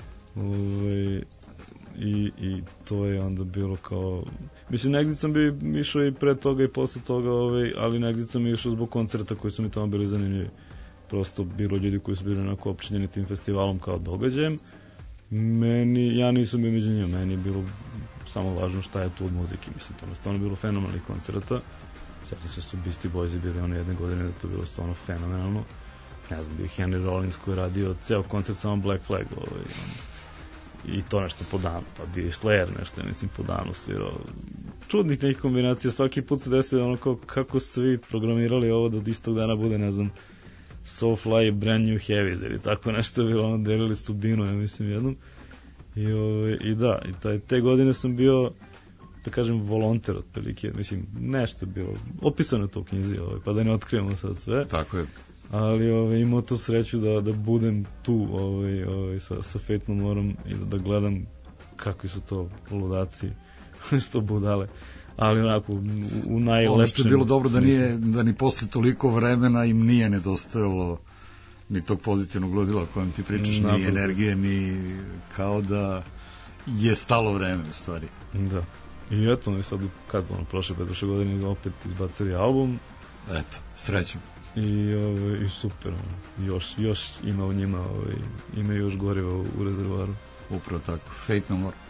Ove, i, i to je onda bilo kao, mislim, na Exit sam bi išao i pre toga i posle toga, ove, ali na Exit sam išao zbog koncerta koji su mi tamo bili zanimljivi. Prosto bilo ljudi koji su bili onako opčinjeni tim festivalom kao događajem. Meni, ja nisam bio među njima, meni je bilo samo važno šta je tu od muzike, mislim, to je stvarno bilo fenomenalnih koncerta. Sjećam se su Beastie Boysi bili one jedne godine, da to bilo stvarno fenomenalno. Ne znam, bio Henry Rollins koji je radio ceo koncert samo Black Flag, ovaj, i to nešto po danu, pa bio i Slayer nešto, mislim, po danu svirao. Čudnih nekih kombinacija, svaki put se desi ono kao, kako su svi programirali ovo da od istog dana bude, ne znam, Soulfly i Brand New Heavies, ili tako nešto je bilo, ono, delili sudbinu, ja mislim, jednom. I, ove, i da, i taj, te godine sam bio, da kažem, volonter otprilike, mislim, nešto je bilo, opisano to u knjizi, ove, pa da ne otkrivamo sad sve. Tako je. Ali ove, imao to sreću da, da budem tu ove, ove, sa, sa Fate No Moreom i da, da gledam kakvi su to ludaci, što budale. Ali onako, u, u najlepšem... Ono što je bilo dobro da, nije, da ni posle toliko vremena im nije nedostajalo ni tog pozitivnog ludila o kojem ti pričaš, ni Napravo. energije, ni kao da je stalo vreme u stvari. Da. I eto, mi sad, kad ono, prošle petnaeste godine opet izbacili album. Eto, srećom. I, ovaj, i super, ono, još, još ima u njima, ovaj, ima još goriva u, u rezervoaru. Upravo tako, Fate No More.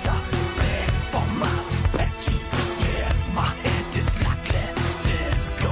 Let's go.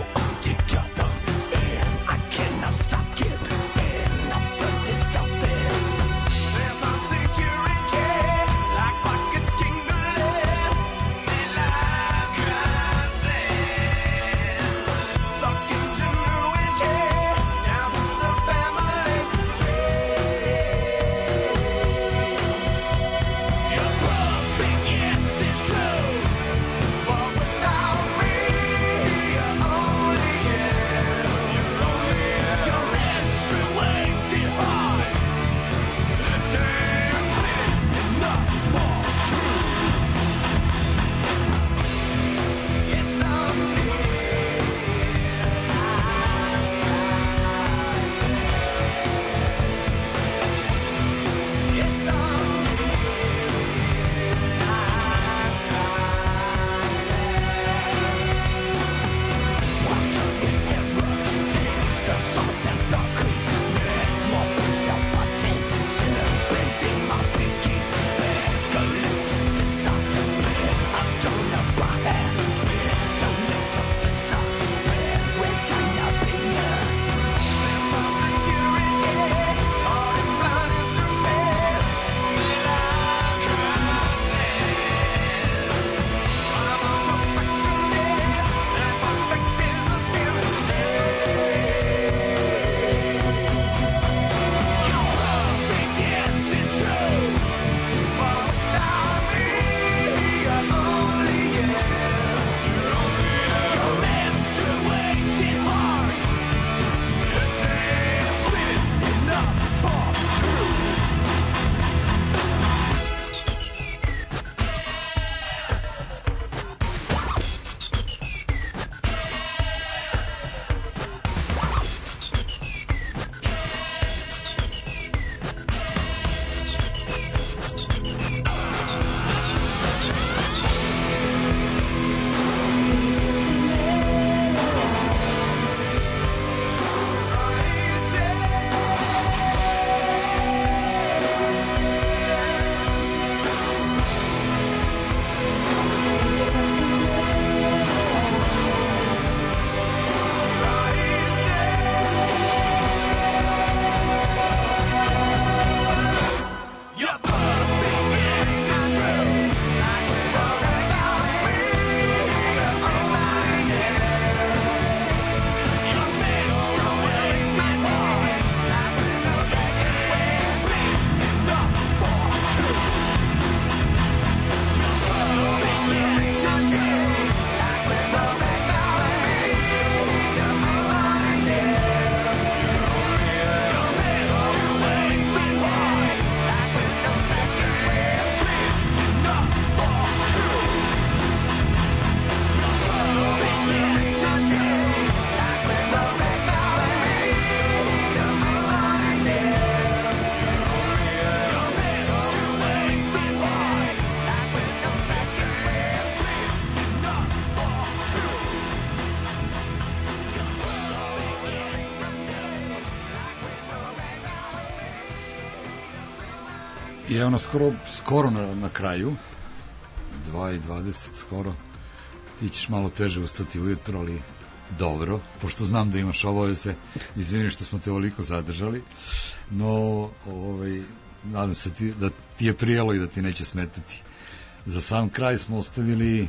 I evo nas skoro, skoro na, na kraju, dva i dvadeset skoro, ti ćeš malo teže ustati ujutro, ali dobro, pošto znam da imaš obaveze, izvini što smo te ovoliko zadržali, no ovaj, nadam se ti, da ti je prijelo i da ti neće smetati. Za sam kraj smo ostavili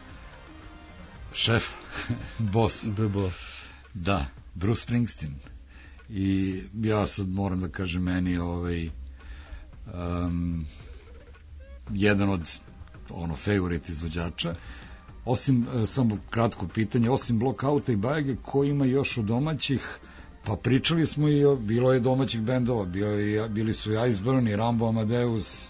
šef, boss. The boss. Da, Bruce Springsteen. I ja sad moram da kažem, meni ovaj, um, jedan od ono favorite izvođača. Osim, samo kratko pitanje, osim Blockouta i Bajage, ko ima još od domaćih? Pa pričali smo i o, bilo je domaćih bendova, bio je, bili su i Iceburn i Rambo Amadeus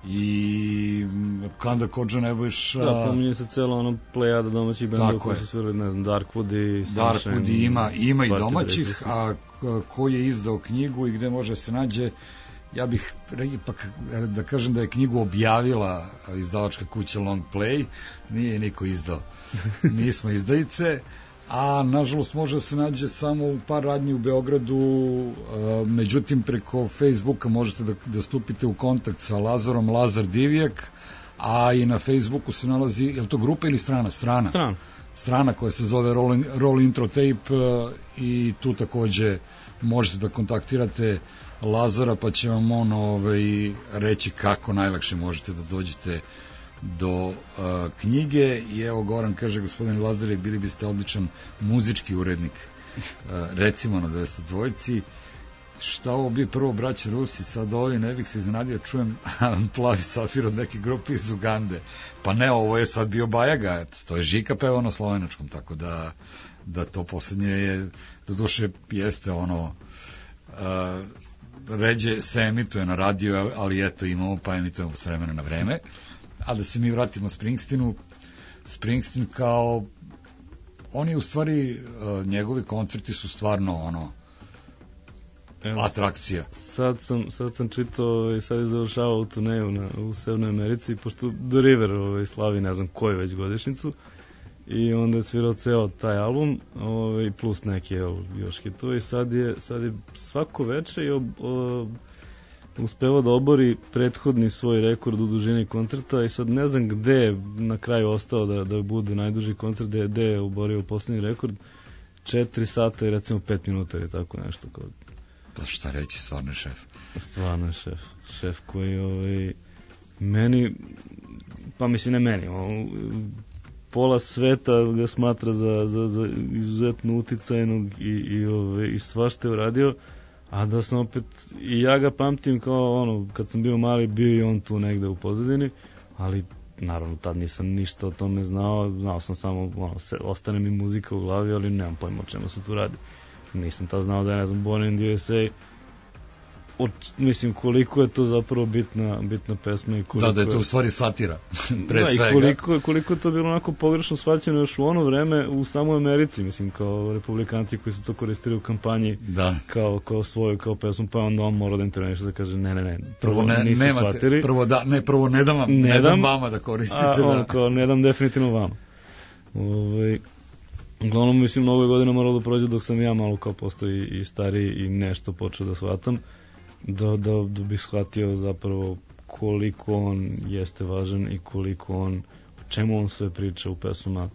i Kanda Kodža Nebojša. Da, pominje se celo ono plejada domaćih bendova koji su svirali, ne znam, Darkwood i Darkwood i ima, ima i domaćih, a ko je izdao knjigu i gde može se nađe, ja bih ipak da kažem da je knjigu objavila izdavačka kuća Long Play, nije niko izdao, nismo izdajice, a nažalost može da se nađe samo u par radnji u Beogradu, međutim preko Facebooka možete da, da stupite u kontakt sa Lazarom, Lazar Divjak, a i na Facebooku se nalazi, je li to grupa ili strana? Strana. Strana. Strana koja se zove Roll, Roll Intro Tape i tu takođe možete da kontaktirate Lazara, pa će vam on ovaj, reći kako najlakše možete da dođete do uh, knjige. I evo Goran kaže, gospodin Lazare, bili biste odličan muzički urednik, uh, recimo na dvesta dvojici. Šta ovo bi prvo braća Rusi, sad ovi ne bih se iznenadio, čujem Plavi safir od neke grupe iz Ugande. Pa ne, ovo je sad bio Bajaga, to je Žika pevao na slovenačkom, tako da, da to poslednje je, do duše jeste ono, uh, ređe se emituje na radio, ali eto imamo, pa emitujemo s vremena na vreme. A da se mi vratimo Springsteenu, Springsteen kao, on je u stvari, uh, njegovi koncerti su stvarno ono, evo, atrakcija. Sad sam, sad sam čitao i sad je završavao turneju na, u Severnoj Americi, pošto The River ovaj, slavi ne znam koju već godišnicu, i onda je svirao ceo taj album, ovaj, plus neke još hitovi, i sad je, sad je svako veče i ob, ob, uspeva da obori prethodni svoj rekord u dužini koncerta, i sad ne znam gde je na kraju ostao da, da bude najduži koncert, gde, gde je oborio poslednji rekord, četiri sata i recimo pet minuta ili tako nešto. Kao... Pa šta reći, stvarno je šef. Stvarno je šef. Šef koji ovaj, meni, pa mislim ne meni, on, pola sveta ga smatra za, za, za izuzetno uticajnog i, i, ove, i svašta je uradio, a da sam opet, i ja ga pamtim kao ono, kad sam bio mali, bio i on tu negde u pozadini, ali naravno tad nisam ništa o tome znao, znao sam samo, ono, se, ostane mi muzika u glavi, ali nemam pojma o čemu se tu radi. Nisam tad znao da je, ne znam, Born in the U S A, Od, mislim, koliko je to zapravo bitna, bitna pesma i koliko da, da je to u stvari satira pre da, svega. I koliko, koliko je to bilo onako pogrešno shvaćeno još u ono vreme u samoj Americi, mislim, kao republikanci koji su to koristili u kampanji, da, kao, kao svoju, kao pesmu, pa onda on mora da interveniše da kaže ne, ne, ne, prvo ne, niste nemate, shvatili. Prvo da, ne, prvo ne dam vam, ne, ne dam vama da koristite. A da. ono, kao, ne dam definitivno vama. Ovaj, uglavnom, mislim, mnogo je godina moralo da prođe dok sam ja malo kao postao i, i stariji i nešto počeo da shvatam, da, da, da bih shvatio zapravo koliko on jeste važan i koliko on, o čemu on sve priča u pesmama.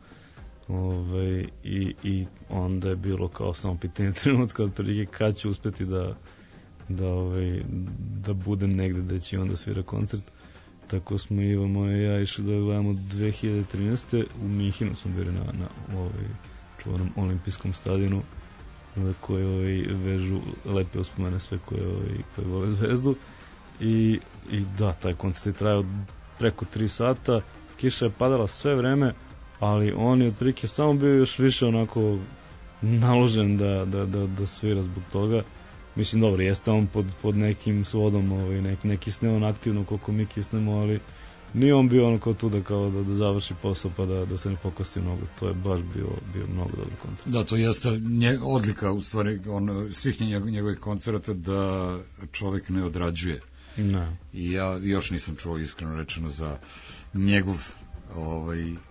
Ove, i, i onda je bilo kao samo pitanje trenutka od prilike kad ću uspeti da da, ove, da budem negde da će onda svira koncert. Tako smo Iva moja i ja išli da gledamo dve hiljade trinaeste u Minhinu smo bili na, na ovaj, čuvanom olimpijskom stadionu koji ovaj, vežu lepe uspomene sve koje, ovaj, koje vole Zvezdu i, i da, taj koncert je trajao preko tri sata, kiša je padala sve vreme, ali on je otprilike samo bio još više onako naložen da, da, da, da svira zbog toga. Mislim, dobro, jeste on pod, pod nekim svodom, ovaj, nek, neki kisne on aktivno koliko mi kisnemo, ali nije on bio ono kao tu da, kao da, da završi posao pa da, da se ne pokosti mnogo. To je baš bio, bio mnogo dobar koncert. Da, to jeste nje, odlika u stvari on, svih njegovih koncerata da čovek ne odrađuje. Ne. I ja još nisam čuo iskreno rečeno za njegov ovaj, uh,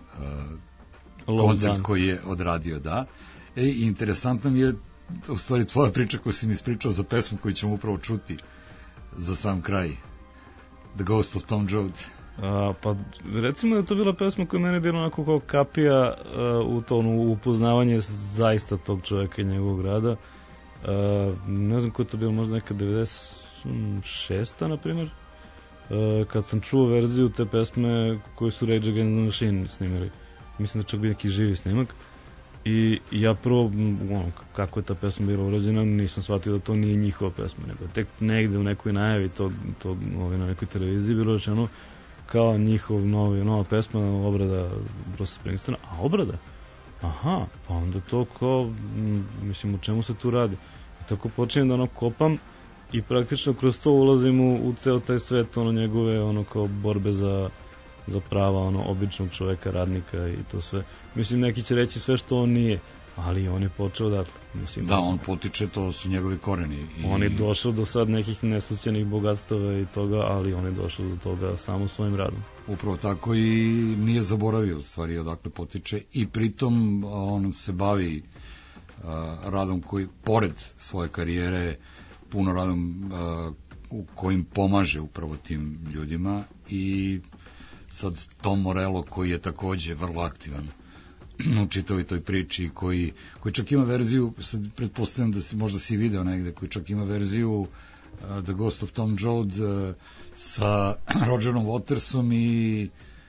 koncert dan koji je odradio, da. E, interesantno mi je u stvari tvoja priča koju si mi ispričao za pesmu koju ćemo upravo čuti za sam kraj. The Ghost of Tom Joad? A, pa recimo da je to bila pesma koja mene bila onako kao kapija uh, u to u upoznavanje zaista tog čoveka i njegovog rada. Uh, ne znam ko je to bilo, možda neka devedeset šesta na primjer, uh, kad sam čuo verziju te pesme koju su Rage Against the Machine snimili. Mislim da čak bi neki živi snimak. I ja prvo, ono, kako je ta pesma bila urađena, nisam shvatio da to nije njihova pesma, nego tek negde u nekoj najavi tog, tog ovaj, na nekoj televiziji bilo rečeno kao njihov novi, nova pesma, obrada Bruce Springsteena, a obrada? Aha, pa onda to kao, m, mislim, o čemu se tu radi? I tako počinjem da ono kopam i praktično kroz to ulazim u, u ceo taj svet, ono njegove, ono kao borbe za za prava ono običnog čoveka, radnika i to sve. Mislim, neki će reći sve što on nije, ali on je počeo odatle. Mislim, da, on potiče, to su njegovi koreni. I... On je došao do sad nekih neslućenih bogatstava i toga, ali on je došao do toga samo svojim radom. Upravo tako, i nije zaboravio u stvari odakle potiče, i pritom on se bavi uh, radom koji, pored svoje karijere, puno radom uh, u kojim pomaže upravo tim ljudima, i sad Tom Morello koji je takođe vrlo aktivan u čitavoj toj priči, koji, koji čak ima verziju, sad pretpostavljam da si možda si video negde, koji čak ima verziju uh, The Ghost of Tom Joad uh, sa Rogerom Watersom i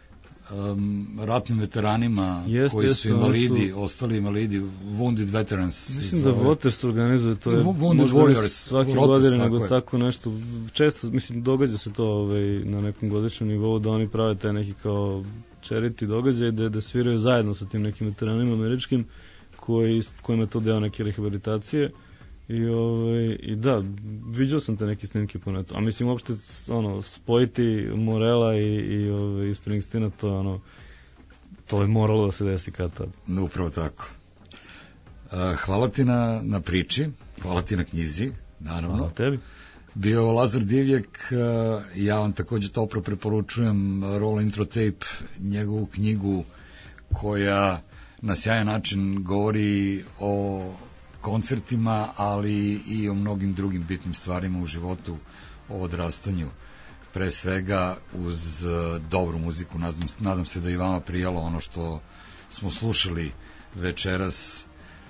um, ratnim veteranima jest, koji jest, su invalidi, su... ostali invalidi, Wounded Veterans. Mislim da Waters organizuje to, je Wounded Warriors svake godine, nego tako, tako nešto, često, mislim, događa se to ovaj, na nekom godišnjem nivou, da oni prave taj neki kao charity događaj, da, da sviraju zajedno sa tim nekim veteranima američkim, koji, kojima je to deo neke rehabilitacije. I, ovaj, i da, vidio sam te neke snimke po netu, a mislim uopšte ono, spojiti Morella i, i, ovaj, i Springsteena, to je ono, to je moralo da se desi kad tad. Upravo tako. Uh, hvala ti na, na priči, hvala ti na knjizi, naravno. Hvala tebi. Bio Lazar Divljak, uh, ja vam takođe toplo preporučujem Roll Intro Tape, njegovu knjigu koja na sjajan način govori o koncertima, ali i o mnogim drugim bitnim stvarima u životu, o odrastanju, pre svega uz dobru muziku. Nadam, nadam se da i vama prijalo ono što smo slušali večeras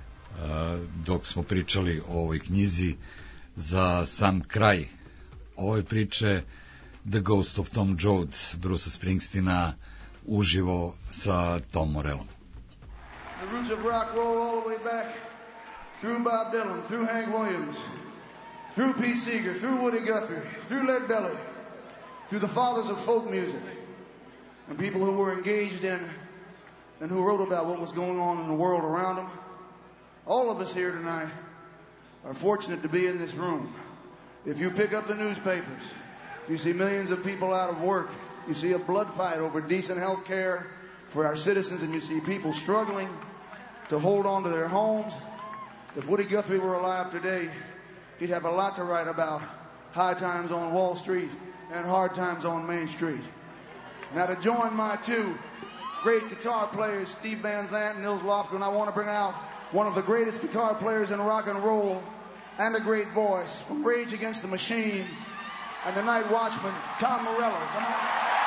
dok smo pričali o ovoj knjizi. Za sam kraj ove priče, The Ghost of Tom Joad, Brucea Springsteena, uživo sa Tom Morellom. The roots of rock roll all the way back through Bob Dylan, through Hank Williams, through Pete Seeger, through Woody Guthrie, through Led Belly, through the fathers of folk music, and people who were engaged in and who wrote about what was going on in the world around them. All of us here tonight are fortunate to be in this room. If you pick up the newspapers, you see millions of people out of work. You see a blood fight over decent health care for our citizens, and you see people struggling to hold on to their homes. If Woody Guthrie were alive today, he'd have a lot to write about high times on Wall Street and hard times on Main Street. Now, to join my two great guitar players, Steve Van Zandt and Nils Lofgren, I want to bring out one of the greatest guitar players in rock and roll and a great voice from Rage Against the Machine and the Night Watchman, Tom Morello. Come on.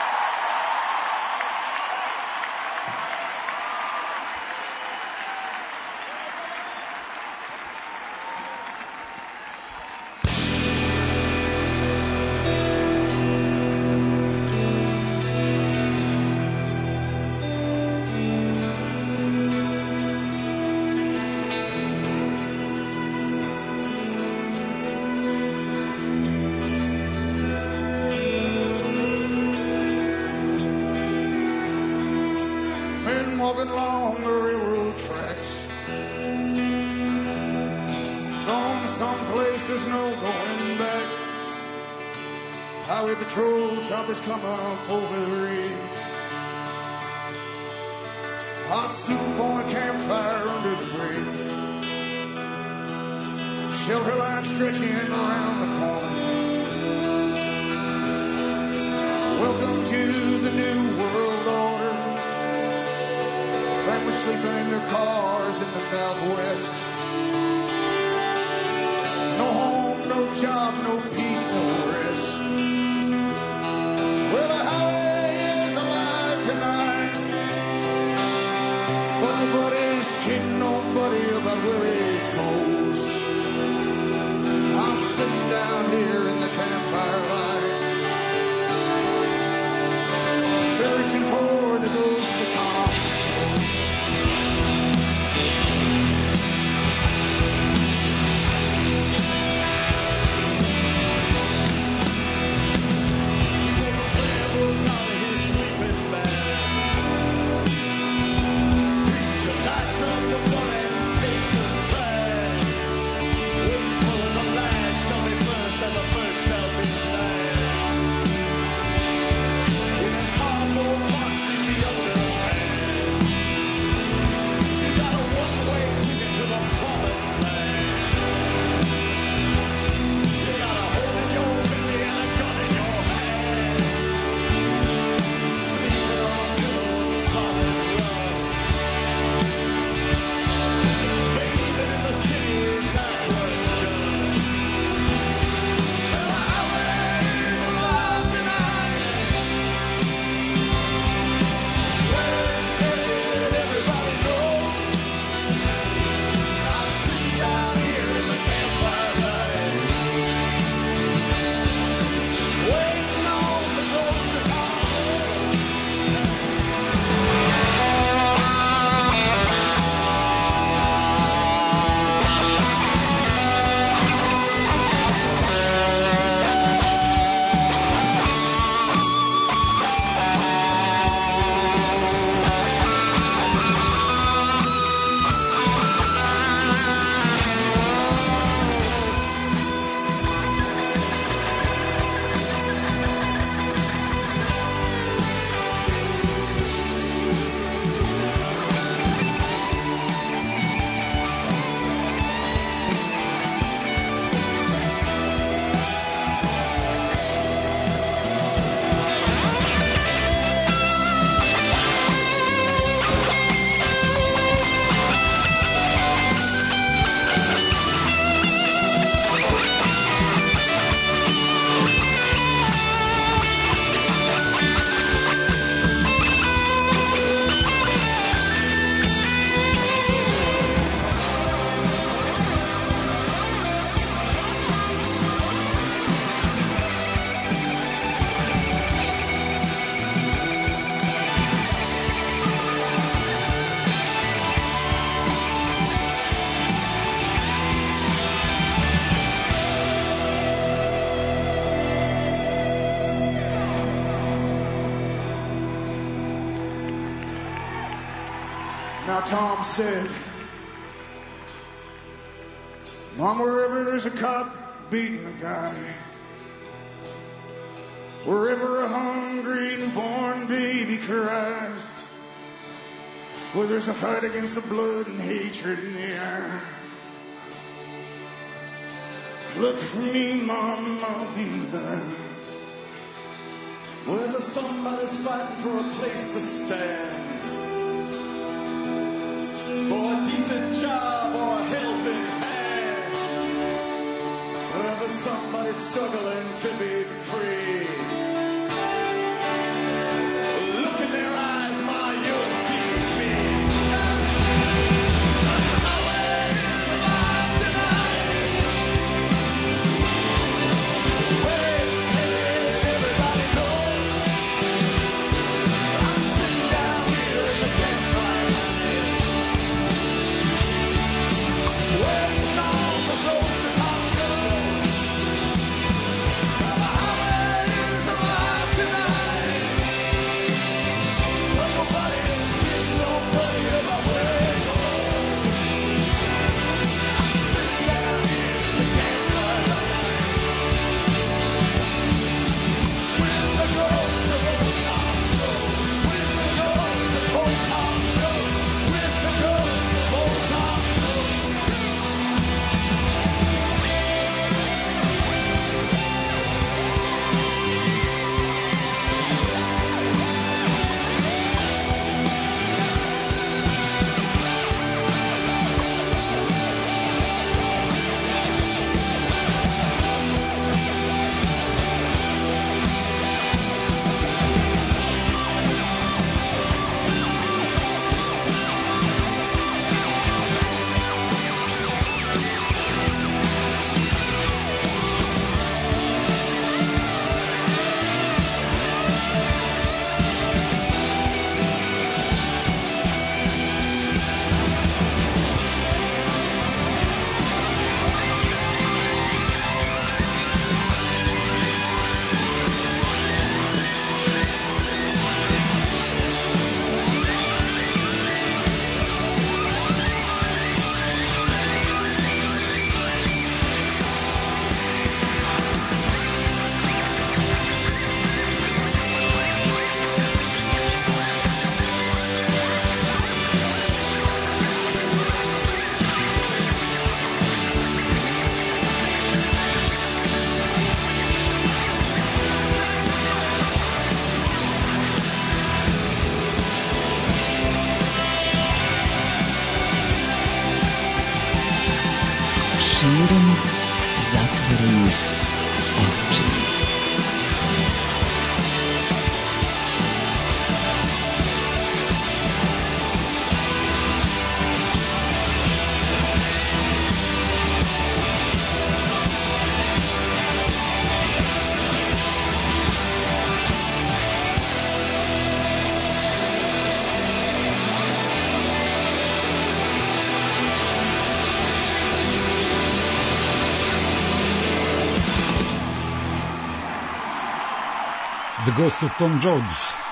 Walking along the railroad tracks, going someplace there's no going back. Highway patrol choppers come up over the ridge. Hot soup on a campfire under the bridge. Shelter line stretching around the corner. Welcome to the new world order. Families sleeping in their cars in the Southwest. No home, no job, no peace, no rest. Now Tom said, Mom, wherever there's a cop beating a guy, wherever a hungry newborn baby cries, where there's a fight against the blood and hatred in the air, look for me, Mom, I'll be there. Wherever somebody's fighting for a place to stand, for a decent job or a helping hand, wherever somebody's struggling to be free, look in their eyes, Ma, you'll see me. The highway is alive tonight. Where it's headed, everybody knows. I'm sitting down here in the campfire, waiting on the ghost to talk to. The highway is alive tonight, but nobody is getting nobody about where it goes. I'm sitting down here in the campfire, with the ghost of old Tom Joe, with the ghost of old Tom Joe, with the ghost of old Tom Joe. Širom zatvorenih očiju. The Ghost of Tom Joad.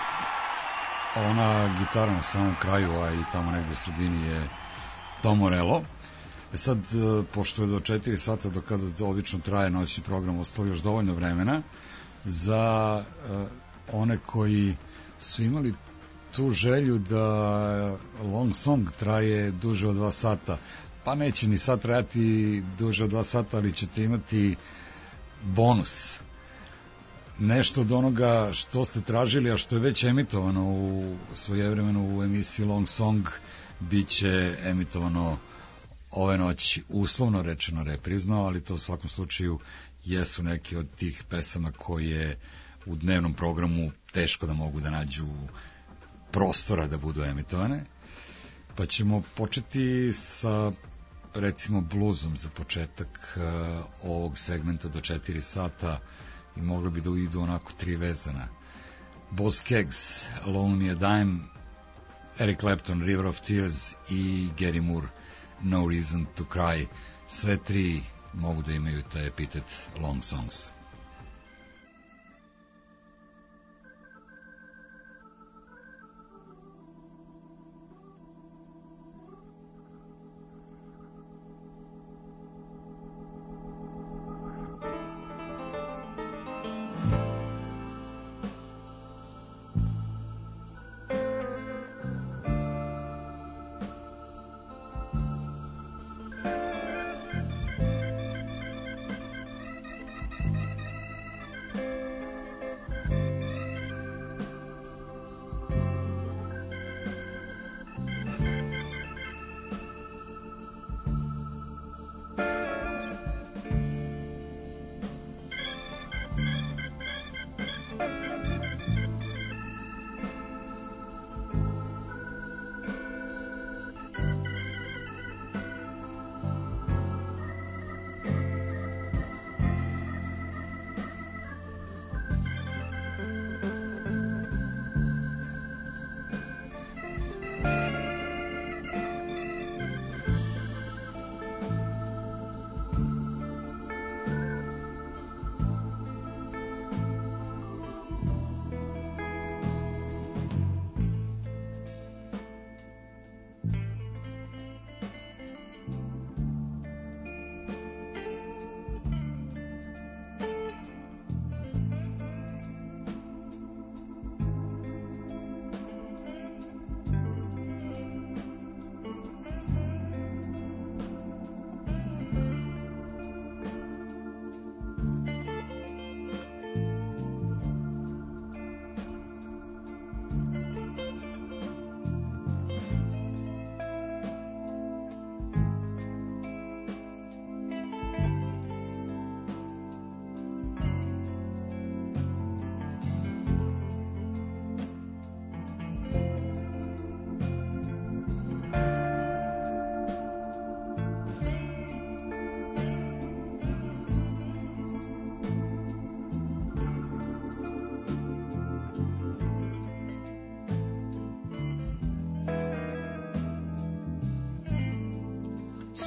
Ona gitara na samom kraju, a i tamo negde u sredini je Tom Morello. E sad, pošto je do četiri sata, do kada obično traje noćni program, ostalo još dovoljno vremena za uh, one koji su imali tu želju da long song traje duže od dva sata. Pa neće ni sad trajati duže od dva sata, ali ćete imati bonus. Nešto od onoga što ste tražili, a što je već emitovano u svojevremeno u emisiji Long Song, bit će emitovano ove noći, uslovno rečeno reprizno, ali to u svakom slučaju jesu neki od tih pesama koje u dnevnom programu teško da mogu da nađu prostora da budu emitovane. Pa ćemo početi sa recimo bluzom za početak uh, ovog segmenta do četiri sata i moglo bi da idu onako tri vezana. Boz Skaggs, Loan Me a Dime, Eric Clapton, River of Tears i Gary Moore, No Reason to Cry. Sve tri mogu da imaju taj epitet long songs.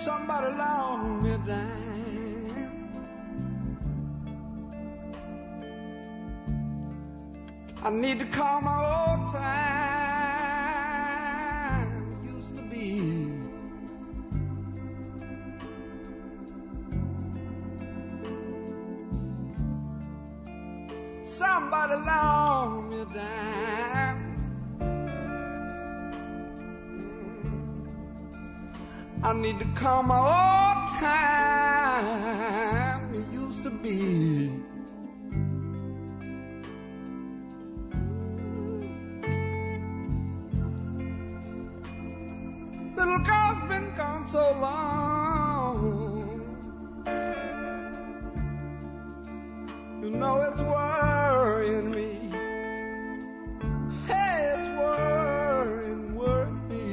somebody loan me a dime. I need to call my old time used to be. Somebody loan me a dime. I need to call my old time it used to be. Little girl's been gone so long, you know it's worrying me. Hey, it's worrying, worrying me.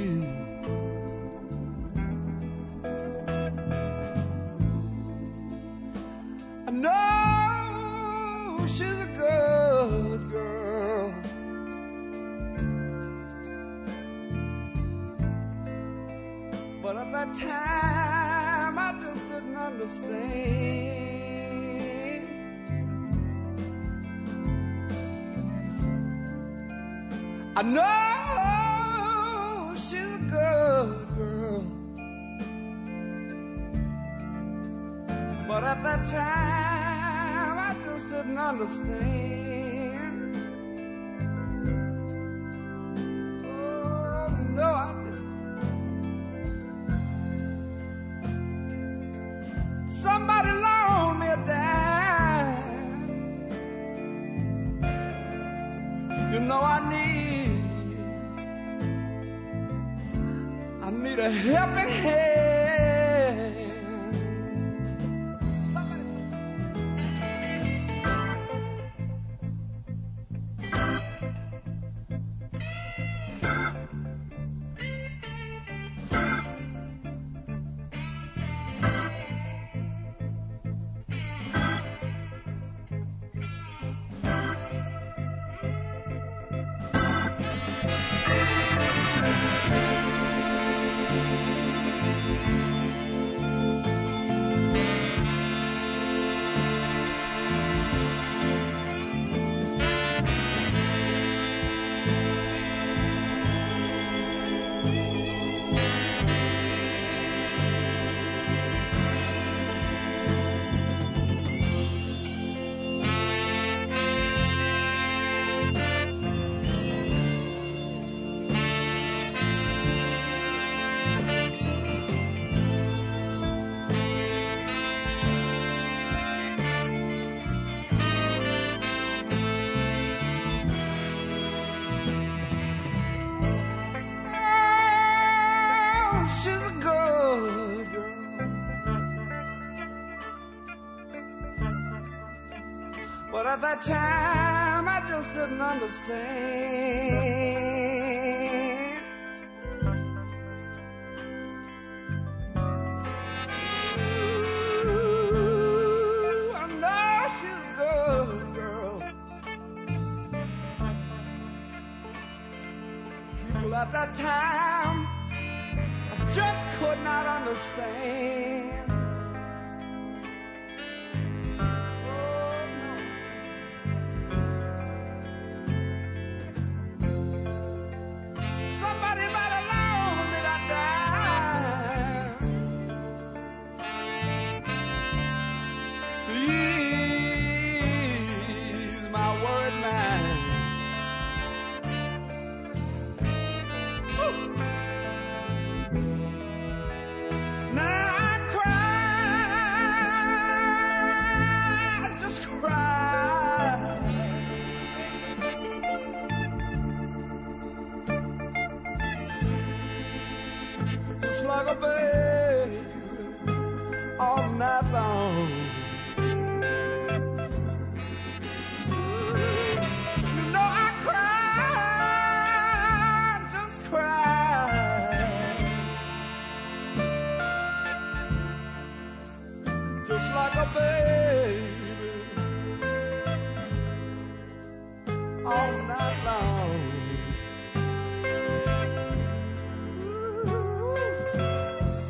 I know she's a good girl, but at that time I just didn't understand. I know she's a good girl, but at that time I just didn't understand. Oh, no, I didn't. Somebody loan me a dime. You know I need, I need a helping hand. But at that time I just didn't understand. Ooh, I know she's a good girl. People at that time I just could not understand. Like a baby all night long. You know I cry, just cry, just like a baby all night long.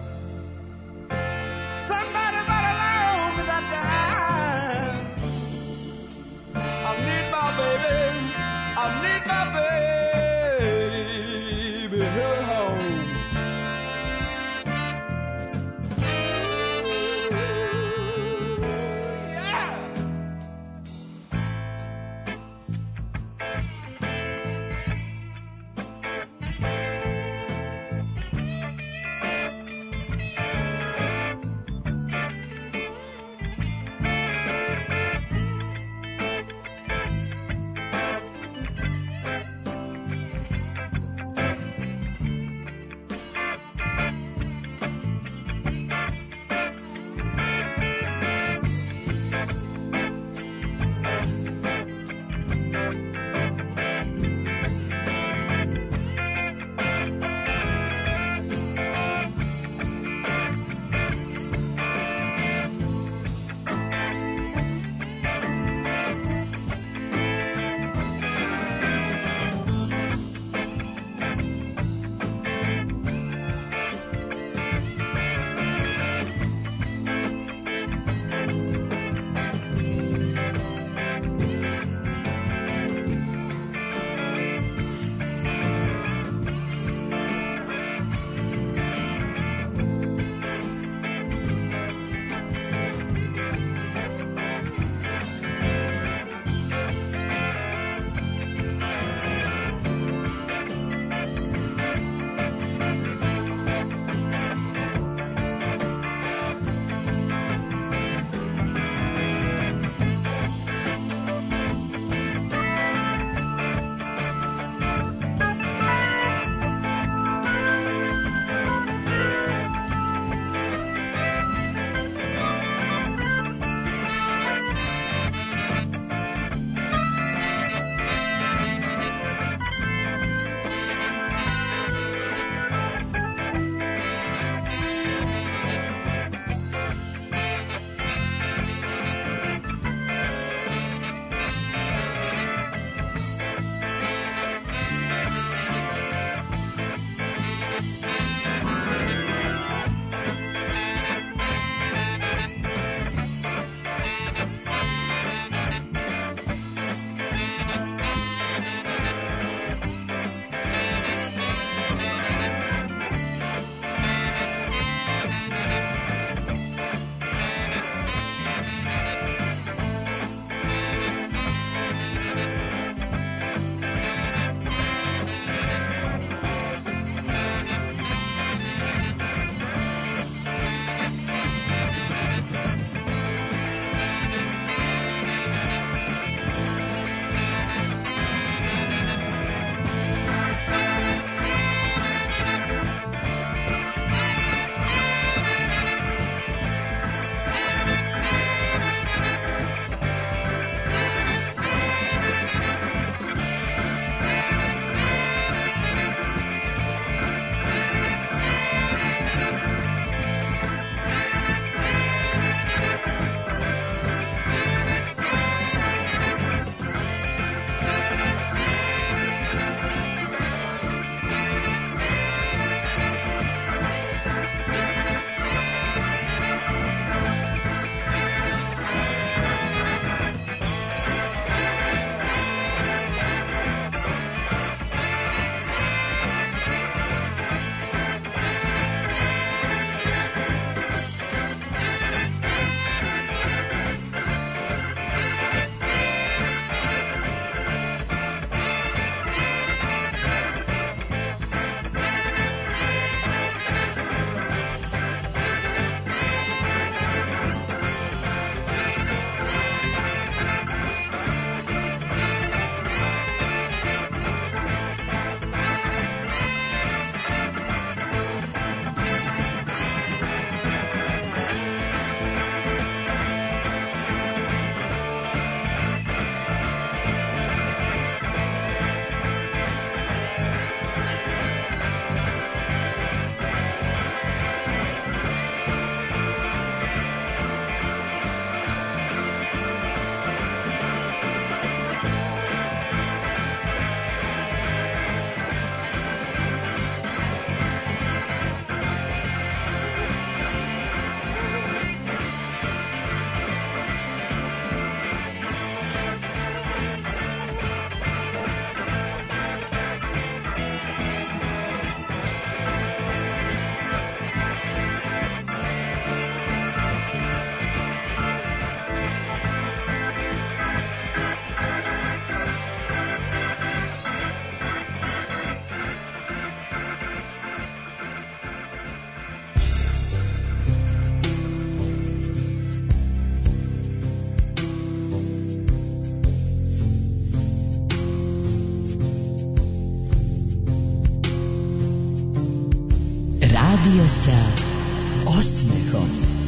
Radio sa osmehom.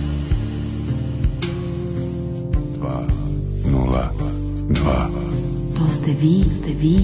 dva nula dva. To ste vi, ste vi.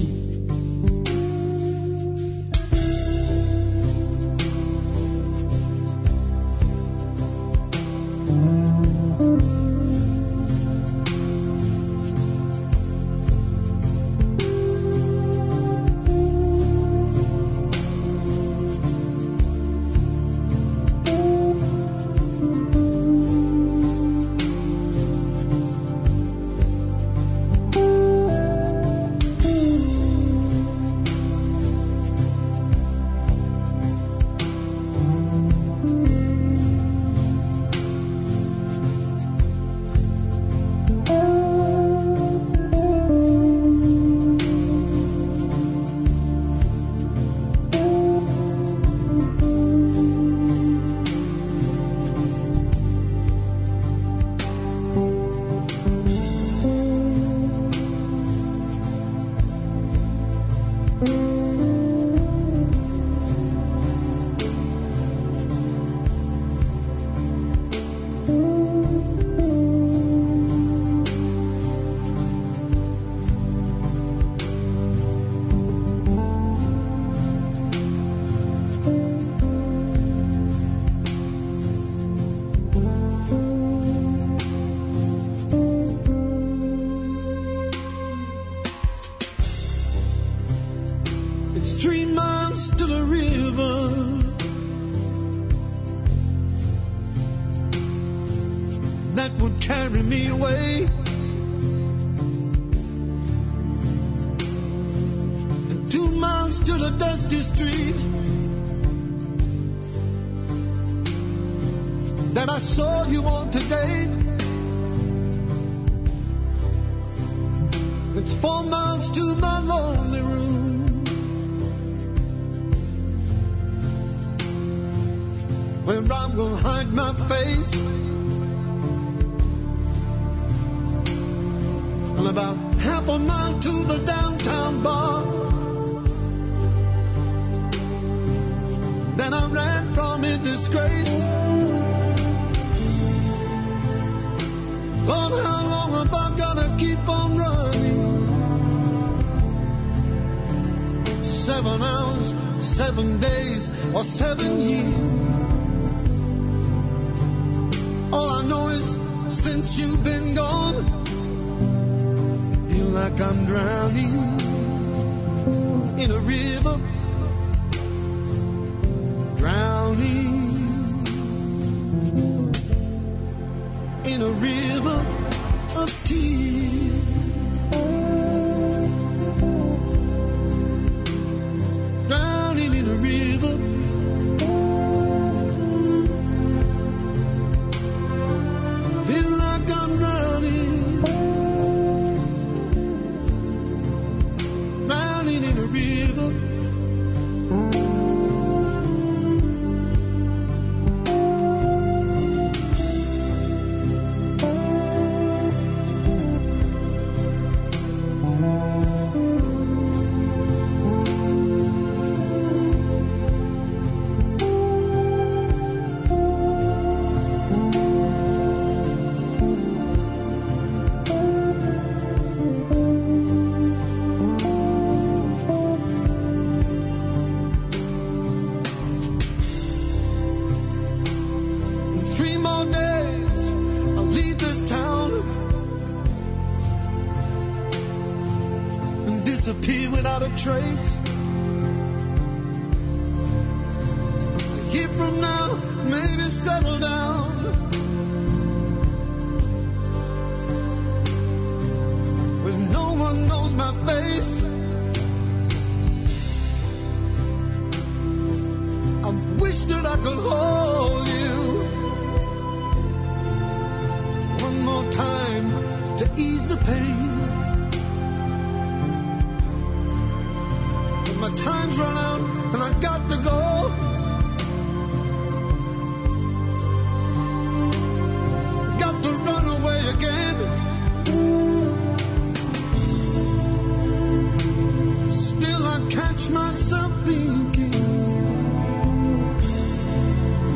Catch myself thinking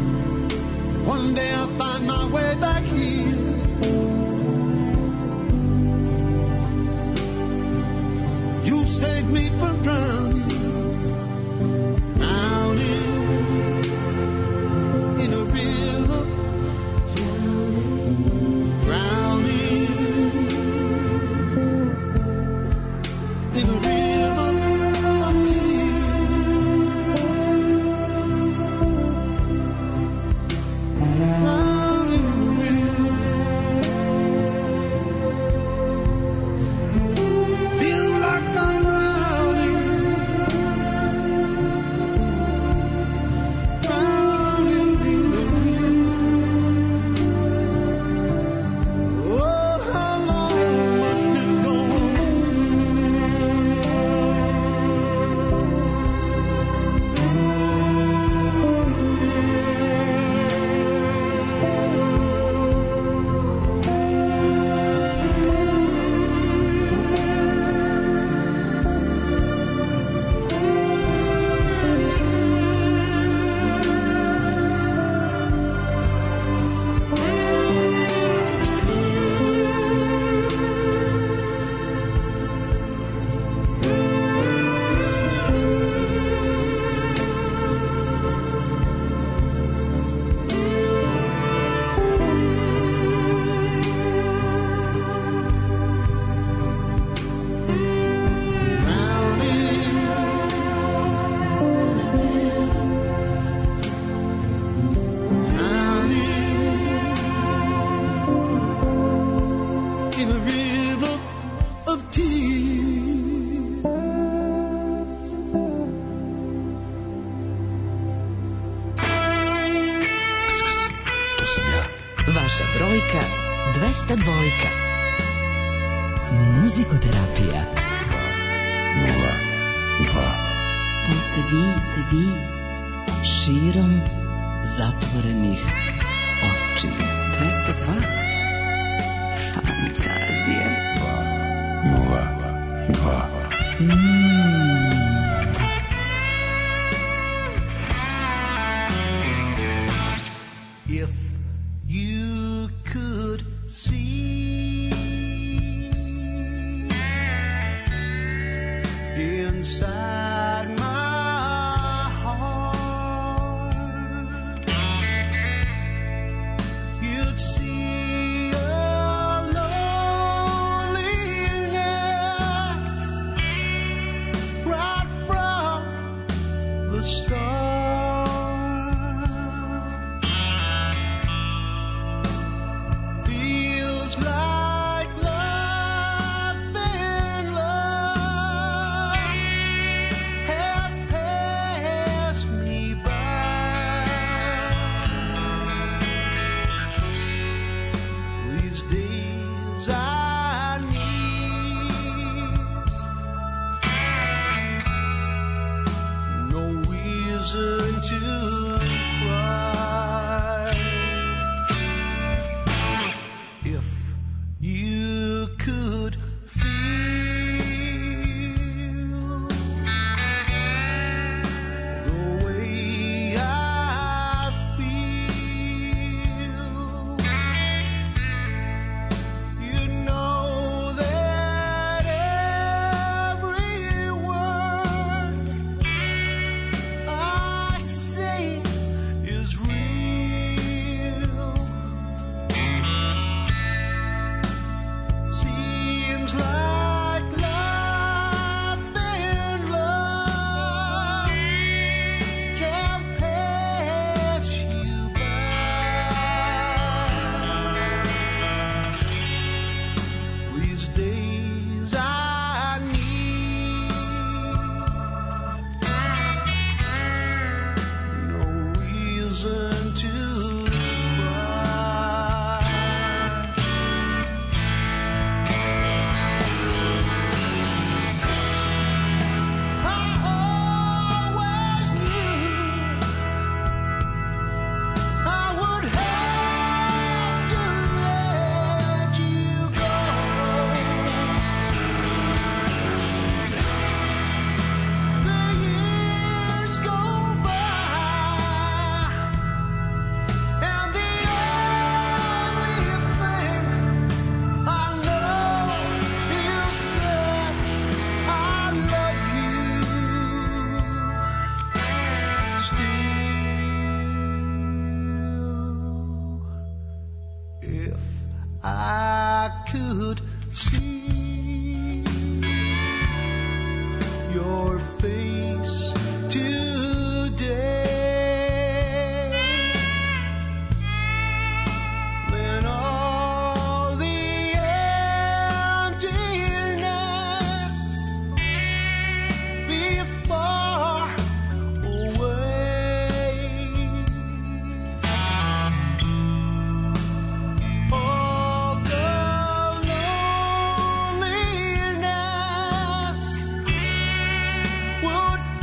drowning, drowning in a river, drowning in a river of tears, drowning in a river. Feel like I'm drowning, drowning in the river. Oh, how long must it go on? In a river of tears. To sam ja. Vaša brojka dvesta dva. Muzikoterapija. Nula, dva. To ste vi, ste vi. Širom zatvorenih očiju. dvesta dva. Fantazija. Nula, dva. If you could see inside my heart, you'd see a loneliness right from the start. Feels like life and love have passed me by. These days I need no reason to cry. If you could feel the way I feel, you know that every word I say is real. Seems like life and love can pass you by. These days I need no reason to cry. I always knew I would have to let you go. see your face today. When all the emptiness be far away, all the loneliness would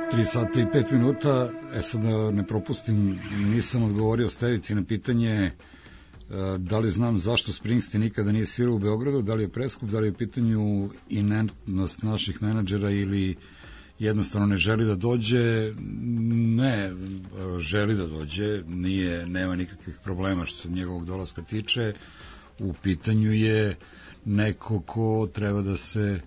tri sata i pet minuta, e sad da ne propustim, nisam odgovorio Stevici na pitanje e, da li znam zašto Springsteen nikada nije svirao u Beogradu, da li je preskup, da li je u pitanju inertnost naših menadžera ili jednostavno ne želi da dođe. Ne, želi da dođe, nije, nema nikakvih problema što se njegovog dolaska tiče. U pitanju je neko ko treba da se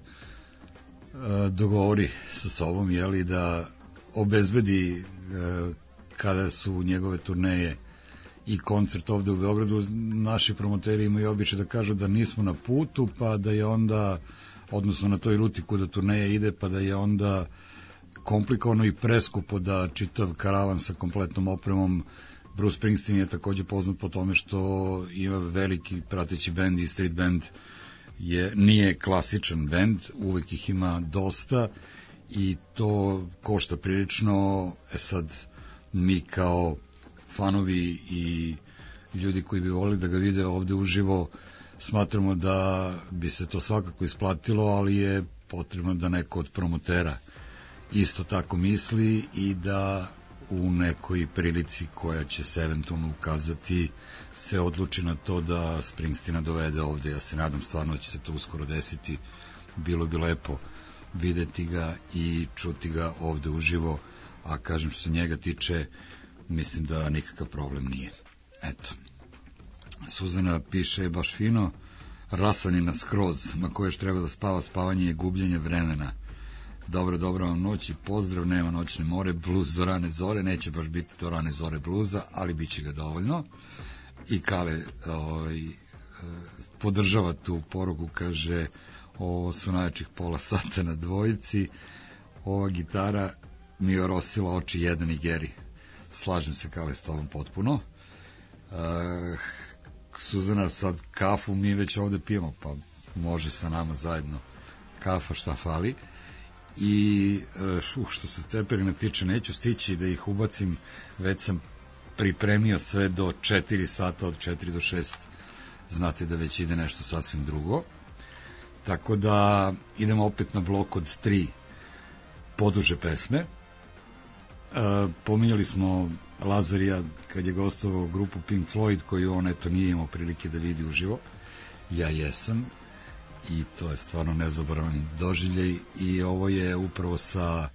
dogovori sa sobom, jeli, da obezbedi kada su njegove turneje i koncert ovde u Beogradu. Naši promoteri imaju običaj da kažu da nismo na putu, pa da je onda, odnosno na toj ruti kuda turneja ide, pa da je onda komplikovano i preskupo da čitav karavan sa kompletnom opremom. Bruce Springsteen je takođe poznat po tome što ima veliki prateći bend i street band je, nije klasičan bend, uvek ih ima dosta i to košta prilično. E sad, mi kao fanovi i ljudi koji bi volili da ga vide ovde uživo, smatramo da bi se to svakako isplatilo, ali je potrebno da neko od promotera isto tako misli i da u nekoj prilici koja će se eventualno ukazati se odluči na to da Springsteena dovede ovde. Ja se nadam stvarno da će se to uskoro desiti. Bilo bi lepo videti ga i čuti ga ovde uživo, a kažem što se njega tiče, mislim da nikakav problem nije. Eto. Suzana piše baš fino, rasanina skroz, ma koje još treba da spava, spavanje je gubljenje vremena. Dobro, dobro vam noć i pozdrav, nema noćne more, bluz do rane zore, neće baš biti do rane zore bluza, ali bit će ga dovoljno. I Kale ovaj, podržava tu poruku, kaže, ovo su najjačih pola sata na dvojici, ova gitara mi je orosila oči jedan i Geri. Slažem se, Kale, s tobom potpuno. Uh, Suzana, sad kafu mi već ovde pijemo, pa može sa nama zajedno kafa, šta fali. I uh, što se Ceperina tiče, neću stići da ih ubacim, već sam pripremio sve do četiri sata, od četiri do šest znate da već ide nešto sasvim drugo, tako da idemo opet na blok od tri poduže pesme. Uh, pominjali smo Lazarija kad je gostovao grupu Pink Floyd, koju on eto nije imao prilike da vidi uživo. Ja jesam i to je stvarno nezaboravan doživljaj i ovo je upravo sa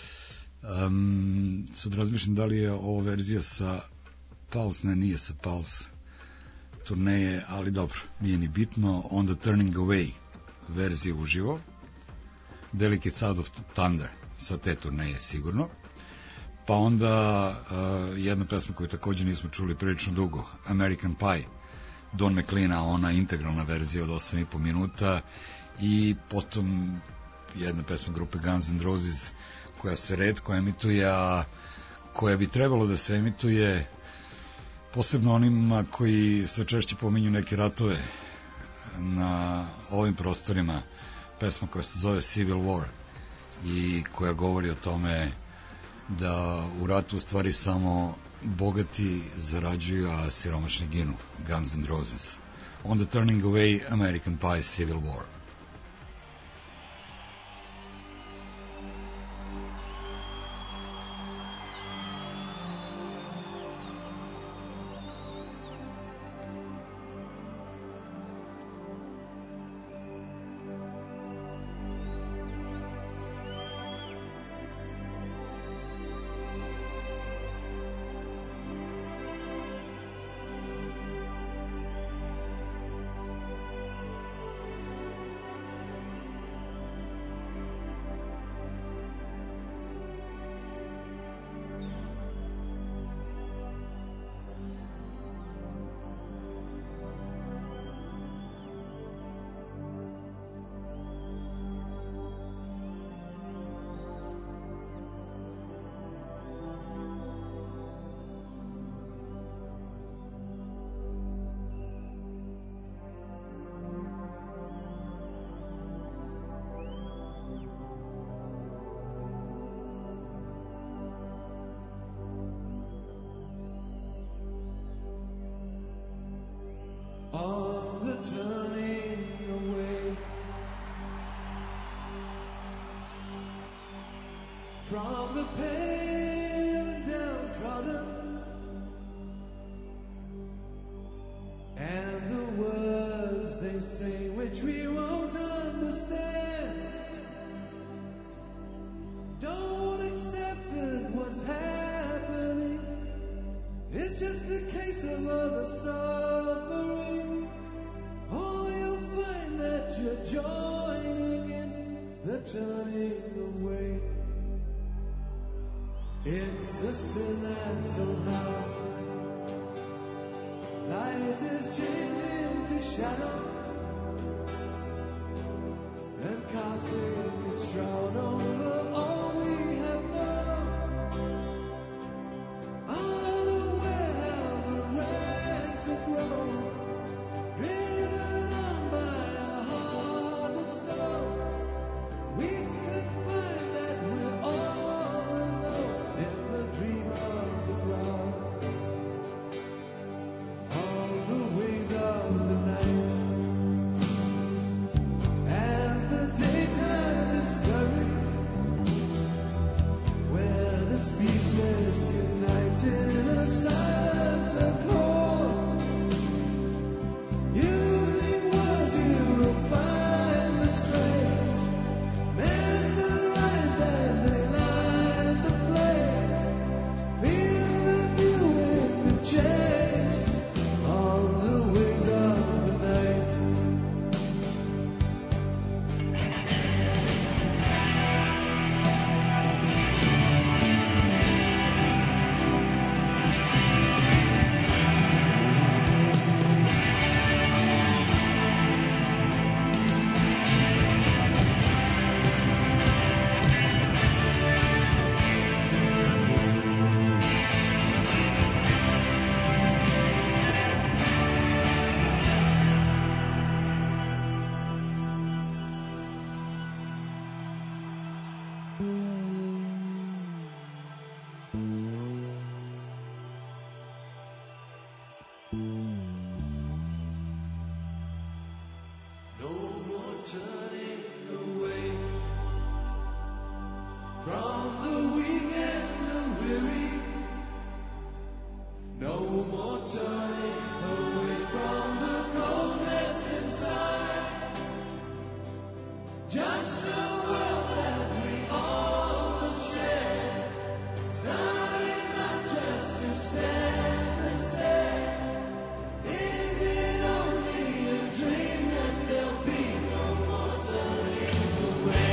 um, sad razmišljam da li je ovo verzija sa Pulse, ne, nije sa Pulse turneje, ali dobro, nije ni bitno. Onda Turning Away verzija uživo, Delicate Sound of Thunder sa te turneje sigurno, pa onda uh, jedna pesma koju takođe nismo čuli prilično dugo, American Pie Don McLeana, ona integralna verzija od osam i po minuta, i potom jedna pesma grupe Guns N' Roses koja se retko emituje, a koja bi trebalo da se emituje posebno onima koji sve češće pominju neke ratove na ovim prostorima, pesma koja se zove Civil War i koja govori o tome da u ratu u stvari samo bogati zarađuju, a siromašni ginu. Guns N' Roses. Onda Turning Away, American Pie, Civil War. of the pale and downtrodden, and the words they say which we won't understand. Don't accept that what's happening is just a case of other suffering, or you'll find that you're joining in the turning away. It's a sin that somehow light is changing to shadow and casting its shroud over all we have known. Unaware how the ranks have grown, driven on by a heart of stone. We could find that we're all alone in the dream of the cloud. On the wings of the night, as the daytime is scurrying, where the speechless unite in a silent accord, using words you will find the strange, mesmerized as they light the flame. Feel the new wind of change on the wings of the night. No more turning away from the weak and the weary. No more turning away from the coldness inside. Just a world that we all must share, starting not just to stand and stare. Is it only a dream that there'll be no more turning away?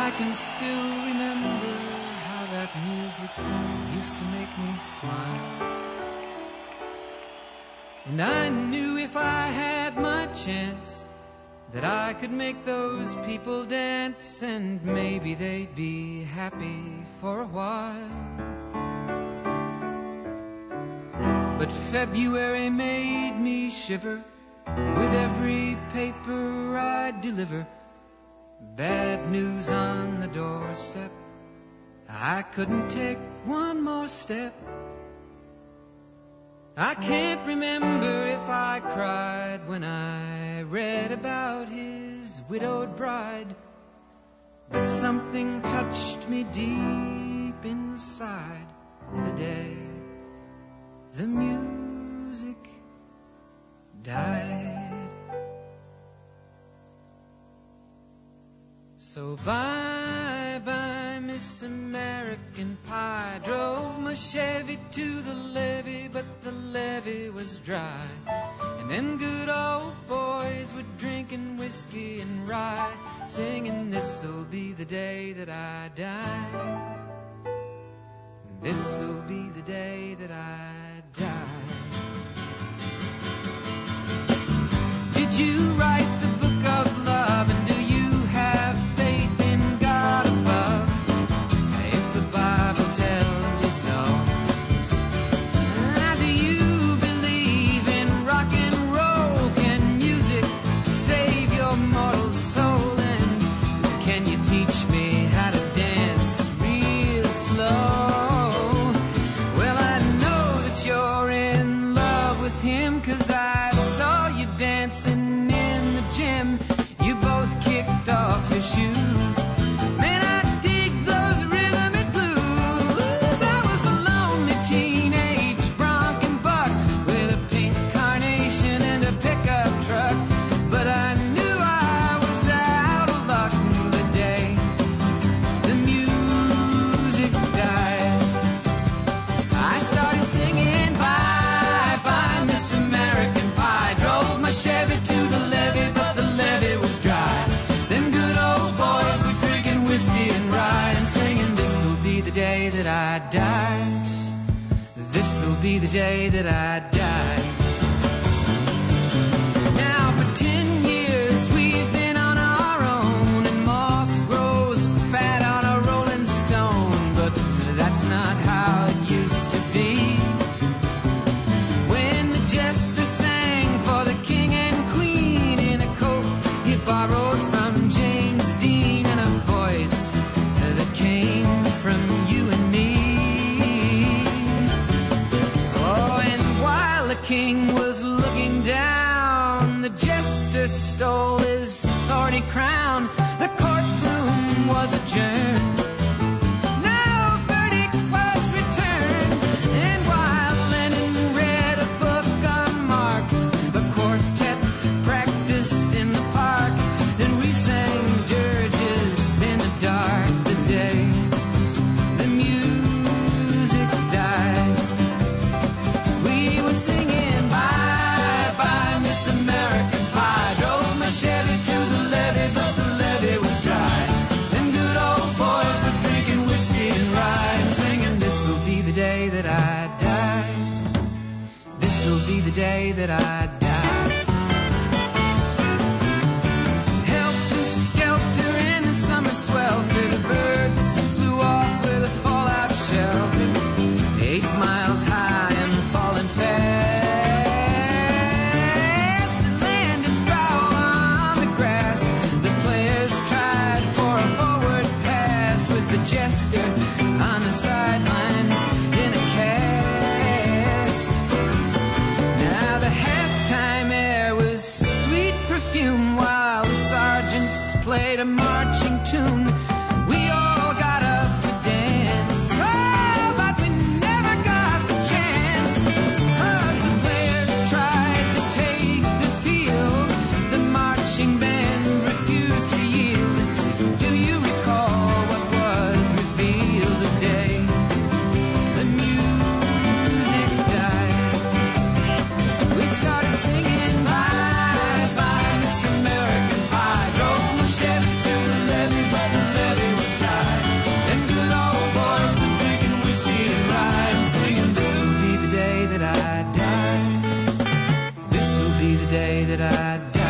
I can still remember how that music used to make me smile. And I knew if I had my chance that I could make those people dance, and maybe they'd be happy for a while. But February made me shiver with every paper I deliver. Bad news on the doorstep, I couldn't take one more step. I can't remember if I cried when I read about his widowed bride, but something touched me deep inside the day the music died. So bye bye Miss American Pie. Drove my Chevy to the levee, but the levee was dry. And them good old boys were drinking whiskey and rye, singing, this'll be the day that I die. This'll be the day that I die. Did you write the book of love, and do you have faith in God above? If the Bible tells you so. Now, do you believe in rock and roll? Can music save your mortal soul? And can you teach me how to dance real slow? Well, I know that you're in love with him, 'cause I saw you dancing in the gym. You both kicked off your shoes. Man, I dig those rhythmic blues. I was a lonely teenage bronc and buck with a pink carnation and a pickup truck, but I knew I was out of luck the day the music died. I started singing bye bye Miss American Pie. Drove my Chevy to the levee, but the levee was dry. Them good old boys were drinking whiskey and rye and singing, this'll be the day that I die. This'll be the day that I die. Now for ten years we've been on our own, and moss grows fat on a rolling stone, but that's not how it used to be. When the jester sang for the king and queen in a coat he borrowed from James Dean, and a voice that came from you and me. Oh, and while the king was looking down, the jester stole his thorny crown. The courtroom was adjourned. No verdict was returned. And while Lenin read a book on Marx, the quartet practiced in the park, and we sang dirges in the dark the day the music died. We were singing bye bye Miss American Pie. Drove my Chevy to the levee, but the levee was dry. Them good old boys were drinking whiskey and rye and singing, this'll be the day that I die. This'll be the day that I die. Helter skelter in the summer swelter, the birds flew off with a fallout shelter. Eight miles high and falling fast, it landed foul on the grass. The players tried for a forward pass with the jester on the sidelines in a cast. Now the halftime air was sweet perfume while the sergeants played a marching tune. We all got up to dance, oh, but we never got the chance, 'cause the players tried to take the field. The marching band refused to yield. Do you recall what was revealed today? The music died. We started singing bye bye Miss American Pie. Drove my Chevy to the levee, but the I die. This'll be the day that I die.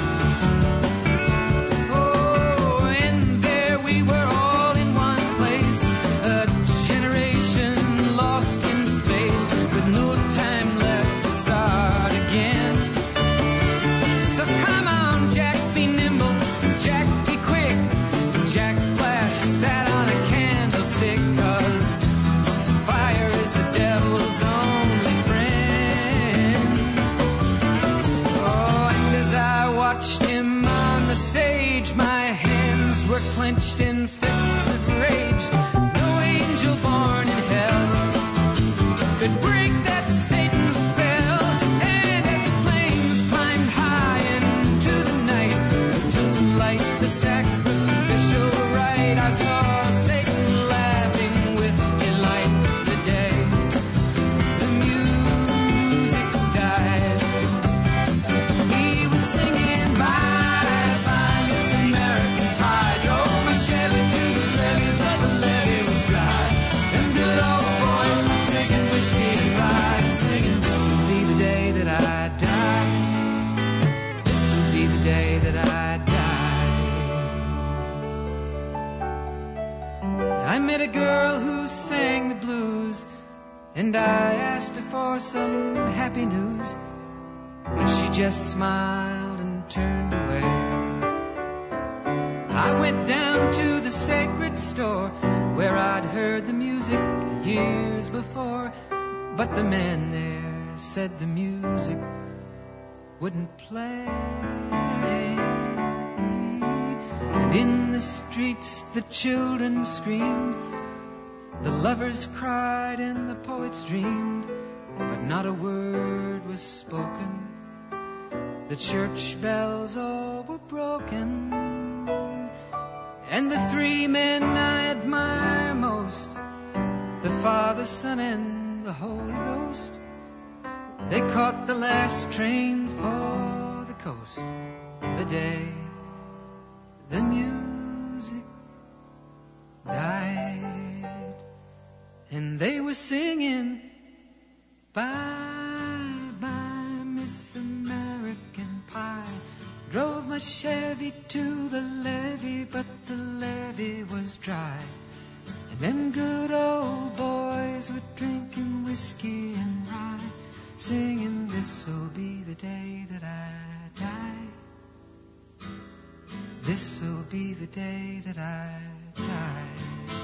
Oh, and there we were all in one place, a generation lost in space with no time left to start again. So come on, Jack, be nimble, Jack, be quick. Jack Flash sat on a candlestick, 'cause fire is the devil's only friend. Oh, and as I watched him on the stage, my hands were clenched in fists of rage. No angel born in hell could break that Satan's spell. And as the flames climbed high into the night to light the sacrificial rite, I saw Satan laughing with delight. The day the music died, he was singing bye bye Miss American Pie. Drove my Chevy to the levee, but the levee was dry. Them good old boys were drinking whiskey and rye, singing, this'll be the day that I die. This'll be the day that I die. I met a girl who sang the blues, and I asked her for some happy news, but she just smiled and turned away. I went down to the sacred store where I'd heard the music years before, but the man there said the music wouldn't play. And in the streets the children screamed, the lovers cried and the poets dreamed, but not a word was spoken. The church bells all were broken, and the three men I admire most, the Father, Son, and the Holy Ghost, they caught the last train for the coast. The day the music died, and they were singing bye bye Miss American Pie. Drove my Chevy to the levee, but the levee was dry. And them good old boys were drinking whiskey and rye, singing, this'll be the day that I die. This'll be the day that I die.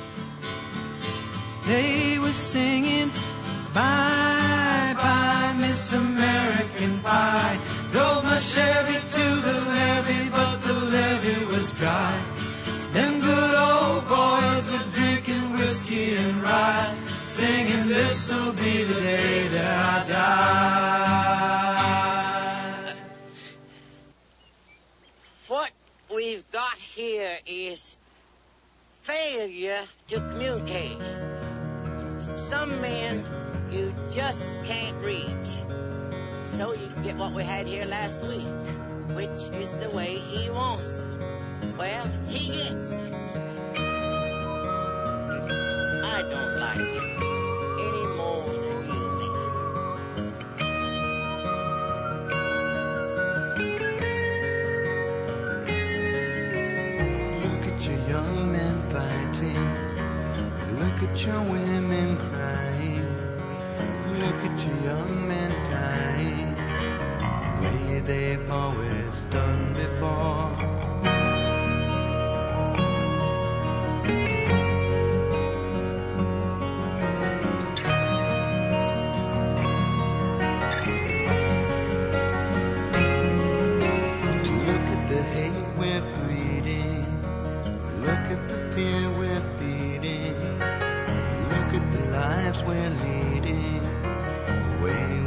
They were singing bye bye Miss American Pie. Drove my Chevy to the levee, but the levee was dry. Them good old boys were drinking whiskey and rye, singing, this'll be the day that I die. What we've got here is failure to communicate. Some men you just can't reach. So you get what we had here last week, which is the way he wants it. Well, he gets it. I don't like it any more than you do. Look at your young men fighting. Look at your women crying. Look at your young men dying, the way they've always done before. Look at the hate we're breeding. Look at the fear we're feeding. Look at the lives we're leading. Way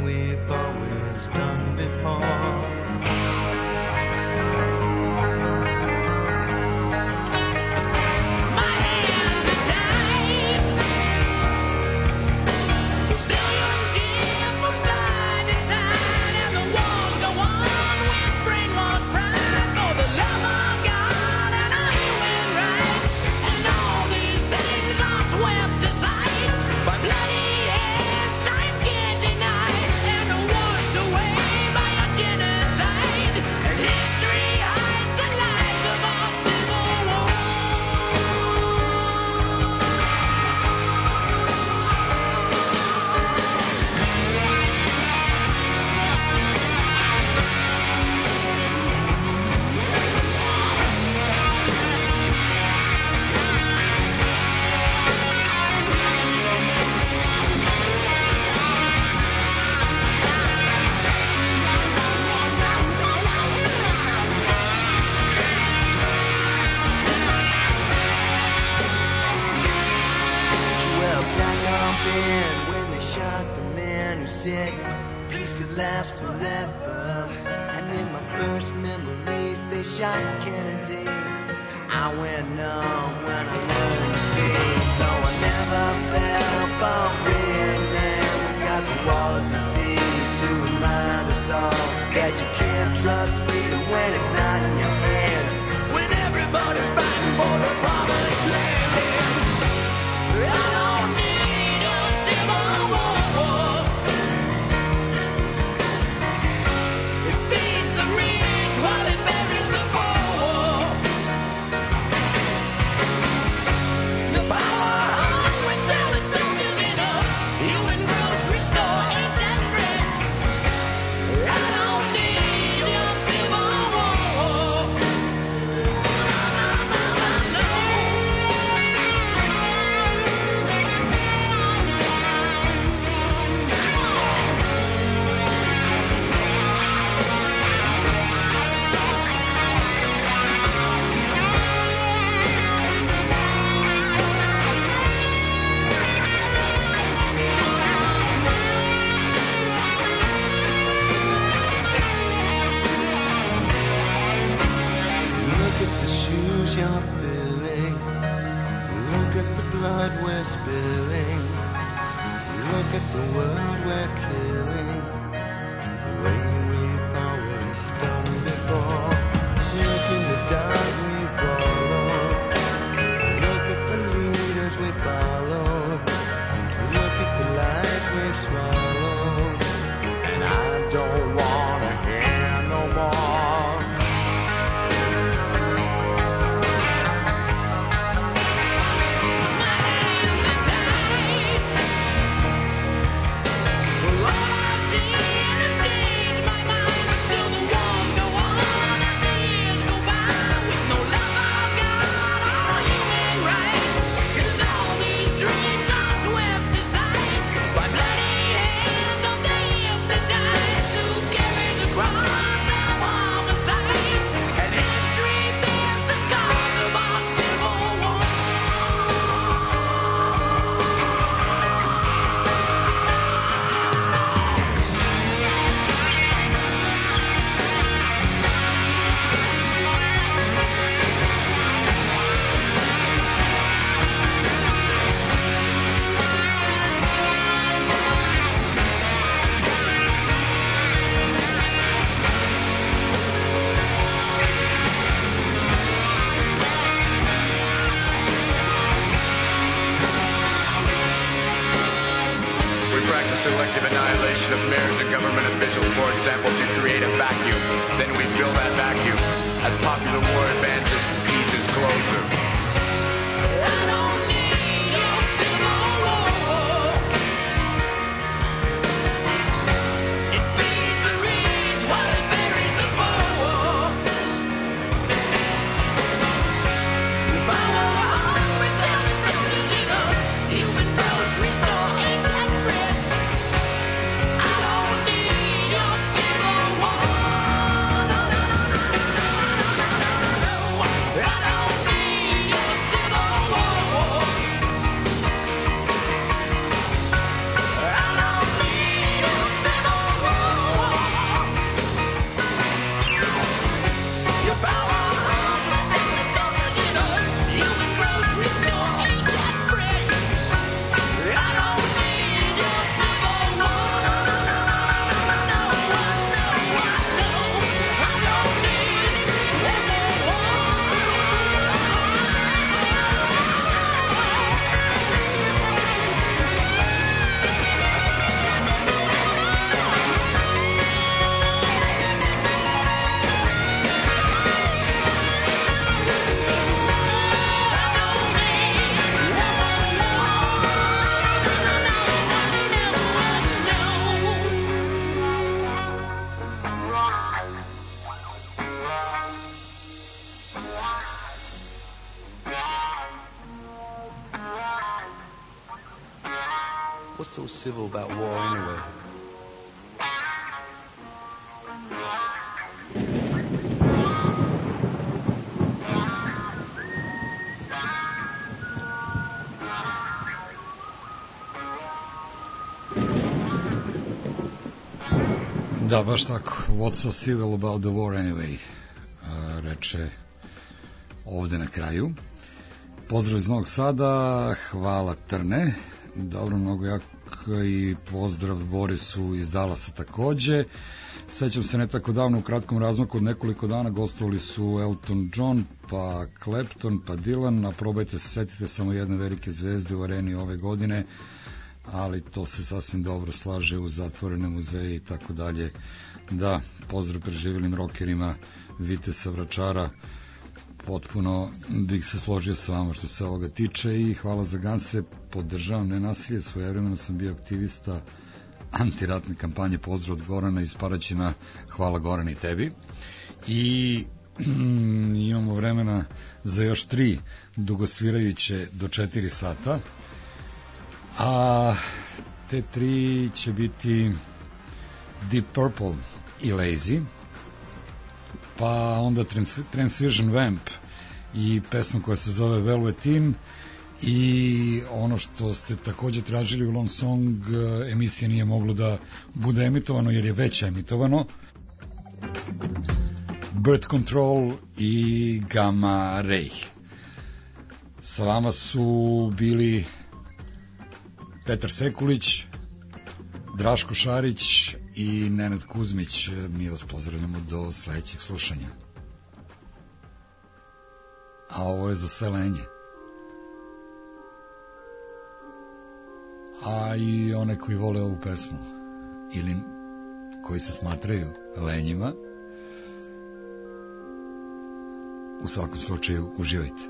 Peace could last forever. And in my first memories, they shot Kennedy. I went numb when I learned to see. So I never fell for Vietnam. We got the wall of disease to remind us all that you can't trust freedom when it's not in your hands. When everybody's fighting for the promised land. I don't need a civil war. It feeds the rich while it buries the poor. The power hungry selling soldiers in a human grocery store ain't that great. I don't need a civil war. Look at the shoes you're filling. Look at the blood we're spilling. Look at the world we're killing. The way we've always done before. Look in the dark we follow. Look at the leaders we follow. Look at the lies we swallow. And I don't wanna hear no more. Selective annihilation of mayors and government officials, for example, to create a vacuum. Then we fill that vacuum. As popular war advances, peace is closer. What's so civil about war anyway? Da, baš tako. What's so civil about the war anyway? A, reče ovde na kraju. Pozdrav iz Novog Sada, hvala Trne. Dobro, mnogo jak i pozdrav Borisu iz Dalasa takođe. Sećam se ne tako davno, u kratkom razmaku od nekoliko dana gostovali su Elton John, pa Clapton, pa Dylan, a probajte se, setite samo jedne velike zvezde u areni ove godine, ali to se sasvim dobro slaže u zatvorene muzeje i tako dalje. Da, pozdrav preživjelim rokerima Vitesa Vračara, potpuno bih se složio sa vama što se ovoga tiče i hvala za Ganse, podržavam nenasilje, svojevremeno sam bio aktivista antiratne kampanje, pozdrav od Gorana iz Paraćina, hvala Goran i tebi. I mm, imamo vremena za još tri dugosvirajuće do četiri sata, a te tri će biti Deep Purple i Lazy, pa onda Trans Transvision Vamp i pesma koja se zove Velveteen i ono što ste takođe tražili u Long Song, emisija nije moglo da bude emitovano jer je već emitovano, Birth Control i Gamma Ray. Sa vama su bili Petar Sekulić, Draško Šarić i Nenad Kuzmić. Mi vas pozdravljamo do sledećeg slušanja. A ovo je za sve lenje. A i one koji vole ovu pesmu ili koji se smatraju lenjima, u svakom slučaju uživajte.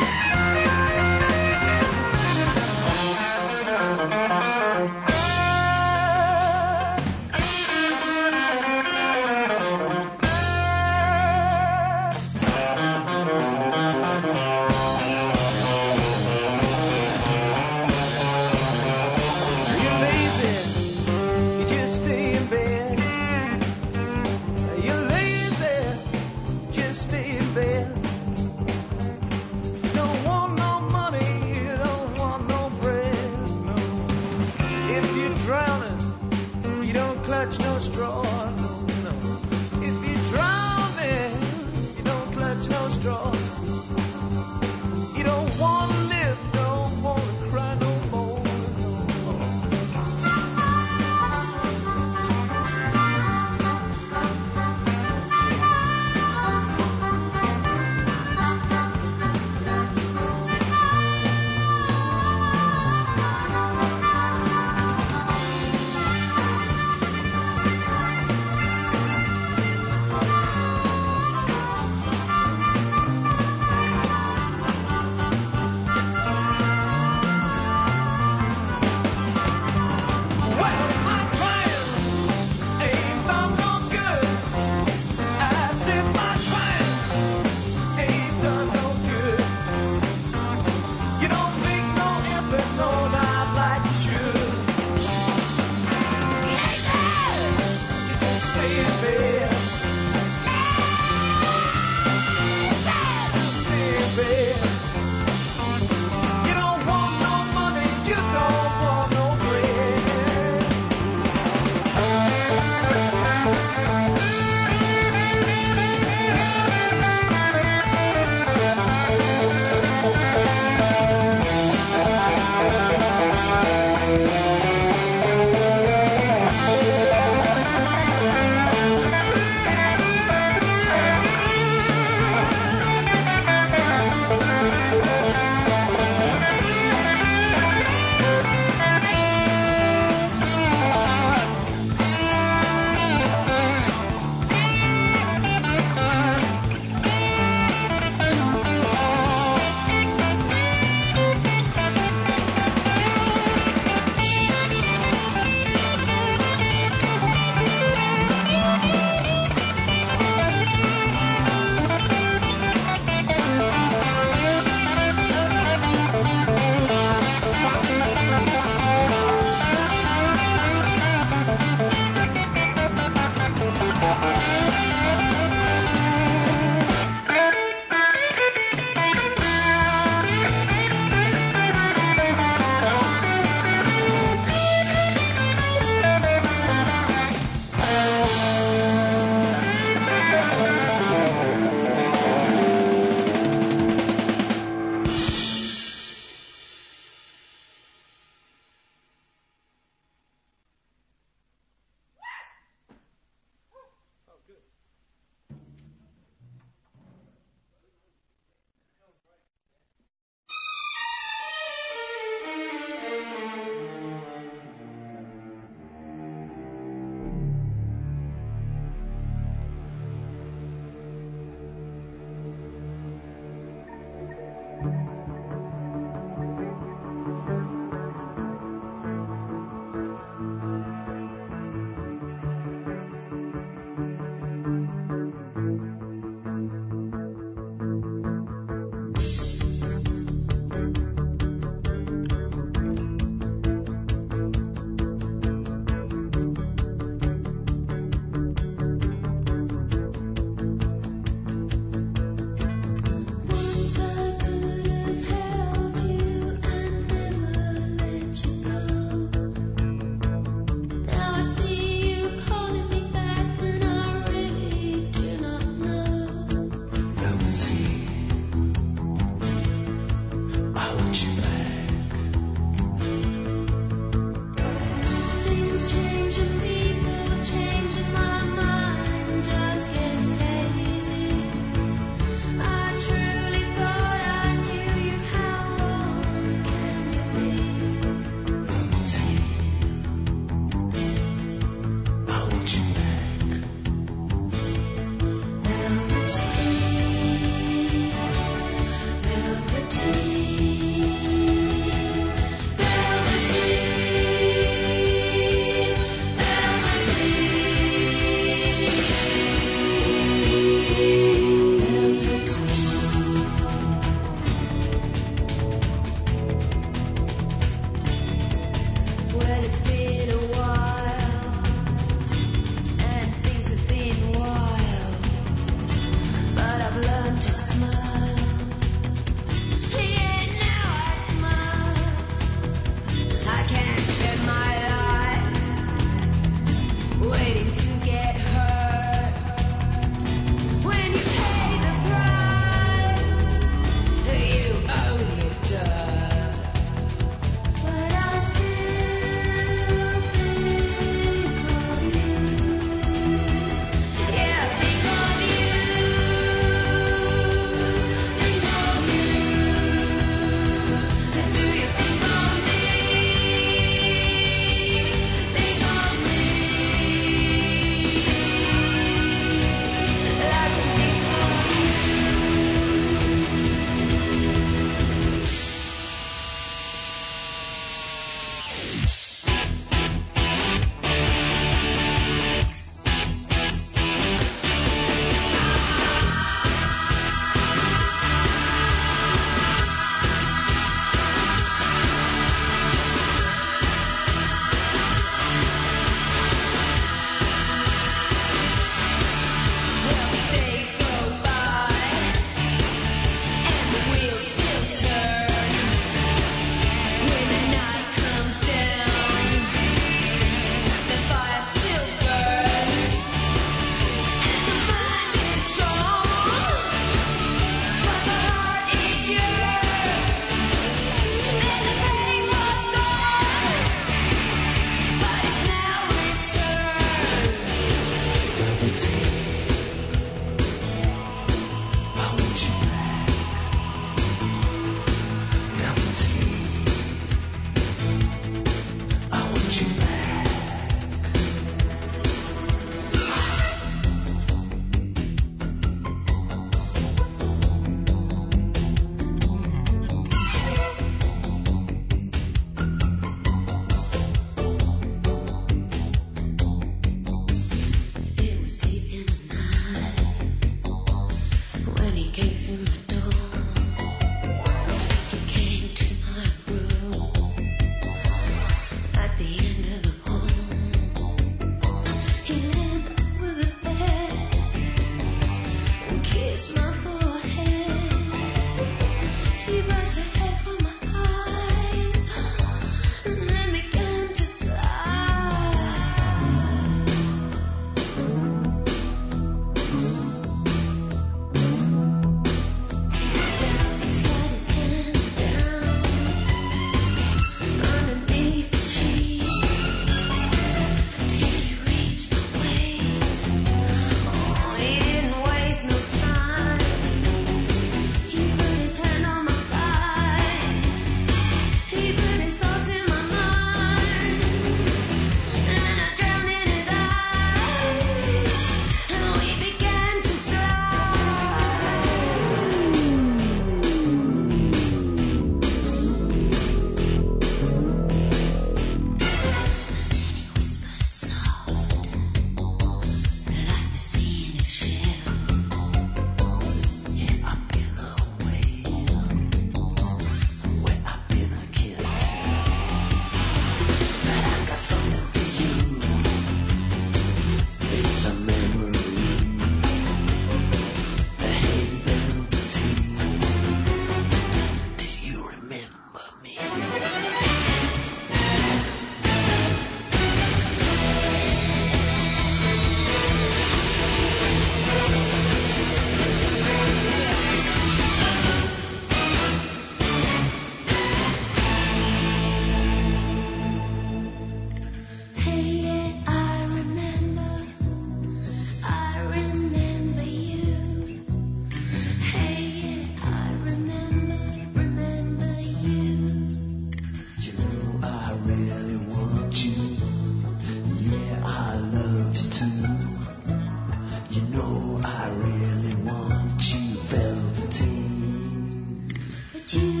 to